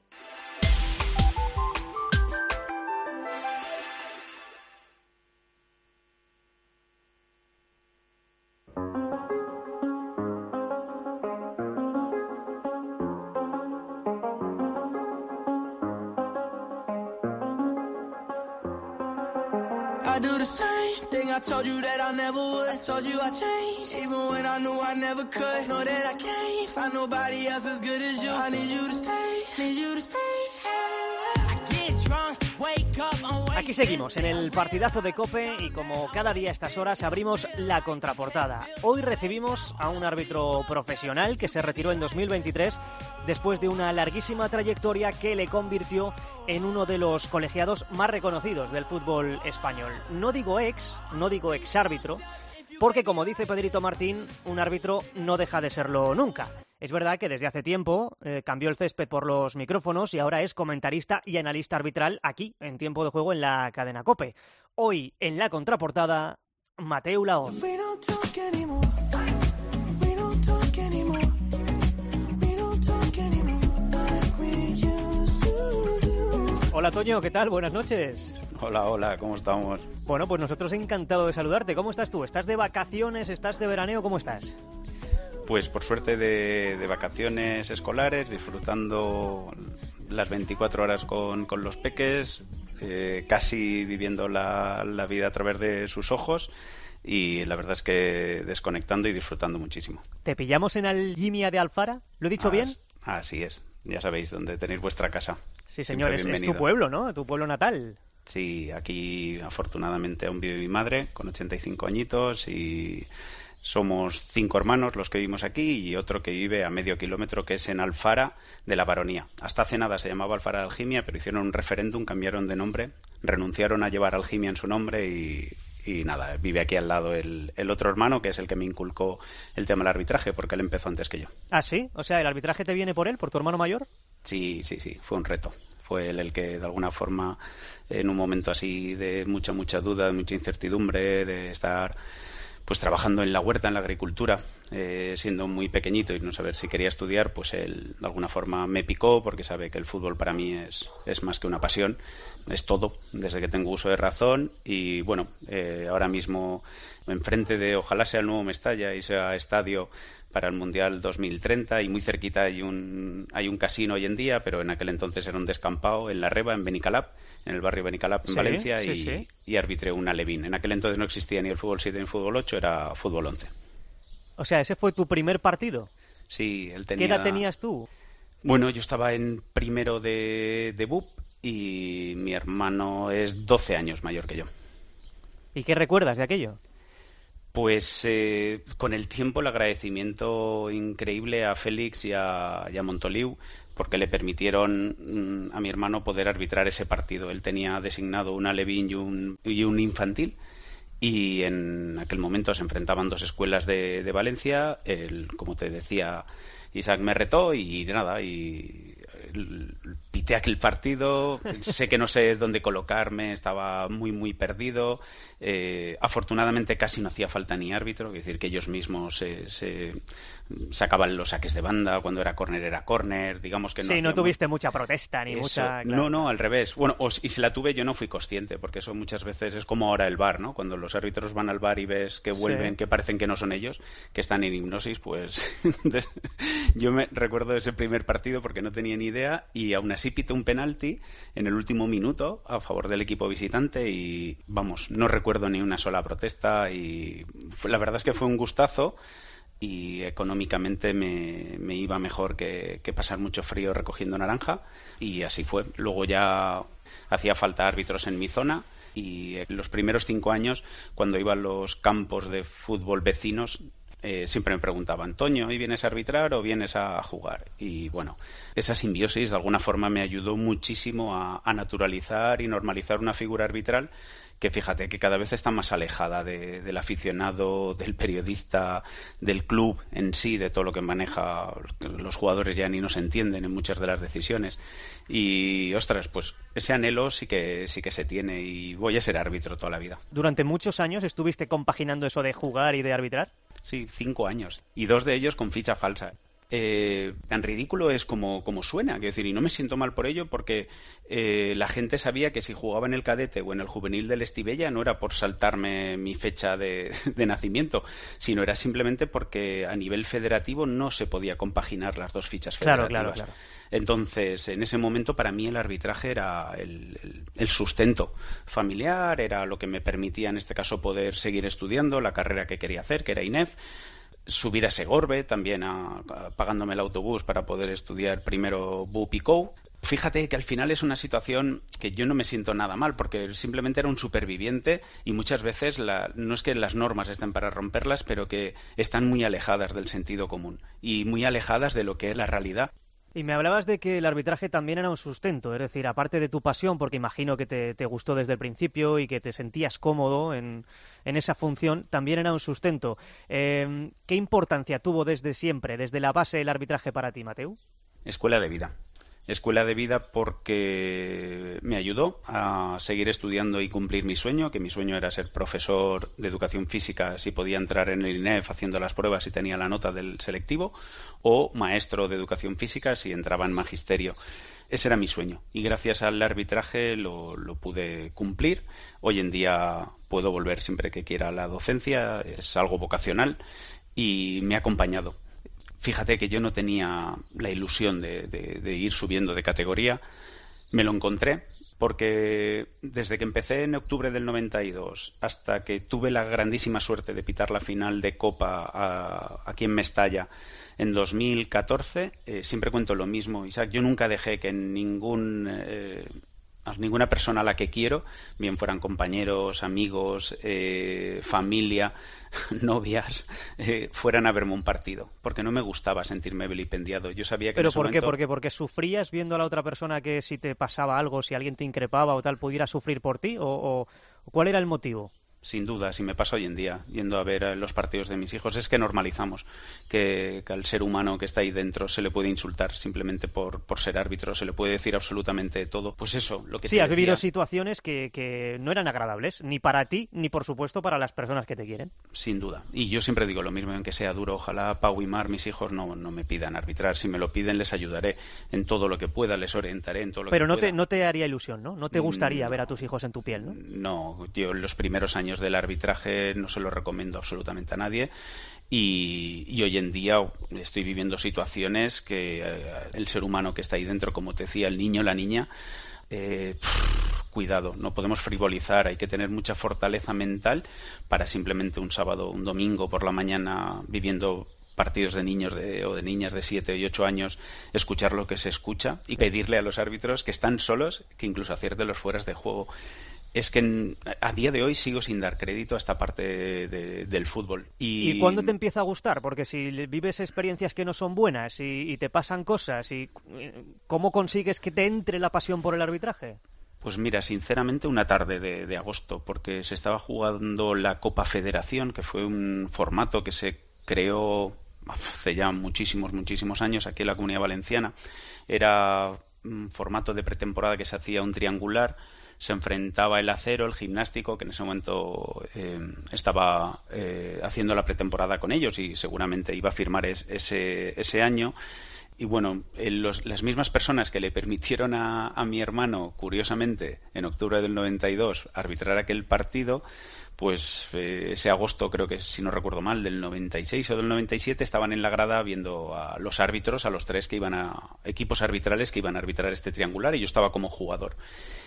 I do the same thing I told you that I never would. I told you I changed, even when I knew I never could. Know that I can't find nobody else as good as you. I need you to stay, need you to stay. I get drunk, wake up, I'm Aquí seguimos en el partidazo de COPE y como cada día a estas horas abrimos la contraportada. Hoy recibimos a un árbitro profesional que se retiró en dos mil veintitrés después de una larguísima trayectoria que le convirtió en uno de los colegiados más reconocidos del fútbol español. No digo ex, no digo ex árbitro, porque como dice Pedrito Martín, un árbitro no deja de serlo nunca. Es verdad que desde hace tiempo eh, cambió el césped por los micrófonos y ahora es comentarista y analista arbitral aquí, en Tiempo de Juego, en la cadena COPE. Hoy, en la contraportada, Mateu Laón. Hola Toño, ¿qué tal? Buenas noches. Hola, hola, ¿cómo estamos? Bueno, pues nosotros encantados de saludarte. ¿Cómo estás tú? ¿Estás de vacaciones? ¿Estás de veraneo? ¿Cómo estás? Pues por suerte de, de vacaciones escolares, disfrutando las veinticuatro horas con, con los peques, eh, casi viviendo la, la vida a través de sus ojos y la verdad es que desconectando y disfrutando muchísimo. ¿Te pillamos en Algimia de Alfara? ¿Lo he dicho bien? Así es, ya sabéis dónde tenéis vuestra casa. Sí, señor, es, es tu pueblo, ¿no? Tu pueblo natal. Sí, aquí afortunadamente aún vive mi madre con ochenta y cinco añitos y somos cinco hermanos los que vivimos aquí y otro que vive a medio kilómetro que es en Alfara de la Baronía. Hasta hace nada se llamaba Alfara de Algimia, pero hicieron un referéndum, cambiaron de nombre, renunciaron a llevar Algimia en su nombre y, y nada, vive aquí al lado el, el otro hermano que es el que me inculcó el tema del arbitraje porque él empezó antes que yo. ¿Ah, sí? O sea, ¿el arbitraje te viene por él, por tu hermano mayor? Sí, sí, sí, fue un reto. Fue él el que, de alguna forma, en un momento así de mucha, mucha duda, de mucha incertidumbre, de estar pues trabajando en la huerta, en la agricultura, eh, siendo muy pequeñito y no saber si quería estudiar, pues él, de alguna forma, me picó porque sabe que el fútbol para mí es, es más que una pasión, es todo, desde que tengo uso de razón y, bueno, eh, ahora mismo, enfrente de, ojalá sea el nuevo Mestalla y sea estadio para el Mundial dos mil treinta y muy cerquita hay un hay un casino hoy en día, pero en aquel entonces era un descampado en La Reba, en Benicalap, en el barrio Benicalap, en sí, Valencia, sí, y, sí. y arbitré un alevín. En aquel entonces no existía ni el fútbol siete ni el fútbol ocho, era fútbol once. O sea, ¿ese fue tu primer partido? Sí, él tenía... ¿Qué edad tenías tú? Bueno, yo estaba en primero de, de B U P y mi hermano es doce años mayor que yo. ¿Y qué recuerdas de aquello? Pues eh, con el tiempo el agradecimiento increíble a Félix y a, y a Montoliu porque le permitieron mm, a mi hermano poder arbitrar ese partido. Él tenía designado un alevín y un, y un infantil y en aquel momento se enfrentaban dos escuelas de, de Valencia. Él, como te decía, Isaac me retó y nada, y pité aquel partido, sé que no sé dónde colocarme, estaba muy, muy perdido. Eh, afortunadamente casi no hacía falta ni árbitro, es decir, que ellos mismos se, se sacaban los saques de banda, cuando era córner era córner, digamos que no. Sí, no tuviste mucha protesta ni eso. mucha... Claro. No, no, al revés. Bueno, o, y si la tuve yo no fui consciente, porque eso muchas veces es como ahora el V A R, ¿no? Cuando los árbitros van al V A R y ves que vuelven, sí. que parecen que no son ellos, que están en hipnosis, pues yo me recuerdo ese primer partido porque no tenía ni idea y aún así pité un penalti en el último minuto a favor del equipo visitante y, vamos, no recuerdo ni una sola protesta y fue, la verdad es que fue un gustazo y económicamente me, me iba mejor que, que pasar mucho frío recogiendo naranja y así fue. Luego ya hacía falta árbitros en mi zona y en los primeros cinco años, cuando iba a los campos de fútbol vecinos, Eh, siempre me preguntaban, Toño, ¿y vienes a arbitrar o vienes a jugar? Y bueno, esa simbiosis de alguna forma me ayudó muchísimo a, a naturalizar y normalizar una figura arbitral que fíjate que cada vez está más alejada de, del aficionado, del periodista, del club en sí, de todo lo que maneja. Los jugadores ya ni nos entienden en muchas de las decisiones. Y, ostras, pues ese anhelo sí que, sí que se tiene y voy a ser árbitro toda la vida. ¿Durante muchos años estuviste compaginando eso de jugar y de arbitrar? Sí, cinco años. Y dos de ellos con ficha falsa. Eh, tan ridículo es como, como suena, quiero decir, y no me siento mal por ello porque eh, la gente sabía que si jugaba en el cadete o en el juvenil del Estivella no era por saltarme mi fecha de, de nacimiento, sino era simplemente porque a nivel federativo no se podía compaginar las dos fichas federativas. Claro, claro, claro. Entonces, en ese momento para mí el arbitraje era el, el, el sustento familiar, era lo que me permitía en este caso poder seguir estudiando la carrera que quería hacer, que era I N E F, subir a Segorbe también a, a, pagándome el autobús para poder estudiar primero B U P y C O U. Fíjate que al final es una situación que yo no me siento nada mal porque simplemente era un superviviente y muchas veces la, no es que las normas estén para romperlas, pero que están muy alejadas del sentido común y muy alejadas de lo que es la realidad. Y me hablabas de que el arbitraje también era un sustento, es decir, aparte de tu pasión, porque imagino que te, te gustó desde el principio y que te sentías cómodo en, en esa función, también era un sustento. Eh, ¿Qué importancia tuvo desde siempre, desde la base del arbitraje para ti, Mateu? Escuela de vida. Escuela de vida porque me ayudó a seguir estudiando y cumplir mi sueño, que mi sueño era ser profesor de educación física si podía entrar en el I N E F haciendo las pruebas y tenía la nota del selectivo, o maestro de educación física si entraba en magisterio. Ese era mi sueño y gracias al arbitraje lo, lo pude cumplir. Hoy en día puedo volver siempre que quiera a la docencia, es algo vocacional y me ha acompañado. Fíjate que yo no tenía la ilusión de, de, de ir subiendo de categoría. Me lo encontré porque desde que empecé en octubre del noventa y dos hasta que tuve la grandísima suerte de pitar la final de Copa a, aquí en Mestalla en dos mil catorce, eh, siempre cuento lo mismo, Isaac. Yo nunca dejé que ningún... Eh, ninguna persona a la que quiero, bien fueran compañeros, amigos, eh, familia, novias, eh, fueran a verme un partido, porque no me gustaba sentirme vilipendiado. Yo sabía que ¿Pero en ese por qué? momento... Porque, porque sufrías viendo a la otra persona que si te pasaba algo, si alguien te increpaba o tal, pudiera sufrir por ti, o, o ¿cuál era el motivo? Sin duda, si me pasa hoy en día, yendo a ver los partidos de mis hijos, es que normalizamos que, que al ser humano que está ahí dentro se le puede insultar simplemente por, por ser árbitro, se le puede decir absolutamente todo. Pues eso, lo que Sí, te has decía. vivido situaciones que, que no eran agradables, ni para ti, ni por supuesto para las personas que te quieren. Sin duda. Y yo siempre digo lo mismo, aunque sea duro, ojalá Pau y Mar, mis hijos, no, no me pidan arbitrar. Si me lo piden, les ayudaré en todo lo que pueda, les orientaré en todo lo Pero que no pueda. te, no te haría ilusión, ¿no? No te gustaría Mm, ver a tus hijos en tu piel, ¿no? No, yo en los primeros años del arbitraje no se lo recomiendo absolutamente a nadie y, y hoy en día estoy viviendo situaciones que eh, el ser humano que está ahí dentro, como te decía, el niño, la niña, eh, pff, cuidado, no podemos frivolizar, hay que tener mucha fortaleza mental para simplemente un sábado, un domingo por la mañana viviendo partidos de niños de, o de niñas de siete y ocho años, escuchar lo que se escucha y pedirle a los árbitros que están solos que incluso acierten los fueras de juego. Es que a día de hoy sigo sin dar crédito a esta parte de, de, del fútbol. Y... ¿Y cuándo te empieza a gustar? Porque si vives experiencias que no son buenas y, y te pasan cosas, y ¿cómo consigues que te entre la pasión por el arbitraje? Pues mira, sinceramente una tarde de, de agosto, porque se estaba jugando la Copa Federación, que fue un formato que se creó hace ya muchísimos, muchísimos años, aquí en la Comunidad Valenciana. Era un formato de pretemporada que se hacía un triangular, se enfrentaba el Acero, el Gimnástico, que en ese momento eh, estaba eh, haciendo la pretemporada con ellos y seguramente iba a firmar es, ese, ese año. Y bueno, eh, los, las mismas personas que le permitieron a, a mi hermano, curiosamente, en octubre del noventa y dos, arbitrar aquel partido, pues eh, ese agosto, creo que si no recuerdo mal, del noventa y seis o del noventa y siete, estaban en la grada viendo a los árbitros, a los tres que iban a equipos arbitrales que iban a arbitrar este triangular, y yo estaba como jugador.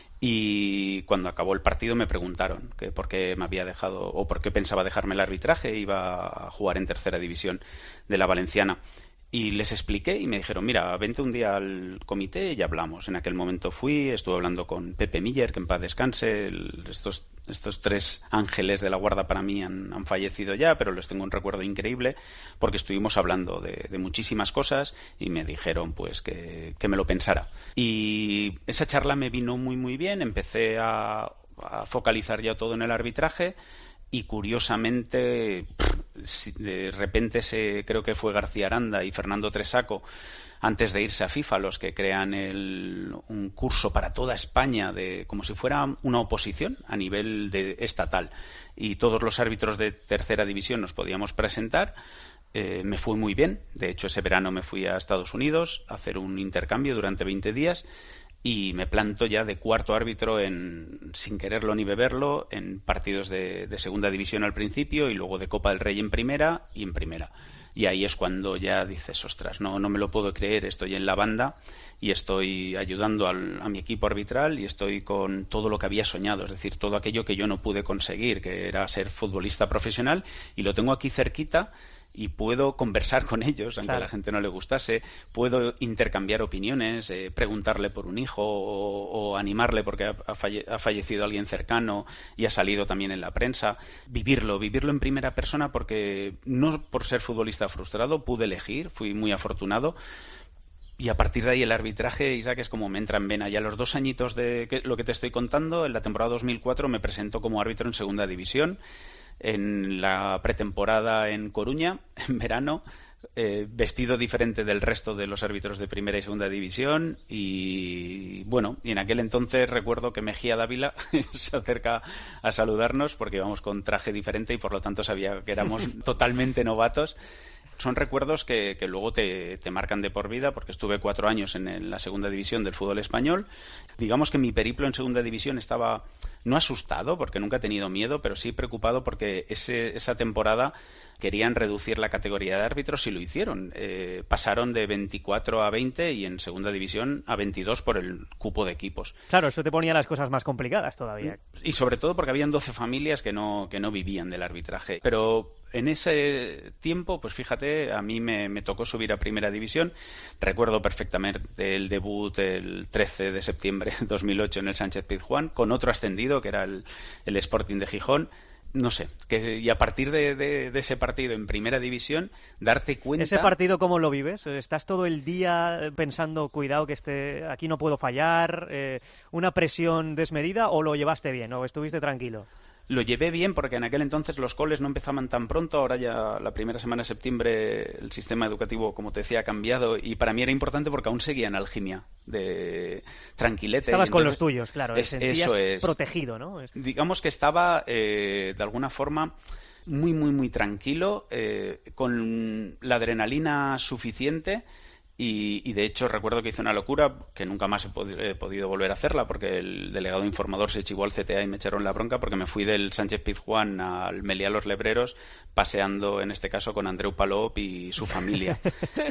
Y cuando acabó el partido me preguntaron que por qué me había dejado o por qué pensaba dejarme el arbitraje, iba a jugar en tercera división de la Valenciana. Y les expliqué y me dijeron, mira, vente un día al comité y hablamos. En aquel momento fui, estuve hablando con Pepe Miller, que en paz descanse. El, estos, estos tres ángeles de la guarda para mí han, han fallecido ya, pero les tengo un recuerdo increíble porque estuvimos hablando de, de muchísimas cosas y me dijeron pues que, que me lo pensara. Y esa charla me vino muy muy bien, empecé a, a focalizar ya todo en el arbitraje. Y curiosamente, de repente se, creo que fue García Aranda y Fernando Tresaco, antes de irse a FIFA, los que crean el, un curso para toda España, de como si fuera una oposición a nivel de estatal. Y todos los árbitros de tercera división nos podíamos presentar. Eh, me fue muy bien. De hecho, ese verano me fui a Estados Unidos a hacer un intercambio durante veinte días. Y me planto ya de cuarto árbitro, en, sin quererlo ni beberlo, en partidos de, de segunda división al principio y luego de Copa del Rey en primera y en primera. Y ahí es cuando ya dices, ostras, no, no me lo puedo creer, estoy en la banda y estoy ayudando al, a mi equipo arbitral y estoy con todo lo que había soñado, es decir, todo aquello que yo no pude conseguir, que era ser futbolista profesional, y lo tengo aquí cerquita. Y puedo conversar con ellos, aunque claro, a la gente no le gustase, puedo intercambiar opiniones, eh, preguntarle por un hijo o, o animarle porque ha, ha, falle, ha fallecido alguien cercano y ha salido también en la prensa. Vivirlo, vivirlo en primera persona, porque no por ser futbolista frustrado pude elegir, fui muy afortunado. Y a partir de ahí el arbitraje, Isaac, es como me entra en vena. Y a los dos añitos de que, lo que te estoy contando, en la temporada dos mil cuatro me presento como árbitro en segunda división. En la pretemporada en Coruña, en verano, eh, vestido diferente del resto de los árbitros de primera y segunda división. Y bueno, y en aquel entonces recuerdo que Mejía Dávila se acerca a saludarnos porque íbamos con traje diferente y por lo tanto sabía que éramos totalmente novatos. Son recuerdos que, que luego te, te marcan de por vida, porque estuve cuatro años en, en la segunda división del fútbol español. Digamos que mi periplo en segunda división estaba no asustado, porque nunca he tenido miedo, pero sí preocupado porque ese, esa temporada querían reducir la categoría de árbitros y lo hicieron. Eh, pasaron de veinticuatro a veinte y en segunda división a veintidós por el cupo de equipos. Claro, eso te ponía las cosas más complicadas todavía. Y sobre todo porque habían doce familias que no, que no vivían del arbitraje. Pero en ese tiempo, pues fíjate, a mí me, me tocó subir a primera división. Recuerdo perfectamente el debut el trece de septiembre de dos mil ocho en el Sánchez Pizjuán, con otro ascendido que era el, el Sporting de Gijón. No sé, que, y a partir de, de, de ese partido en primera división, darte cuenta... ¿Ese partido cómo lo vives? ¿Estás todo el día pensando, cuidado que este, aquí no puedo fallar, eh, una presión desmedida, o lo llevaste bien, o estuviste tranquilo? Lo llevé bien porque en aquel entonces los coles no empezaban tan pronto. Ahora ya la primera semana de septiembre el sistema educativo, como te decía, ha cambiado, y para mí era importante porque aún seguía en algimia de tranquilete. Estabas entonces, con los tuyos, claro, es, sentías eso es, protegido, ¿no? Digamos que estaba eh, de alguna forma muy, muy, muy tranquilo, eh, con la adrenalina suficiente. Y, y de hecho recuerdo que hice una locura que nunca más he, pod- he podido volver a hacerla, porque el delegado informador se chivó al C T A y me echaron la bronca porque me fui del Sánchez Pizjuán al Meliá Los Lebreros paseando, en este caso, con Andreu Palop y su familia.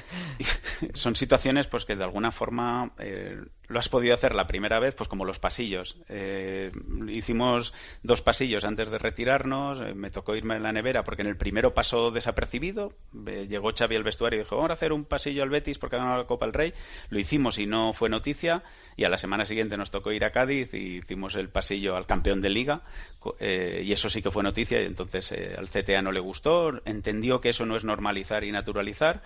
Son situaciones pues que de alguna forma eh, lo has podido hacer la primera vez, pues como los pasillos. Eh, hicimos dos pasillos antes de retirarnos, eh, me tocó irme a la nevera porque en el primero pasó desapercibido. Eh, llegó Xavi al vestuario y dijo, vamos a hacer un pasillo al Betis porque ganó la Copa del Rey. Lo hicimos y no fue noticia, y a la semana siguiente nos tocó ir a Cádiz y hicimos el pasillo al campeón de Liga, eh, y eso sí que fue noticia, y entonces eh, al C T A no le gustó, entendió que eso no es normalizar y naturalizar,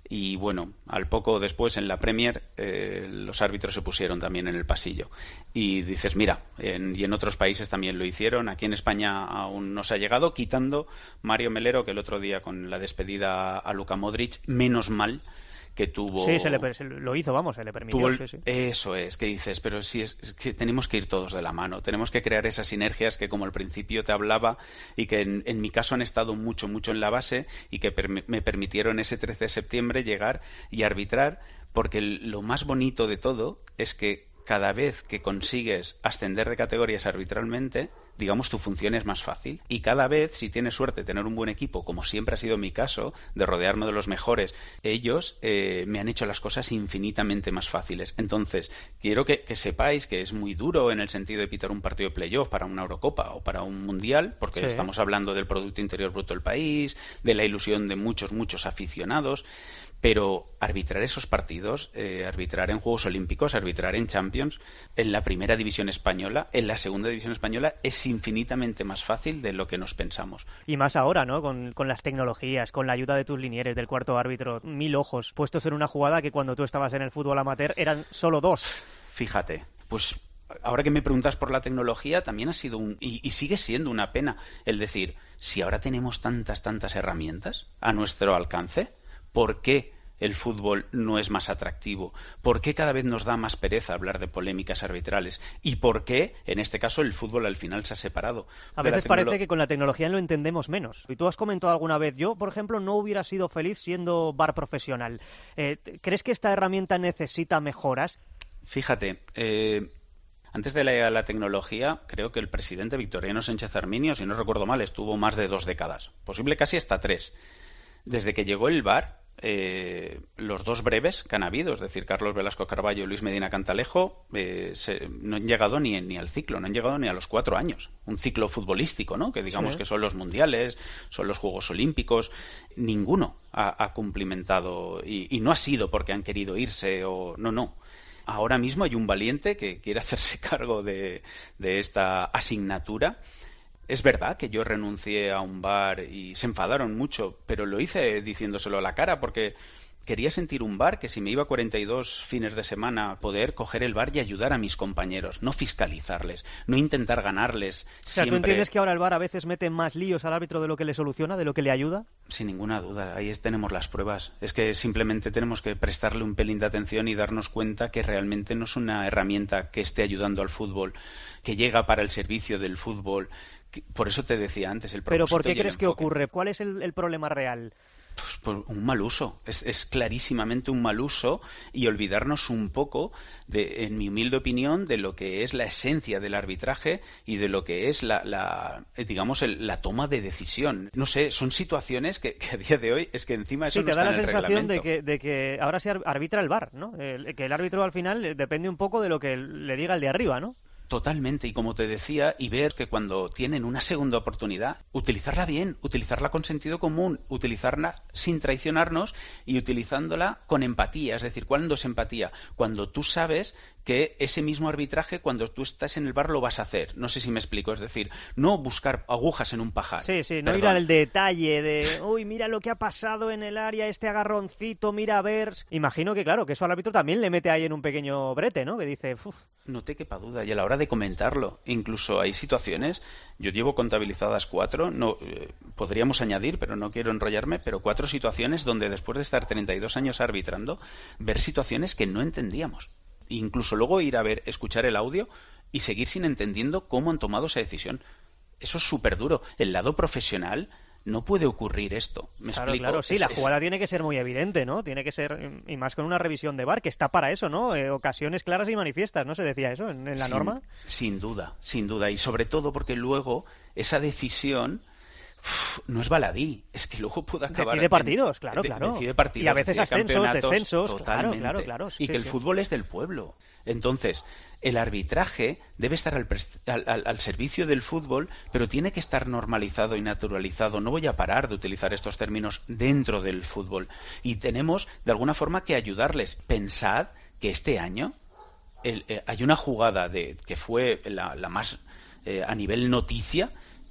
Y bueno, al poco después en la Premier eh, los árbitros se pusieron también en el pasillo. Y dices, mira, en, y en otros países también lo hicieron. Aquí en España aún no se ha llegado, quitando Mario Melero, que el otro día con la despedida a Luka Modric, menos mal que tuvo... Sí, se le, se lo hizo, vamos, se le permitió. El, sí, sí. Eso es, que dices, pero sí, es, es que tenemos que ir todos de la mano, tenemos que crear esas sinergias que como al principio te hablaba y que en, en mi caso han estado mucho, mucho en la base y que per, me permitieron ese trece de septiembre llegar y arbitrar, porque el, lo más bonito de todo es que cada vez que consigues ascender de categorías arbitralmente, digamos, tu función es más fácil. Y cada vez, si tienes suerte de tener un buen equipo, como siempre ha sido mi caso, de rodearme de los mejores, ellos eh, me han hecho las cosas infinitamente más fáciles. Entonces, quiero que, que sepáis que es muy duro en el sentido de pitar un partido de playoff para una Eurocopa o para un Mundial, porque sí, estamos hablando del Producto Interior Bruto del país, de la ilusión de muchos, muchos aficionados. Pero arbitrar esos partidos, eh, arbitrar en Juegos Olímpicos, arbitrar en Champions, en la primera división española, en la segunda división española, es infinitamente más fácil de lo que nos pensamos. Y más ahora, ¿no? Con, con las tecnologías, con la ayuda de tus linieres, del cuarto árbitro, mil ojos puestos en una jugada que cuando tú estabas en el fútbol amateur eran solo dos. Fíjate, pues ahora que me preguntas por la tecnología, también ha sido un... Y, y sigue siendo una pena el decir, si ahora tenemos tantas, tantas herramientas a nuestro alcance, ¿por qué el fútbol no es más atractivo? ¿Por qué cada vez nos da más pereza hablar de polémicas arbitrales? ¿Y por qué, en este caso, el fútbol al final se ha separado? A veces parece que con la tecnología lo entendemos menos. Y tú has comentado alguna vez, yo, por ejemplo, no hubiera sido feliz siendo V A R profesional. Eh, ¿Crees que esta herramienta necesita mejoras? Fíjate, eh... antes de la, la tecnología, creo que el presidente Victoriano Sánchez Arminio, si no recuerdo mal, estuvo más de dos décadas, posible casi hasta tres. Desde que llegó el V A R, eh, los dos breves que han habido, es decir, Carlos Velasco Carballo y Luis Medina Cantalejo, eh, se, no han llegado ni, ni al ciclo, no han llegado ni a los cuatro años. Un ciclo futbolístico, ¿no? Que digamos sí. que son los mundiales, son los Juegos Olímpicos. Ninguno ha, ha cumplimentado, y, y no ha sido porque han querido irse o... No, no. Ahora mismo hay un valiente que quiere hacerse cargo de, de esta asignatura. Es verdad que yo renuncié a un V A R y se enfadaron mucho, pero lo hice diciéndoselo a la cara porque quería sentir un V A R que si me iba cuarenta y dos fines de semana poder coger el V A R y ayudar a mis compañeros, no fiscalizarles, no intentar ganarles. O sea, siempre... ¿tú entiendes que ahora el V A R a veces mete más líos al árbitro de lo que le soluciona, de lo que le ayuda? Sin ninguna duda, ahí tenemos las pruebas. Es que simplemente tenemos que prestarle un pelín de atención y darnos cuenta que realmente no es una herramienta que esté ayudando al fútbol, que llega para el servicio del fútbol. Por eso te decía antes el propósito. ¿Pero por qué crees enfoque. que ocurre? ¿Cuál es el, el problema real? Pues por un mal uso, es, es clarísimamente un mal uso y olvidarnos un poco, de, en mi humilde opinión, de lo que es la esencia del arbitraje y de lo que es la, la digamos, el, la toma de decisión. No sé, son situaciones que, que a día de hoy es que encima eso sí, no te da está la en el sensación de reglamento. que, de que ahora se arbitra el V A R, ¿no? El, que el árbitro al final depende un poco de lo que le diga el de arriba, ¿no? Totalmente, y como te decía, y ver que cuando tienen una segunda oportunidad, utilizarla bien, utilizarla con sentido común, utilizarla sin traicionarnos y utilizándola con empatía. Es decir, ¿cuándo es empatía? Cuando tú sabes que ese mismo arbitraje, cuando tú estás en el V A R, lo vas a hacer. No sé si me explico, es decir, no buscar agujas en un pajar. Sí, sí, no Perdón. ir al detalle de, uy, mira lo que ha pasado en el área, este agarroncito, mira a ver... Imagino que, claro, que eso al árbitro también le mete ahí en un pequeño brete, ¿no? Que dice, uff... No te quepa duda, y a la hora de comentarlo, incluso hay situaciones, yo llevo contabilizadas cuatro, no eh, podríamos añadir, pero no quiero enrollarme, pero cuatro situaciones donde después de estar treinta y dos años arbitrando, ver situaciones que no entendíamos. Incluso luego ir a ver, escuchar el audio y seguir sin entendiendo cómo han tomado esa decisión. Eso es súper duro. El lado profesional no puede ocurrir esto. ¿Me claro, explico? Claro, sí, es, la es... jugada tiene que ser muy evidente, ¿no? Tiene que ser, y más con una revisión de V A R, que está para eso, ¿no? Eh, ocasiones claras y manifiestas, ¿no? Se decía eso en, en la sin, norma. Sin duda, sin duda. Y sobre todo porque luego esa decisión... Uf, no es baladí, es que luego puede acabar... Decide partidos, claro, de, claro. Decide partidos, y a veces ascensos, descensos, totalmente. claro, claro, claro. Sí, y que sí, el sí. fútbol es del pueblo. Entonces, el arbitraje debe estar al, al, al, al servicio del fútbol, pero tiene que estar normalizado y naturalizado. No voy a parar de utilizar estos términos dentro del fútbol. Y tenemos, de alguna forma, que ayudarles. Pensad que este año el, eh, hay una jugada de que fue la, la más eh, a nivel noticia,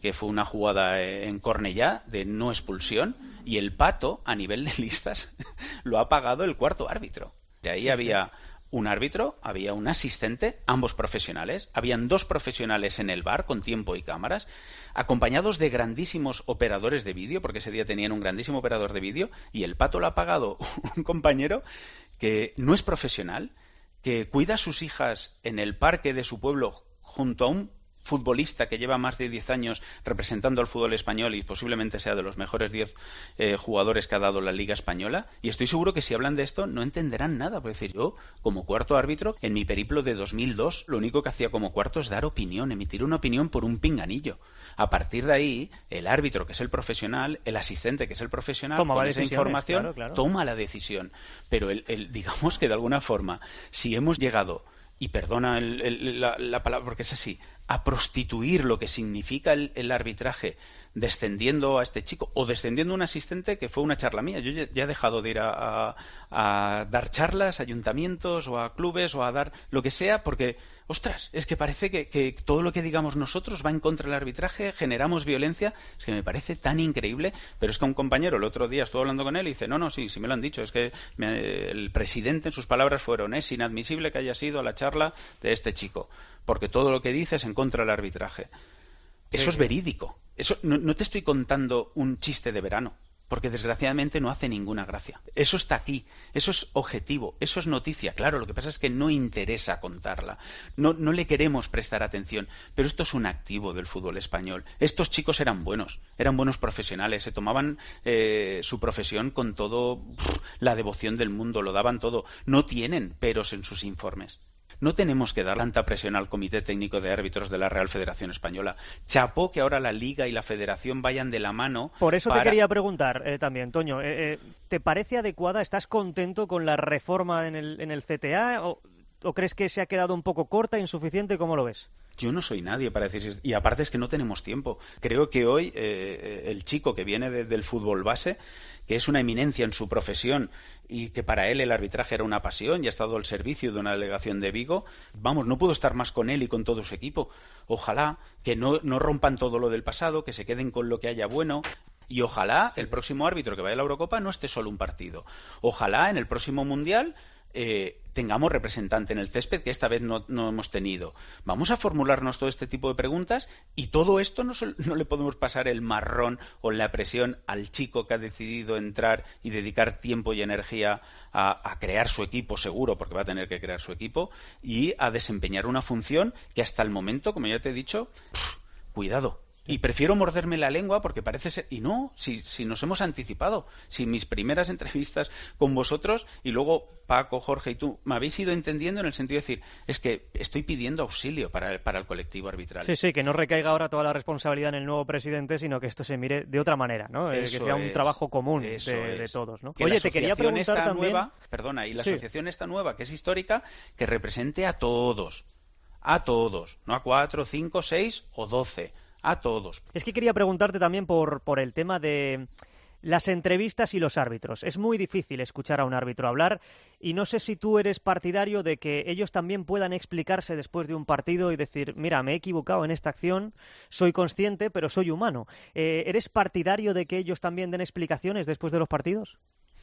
que fue una jugada en Cornellá de no expulsión, y el Pato, a nivel de listas, lo ha pagado el cuarto árbitro. De ahí sí, había sí. un árbitro, había un asistente, ambos profesionales, habían dos profesionales en el V A R con tiempo y cámaras, acompañados de grandísimos operadores de vídeo, porque ese día tenían un grandísimo operador de vídeo, y el Pato lo ha pagado un compañero que no es profesional, que cuida a sus hijas en el parque de su pueblo junto a un futbolista que lleva más de diez años representando al fútbol español y posiblemente sea de los mejores diez eh, jugadores que ha dado la Liga Española, y estoy seguro que si hablan de esto no entenderán nada. Por decir, yo, como cuarto árbitro, en mi periplo de dos mil dos, lo único que hacía como cuarto es dar opinión, emitir una opinión por un pinganillo. A partir de ahí, el árbitro, que es el profesional, el asistente, que es el profesional, toma con esa información, claro, claro. toma la decisión. Pero el, el, digamos que de alguna forma, si hemos llegado, y perdona el, el, la, la palabra porque es así, a prostituir lo que significa el, el arbitraje, descendiendo a este chico o descendiendo a un asistente que fue una charla mía. Yo ya, ya he dejado de ir a, a, a dar charlas a ayuntamientos o a clubes o a dar lo que sea porque, ostras, es que parece que, que todo lo que digamos nosotros va en contra del arbitraje, generamos violencia. Es que me parece tan increíble, pero es que un compañero el otro día estuve hablando con él y dice, no, no, sí, sí me lo han dicho, es que me, el presidente en sus palabras fueron, es inadmisible que haya sido a la charla de este chico, porque todo lo que dice es en contra del arbitraje. Eso sí, es verídico. Eso, no, no te estoy contando un chiste de verano, porque desgraciadamente no hace ninguna gracia. Eso está aquí, eso es objetivo, eso es noticia. Claro, lo que pasa es que no interesa contarla, no, no le queremos prestar atención, pero esto es un activo del fútbol español. Estos chicos eran buenos, eran buenos profesionales, se tomaban eh, su profesión con todo pff, la devoción del mundo, lo daban todo. No tienen peros en sus informes. No tenemos que dar tanta presión al Comité Técnico de Árbitros de la Real Federación Española. Chapó que ahora la Liga y la Federación vayan de la mano. Por eso para... te quería preguntar eh, también, Toño, eh, eh, ¿te parece adecuada? ¿Estás contento con la reforma en el, en el C T A o, o crees que se ha quedado un poco corta, insuficiente? ¿Cómo lo ves? Yo no soy nadie para decir... Y aparte es que no tenemos tiempo. Creo que hoy eh, el chico que viene de, del fútbol base, que es una eminencia en su profesión y que para él el arbitraje era una pasión y ha estado al servicio de una delegación de Vigo, vamos, no puedo estar más con él y con todo su equipo. Ojalá que no, no rompan todo lo del pasado, que se queden con lo que haya bueno. Y ojalá el próximo árbitro que vaya a la Eurocopa no esté solo un partido. Ojalá en el próximo Mundial eh, tengamos representante en el césped, que esta vez no, no hemos tenido. Vamos a formularnos todo este tipo de preguntas y todo esto no, no le podemos pasar el marrón o la presión al chico que ha decidido entrar y dedicar tiempo y energía a, a crear su equipo, seguro, porque va a tener que crear su equipo, y a desempeñar una función que hasta el momento, como ya te he dicho, pff, cuidado. Y prefiero morderme la lengua porque parece ser... Y no, si, si nos hemos anticipado. Si mis primeras entrevistas con vosotros y luego Paco, Jorge y tú me habéis ido entendiendo en el sentido de decir, es que estoy pidiendo auxilio para el, para el colectivo arbitral. Sí, sí, que no recaiga ahora toda la responsabilidad en el nuevo presidente, sino que esto se mire de otra manera, ¿no? Eh, que sea un es, trabajo común de, de todos, ¿no? Que Oye, te quería preguntar también... Nueva, perdona, y la sí. asociación esta nueva, que es histórica, que represente a todos. A todos. No a cuatro, cinco, seis o doce. A todos. Es que quería preguntarte también por, por el tema de las entrevistas y los árbitros. Es muy difícil escuchar a un árbitro hablar y no sé si tú eres partidario de que ellos también puedan explicarse después de un partido y decir, mira, me he equivocado en esta acción, soy consciente, pero soy humano. Eh, ¿Eres partidario de que ellos también den explicaciones después de los partidos?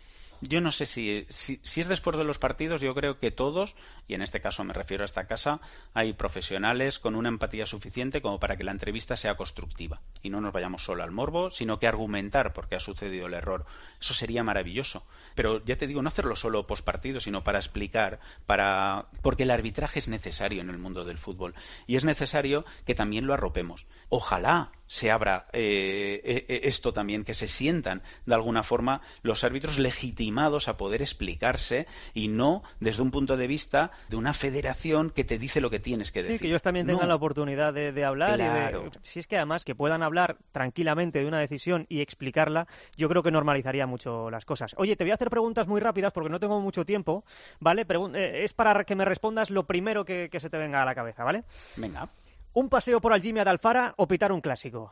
Yo no sé si, si, si es después de los partidos, yo creo que todos, y en este caso me refiero a esta casa, hay profesionales con una empatía suficiente como para que la entrevista sea constructiva y no nos vayamos solo al morbo, sino que argumentar por qué ha sucedido el error. Eso sería maravilloso. Pero ya te digo, no hacerlo solo post partido, sino para explicar, para porque el arbitraje es necesario en el mundo del fútbol y es necesario que también lo arropemos. Ojalá se abra eh, eh, esto también, que se sientan de alguna forma los árbitros legitimados a poder explicarse y no desde un punto de vista de una federación que te dice lo que tienes que decir. Sí, que ellos también tengan no. la oportunidad de, de hablar. Claro. Y de, si es que además que puedan hablar tranquilamente de una decisión y explicarla, yo creo que normalizaría mucho las cosas. Oye, te voy a hacer preguntas muy rápidas porque no tengo mucho tiempo, ¿vale? Pregun- eh, es para que me respondas lo primero que, que se te venga a la cabeza, ¿vale? Venga. ¿Un paseo por Algimia de Alfara o pitar un clásico?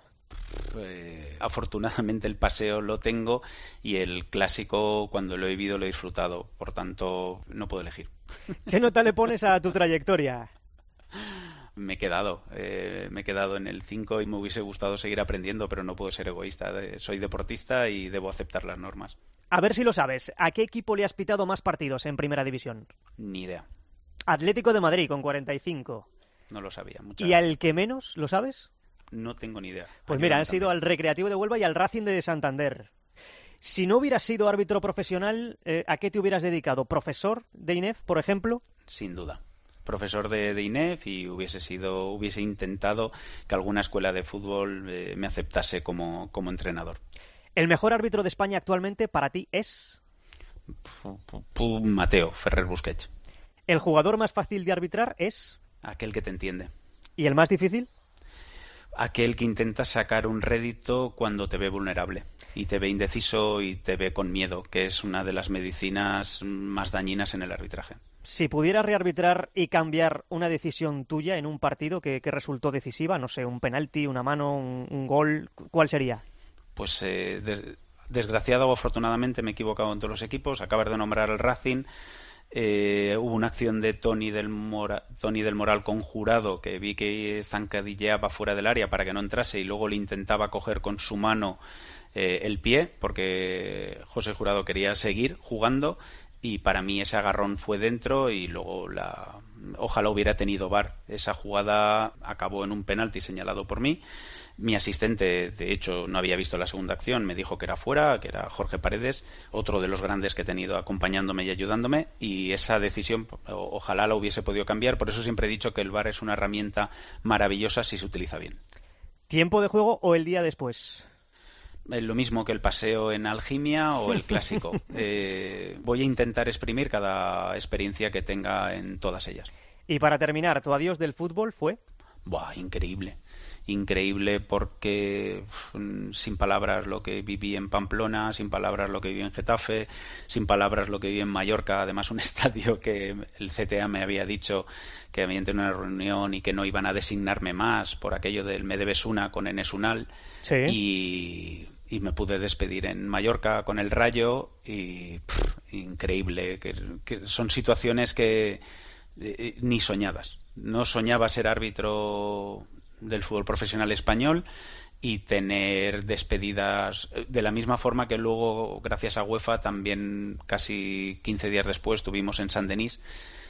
Pues, afortunadamente el paseo lo tengo y el clásico cuando lo he vivido lo he disfrutado, por tanto no puedo elegir. ¿Qué nota le pones a tu trayectoria? Me he quedado, eh, me he quedado en el cinco y me hubiese gustado seguir aprendiendo, pero no puedo ser egoísta. Soy deportista y debo aceptar las normas. A ver si lo sabes. ¿A qué equipo le has pitado más partidos en Primera División? Ni idea. Atlético de Madrid, con cuarenta y cinco. No lo sabía. Mucha... ¿Y al que menos, lo sabes? No tengo ni idea. Pues mira, han sido al Recreativo de Huelva y al Racing de Santander. Si no hubieras sido árbitro profesional, eh, ¿a qué te hubieras dedicado? ¿Profesor de I N E F, por ejemplo? Sin duda. Profesor de, de I N E F y hubiese sido hubiese intentado que alguna escuela de fútbol eh, me aceptase como, como entrenador. ¿El mejor árbitro de España actualmente para ti es? Mateo Ferrer Busquets. ¿El jugador más fácil de arbitrar es? Aquel que te entiende. ¿Y el más difícil? Aquel que intenta sacar un rédito cuando te ve vulnerable y te ve indeciso y te ve con miedo, que es una de las medicinas más dañinas en el arbitraje. Si pudieras rearbitrar y cambiar una decisión tuya en un partido que, que resultó decisiva, no sé, un penalti, una mano, un, un gol, ¿cuál sería? Pues eh, des, desgraciado o afortunadamente me he equivocado en todos los equipos. Acabas de nombrar al Racing. Eh, hubo una acción de Tony del, Mora, Tony del Moral con Jurado, que vi que zancadilleaba fuera del área para que no entrase y luego le intentaba coger con su mano eh, el pie porque José Jurado quería seguir jugando y para mí ese agarrón fue dentro y luego la ojalá hubiera tenido V A R. Esa jugada acabó en un penalti señalado por mí. Mi asistente, de hecho, no había visto la segunda acción, me dijo que era fuera, que era Jorge Paredes, otro de los grandes que he tenido acompañándome y ayudándome, y esa decisión o, ojalá la hubiese podido cambiar. Por eso siempre he dicho que el V A R es una herramienta maravillosa si se utiliza bien. ¿Tiempo de juego o el día después? Lo mismo que el paseo en Algimia o el clásico. eh, voy a intentar exprimir cada experiencia que tenga en todas ellas. Y para terminar, ¿tu adiós del fútbol fue? Buah, increíble. Increíble porque sin palabras lo que viví en Pamplona, sin palabras lo que viví en Getafe, sin palabras lo que viví en Mallorca, además un estadio que el C T A me había dicho que habían tenido una reunión y que no iban a designarme más por aquello del me debes una con Enes Unal. Sí. y, y me pude despedir en Mallorca con el Rayo y pff, increíble, que, que son situaciones que eh, ni soñadas. No soñaba ser árbitro del fútbol profesional español y tener despedidas de la misma forma que luego, gracias a UEFA, también casi quince días después tuvimos en Saint-Denis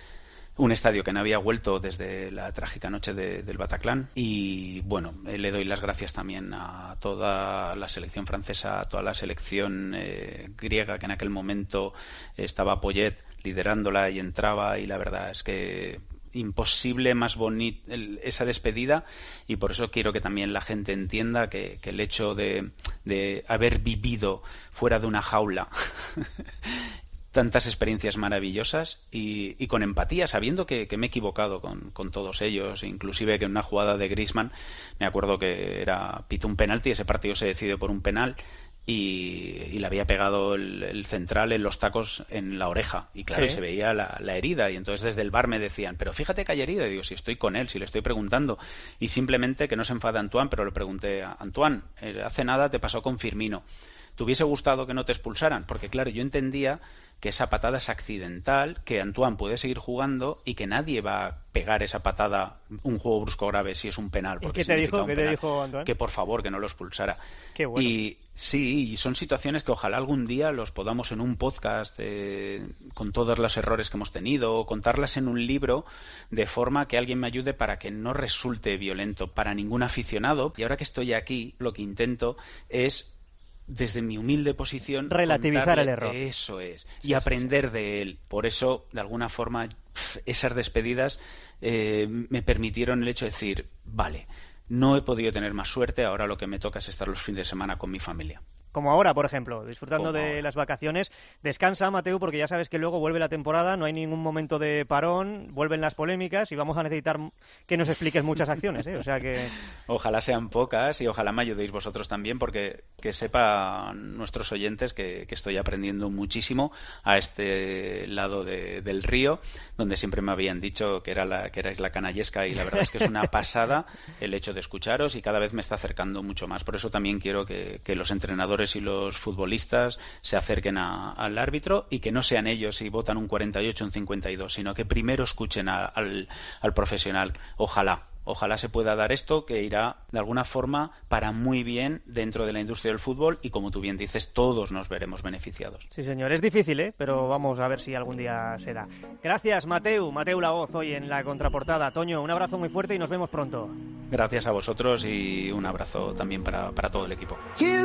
un estadio que no había vuelto desde la trágica noche de, del Bataclan. Y bueno, le doy las gracias también a toda la selección francesa, a toda la selección eh, griega, que en aquel momento estaba Poyet liderándola y entraba, y la verdad es que imposible más bonita esa despedida, y por eso quiero que también la gente entienda que, que el hecho de, de haber vivido fuera de una jaula tantas experiencias maravillosas y, y con empatía, sabiendo que, que me he equivocado con, con todos ellos, inclusive que en una jugada de Griezmann me acuerdo que era pitó un penalti, ese partido se decide por un penal y, y le había pegado el, el central en los tacos en la oreja y claro, sí. se veía la, la herida, y entonces desde el bar me decían, pero fíjate que hay herida, y digo, si estoy con él, si le estoy preguntando, y simplemente que no se enfade Antoine, pero le pregunté a Antoine, eh, hace nada te pasó con Firmino, ¿te hubiese gustado que no te expulsaran? Porque claro, yo entendía que esa patada es accidental, que Antoine puede seguir jugando y que nadie va a pegar esa patada, un juego brusco grave, si es un penal. ¿Y qué te dijo? ¿Qué te dijo Antoine? Que por favor, que no lo expulsara. Qué bueno. Y sí, y son situaciones que ojalá algún día los podamos en un podcast eh, con todos los errores que hemos tenido, contarlas en un libro de forma que alguien me ayude para que no resulte violento para ningún aficionado. Y ahora que estoy aquí, lo que intento es, desde mi humilde posición, relativizar el error. Eso es. Sí, y aprender sí, sí. de él. Por eso, de alguna forma, esas despedidas eh, me permitieron el hecho de decir, vale, no he podido tener más suerte, ahora lo que me toca es estar los fines de semana con mi familia. Como ahora, por ejemplo, disfrutando Como de ahora. las vacaciones. Descansa, Mateu, porque ya sabes que luego vuelve la temporada, no hay ningún momento de parón, vuelven las polémicas y vamos a necesitar que nos expliques muchas acciones, ¿eh? O sea que... Ojalá sean pocas y ojalá me ayudéis vosotros también, porque que sepan nuestros oyentes que, que estoy aprendiendo muchísimo a este lado de, del río, donde siempre me habían dicho que era la, que erais la canallesca, y la verdad es que es una pasada el hecho de escucharos y cada vez me está acercando mucho más. Por eso también quiero que, que los entrenadores y los futbolistas se acerquen a, al árbitro y que no sean ellos si votan un cuarenta y ocho o un cincuenta y dos, sino que primero escuchen a, al, al profesional. Ojalá, Ojalá se pueda dar esto, que irá de alguna forma para muy bien dentro de la industria del fútbol y, como tú bien dices, todos nos veremos beneficiados. Sí, señor, es difícil, ¿eh? Pero vamos a ver si algún día se da. Gracias, Mateu, Mateu Laoz, hoy en la contraportada. Toño, un abrazo muy fuerte y nos vemos pronto. Gracias a vosotros y un abrazo también para, para todo el equipo.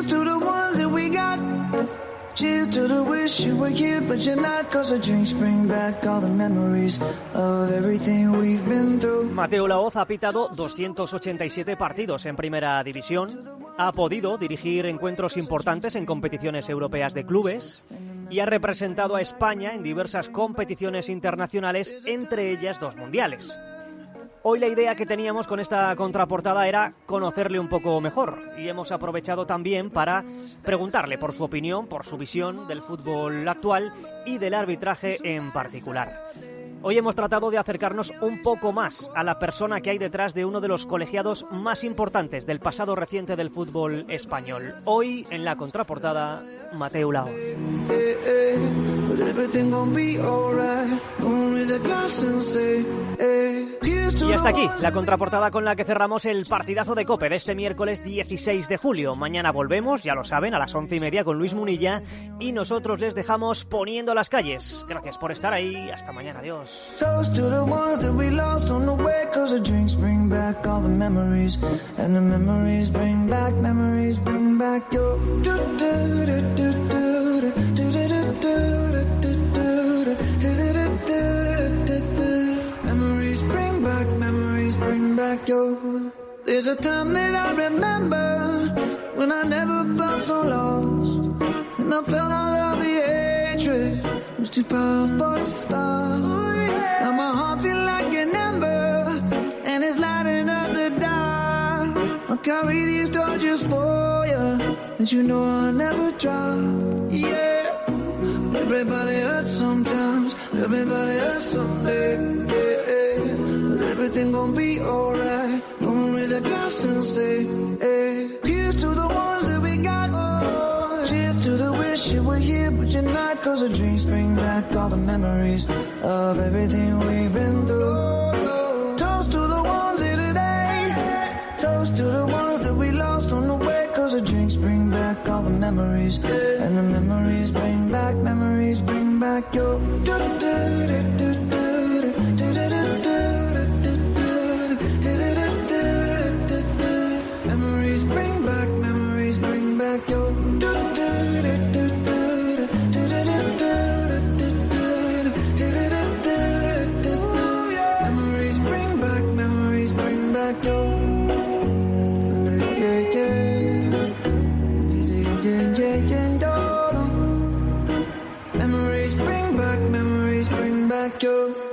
Cheers to the wish you were here, but you're not, 'cause the drinks bring back all the memories of everything we've been through. Mateu Laoz ha pitado doscientos ochenta y siete partidos en Primera División, ha podido dirigir encuentros importantes en competiciones europeas de clubes y ha representado a España en diversas competiciones internacionales, entre ellas dos mundiales. Hoy la idea que teníamos con esta contraportada era conocerle un poco mejor y hemos aprovechado también para preguntarle por su opinión, por su visión del fútbol actual y del arbitraje en particular. Hoy hemos tratado de acercarnos un poco más a la persona que hay detrás de uno de los colegiados más importantes del pasado reciente del fútbol español. Hoy, en la contraportada, Mateu Laoz. Y hasta aquí la contraportada con la que cerramos el partidazo de COPE de este miércoles dieciséis de julio. Mañana volvemos, ya lo saben, a las once y media con Luis Munilla y nosotros les dejamos poniendo las calles. Gracias por estar ahí, hasta mañana, adiós. Toast to the ones that we lost on the way, 'cause the drinks bring back all the memories, and the memories bring back, memories bring back your memories bring back, memories bring back your. There's a time that I remember when I never felt so lost, and I felt all of the hatred was too powerful to stop. Now my heart feel like an ember, and it's lighting up the dark. I'll carry these torches for you, and you know I'll never drop. Yeah, everybody hurts sometimes, everybody hurts someday. Yeah, yeah. But everything gon' be alright. Gonna raise a glass and say, hey, here's to the ones that we got. Oh, cheers to the wish you were here, but you're not, 'cause the drinks bring back all the memories of everything we've been through. Toast to the ones here today, toast to the ones that we lost on the way, 'cause the drinks bring back all the memories, and the memories bring back, memories bring back your. Memories bring back, memories bring back your. Memories bring back, memories bring back your.